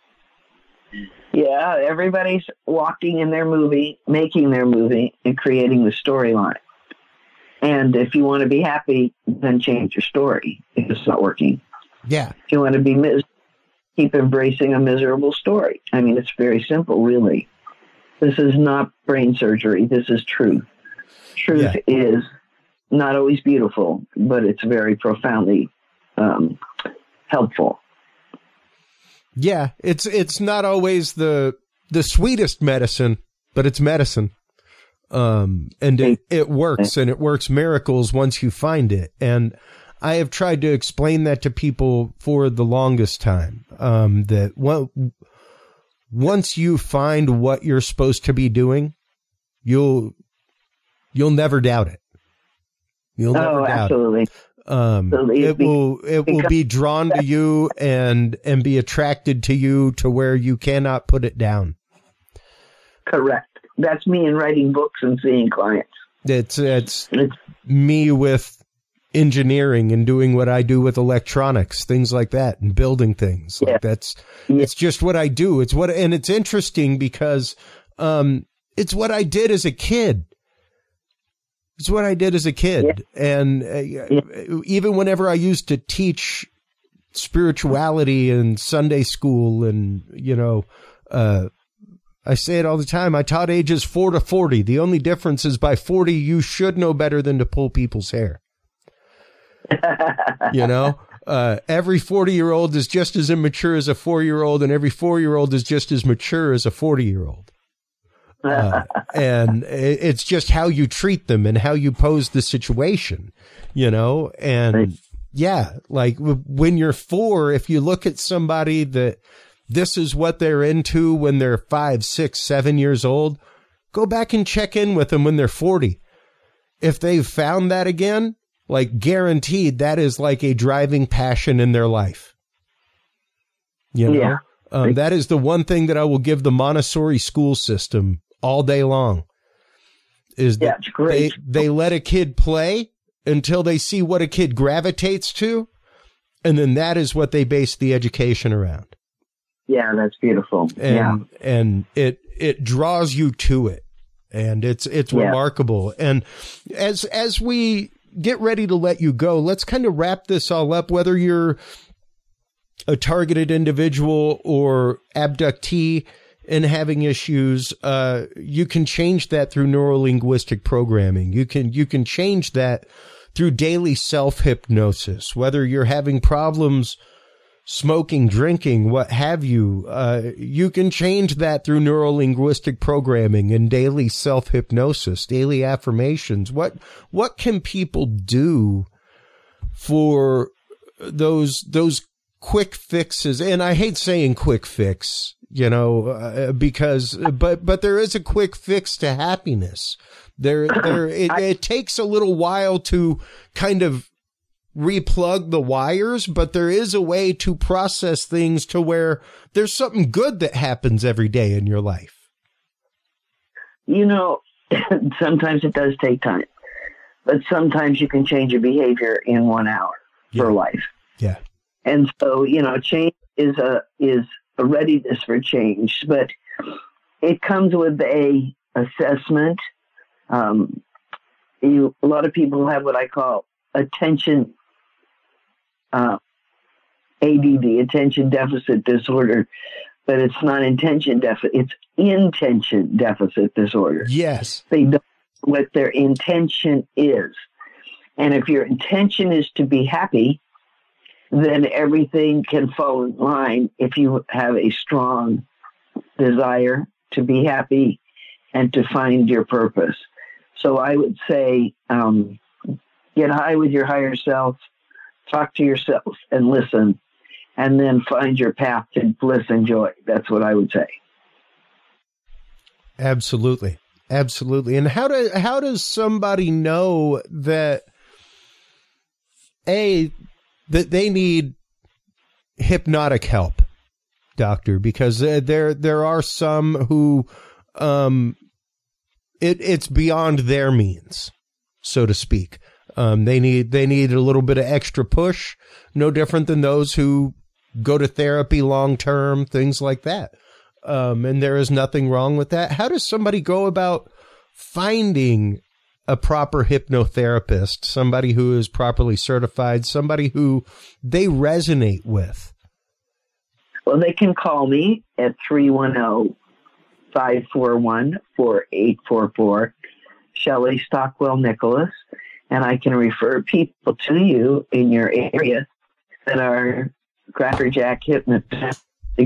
Yeah, everybody's walking in their movie, making their movie, and creating the storyline. And if you want to be happy, then change your story if it's not working. Yeah. If you want to be miserable, keep embracing a miserable story. I mean, it's very simple, really. This is not brain surgery. This is truth. Truth is not always beautiful, but it's very profoundly helpful. Yeah, it's not always the sweetest medicine, but it's medicine. And it works, and it works miracles once you find it. And I have tried to explain that to people for the longest time, that once you find what you're supposed to be doing, you'll never doubt it. You'll never doubt absolutely. It will be drawn to you and be attracted to you to where you cannot put it down. Correct. That's me in writing books and seeing clients. It's me with engineering and doing what I do with electronics, things like that, and building things. Like it's just what I do. And it's interesting because it's what I did as a kid. It's what I did as a kid. Yeah. And even whenever I used to teach spirituality in Sunday school, and, you know, I say it all the time. I taught ages 4 to 40. The only difference is by 40, you should know better than to pull people's hair. You know, every 40-year-old is just as immature as a 4-year-old, and every 4-year-old is just as mature as a 40-year-old. And it's just how you treat them and how you pose the situation, you know? And yeah, like when you're 4, if you look at somebody that this is what they're into when they're 5, 6, 7 years old, go back and check in with them when they're 40. If they've found that again, like guaranteed, that is like a driving passion in their life. You know? Yeah. That is the one thing that I will give the Montessori school system all day long, is that they let a kid play until they see what a kid gravitates to, and then that is what they base the education around. Yeah, that's beautiful. And it draws you to it, and it's remarkable. And as we get ready to let you go, let's kind of wrap this all up, whether you're a targeted individual or abductee and having issues. You can change that through neurolinguistic programming. You can change that through daily self-hypnosis, whether you're having problems smoking, drinking, what have you, you can change that through neuro-linguistic programming and daily self-hypnosis, daily affirmations. What can people do for those quick fixes? And I hate saying quick fix, because, but there is a quick fix to happiness. It takes a little while to kind of replug the wires, but there is a way to process things to where there's something good that happens every day in your life. Sometimes it does take time, but sometimes you can change your behavior in 1 hour for life. Yeah. And so, change is a readiness for change, but it comes with a assessment. A lot of people have what I call attention ADD, attention deficit disorder, but it's not attention deficit, it's intention deficit disorder. Yes. They don't know what their intention is. And if your intention is to be happy, then everything can fall in line if you have a strong desire to be happy and to find your purpose. So I would say, get high with your higher self, talk to yourself and listen, and then find your path to bliss and joy. That's what I would say. Absolutely. Absolutely. And how does somebody know that that they need hypnotic help, doctor? Because there are some who it's beyond their means, so to speak. They need a little bit of extra push, no different than those who go to therapy long term, things like that. And there is nothing wrong with that. How does somebody go about finding a proper hypnotherapist, somebody who is properly certified, somebody who they resonate with? Well, they can call me at 310-541-4844, Shelley Stockwell Nicholas, and I can refer people to you in your area that are crackerjack hypnotists.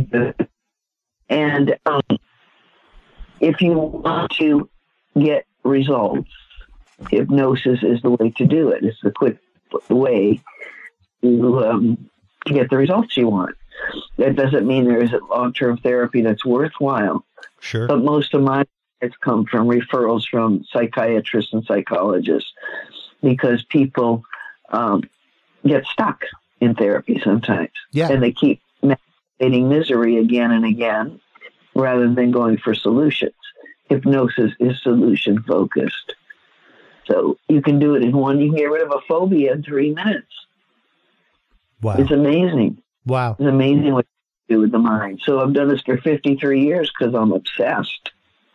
And if you want to get results, hypnosis is the way to do it. It's the quick way to get the results you want. That doesn't mean there isn't long-term therapy that's worthwhile. Sure. But most of mine has come from referrals from psychiatrists and psychologists, because people get stuck in therapy sometimes. Yeah. And they keep manifesting misery again and again rather than going for solutions. Hypnosis is solution focused. So you can do it in one. You can get rid of a phobia in 3 minutes. Wow. It's amazing. Wow. It's amazing what you do with the mind. So I've done this for 53 years because I'm obsessed.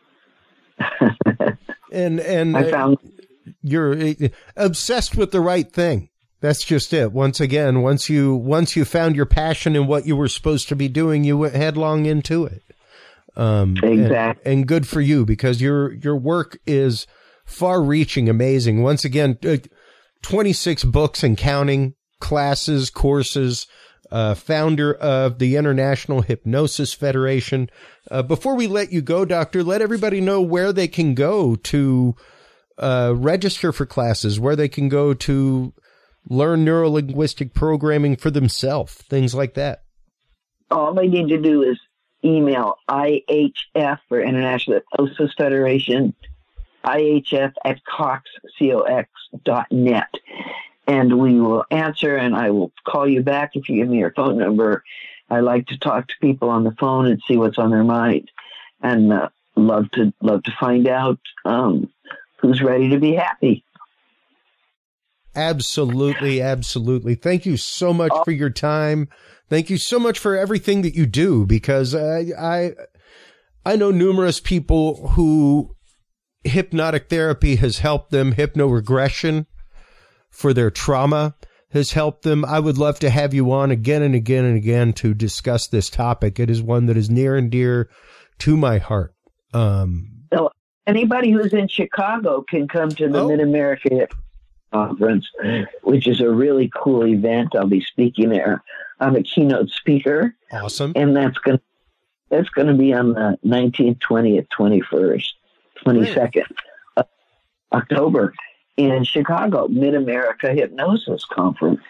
and I found you're obsessed with the right thing. That's just it. Once again, once you found your passion in what you were supposed to be doing, you went headlong into it. Exactly. And good for you, because your work is far-reaching, amazing. Once again, 26 books and counting, classes, courses, founder of the International Hypnosis Federation. Before we let you go, Doctor, let everybody know where they can go to register for classes, where they can go to learn neuro-linguistic programming for themselves, things like that. All they need to do is email IHF, for International Hypnosis Federation, IHF@cox.net. And we will answer, and I will call you back if you give me your phone number. I like to talk to people on the phone and see what's on their mind, and love to find out who's ready to be happy. Absolutely, absolutely. Thank you so much for your time. Thank you so much for everything that you do, because I know numerous people who hypnotic therapy has helped them. Hypnoregression for their trauma has helped them. I would love to have you on again and again and again to discuss this topic. It is one that is near and dear to my heart. So anybody who's in Chicago can come to the Mid-America Conference, which is a really cool event. I'll be speaking there. I'm a keynote speaker. Awesome. And that's going to be on the 19th, 20th, 21st, 22nd of October in Chicago, Mid-America Hypnosis Conference.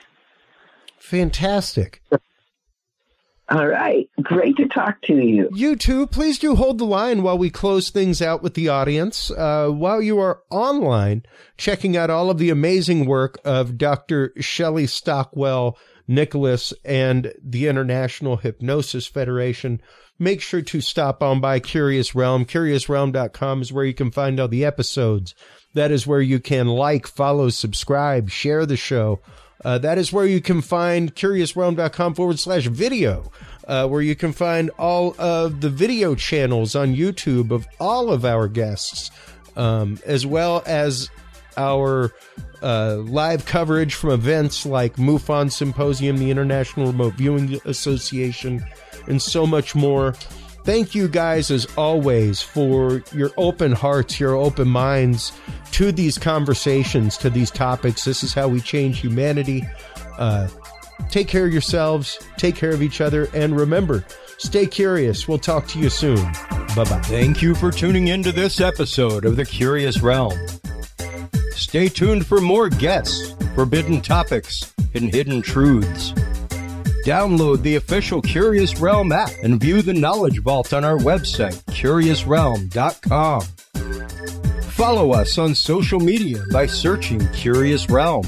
Fantastic. All right. Great to talk to you. You too. Please do hold the line while we close things out with the audience. While you are online, checking out all of the amazing work of Dr. Shelley Stockwell Nicholas and the International Hypnosis Federation, make sure to stop on by Curious Realm. CuriousRealm.com is where you can find all the episodes. That is where you can like, follow, subscribe, share the show. That is where you can find CuriousRealm.com/video, where you can find all of the video channels on YouTube of all of our guests, as well as our live coverage from events like MUFON Symposium, the International Remote Viewing Association, and so much more. Thank you guys, as always, for your open hearts, your open minds to these conversations, to these topics. This is how we change humanity. Take care of yourselves, take care of each other, and remember, stay curious. We'll talk to you soon. Bye-bye. Thank you for tuning into this episode of The Curious Realm. Stay tuned for more guests, forbidden topics, and hidden truths. Download the official Curious Realm app and view the Knowledge Vault on our website, CuriousRealm.com. Follow us on social media by searching Curious Realm.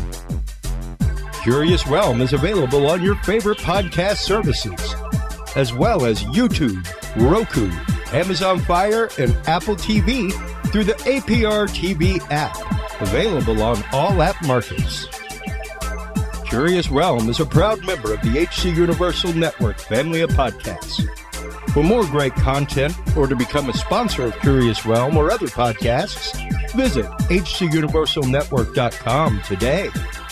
Curious Realm is available on your favorite podcast services, as well as YouTube, Roku, Amazon Fire, and Apple TV through the APR TV app, available on all app markets. Curious Realm is a proud member of the HC Universal Network family of podcasts. For more great content or to become a sponsor of Curious Realm or other podcasts, visit hcuniversalnetwork.com today.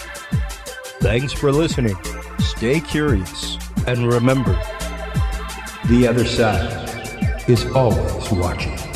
Thanks for listening. Stay curious. And remember, the other side is always watching.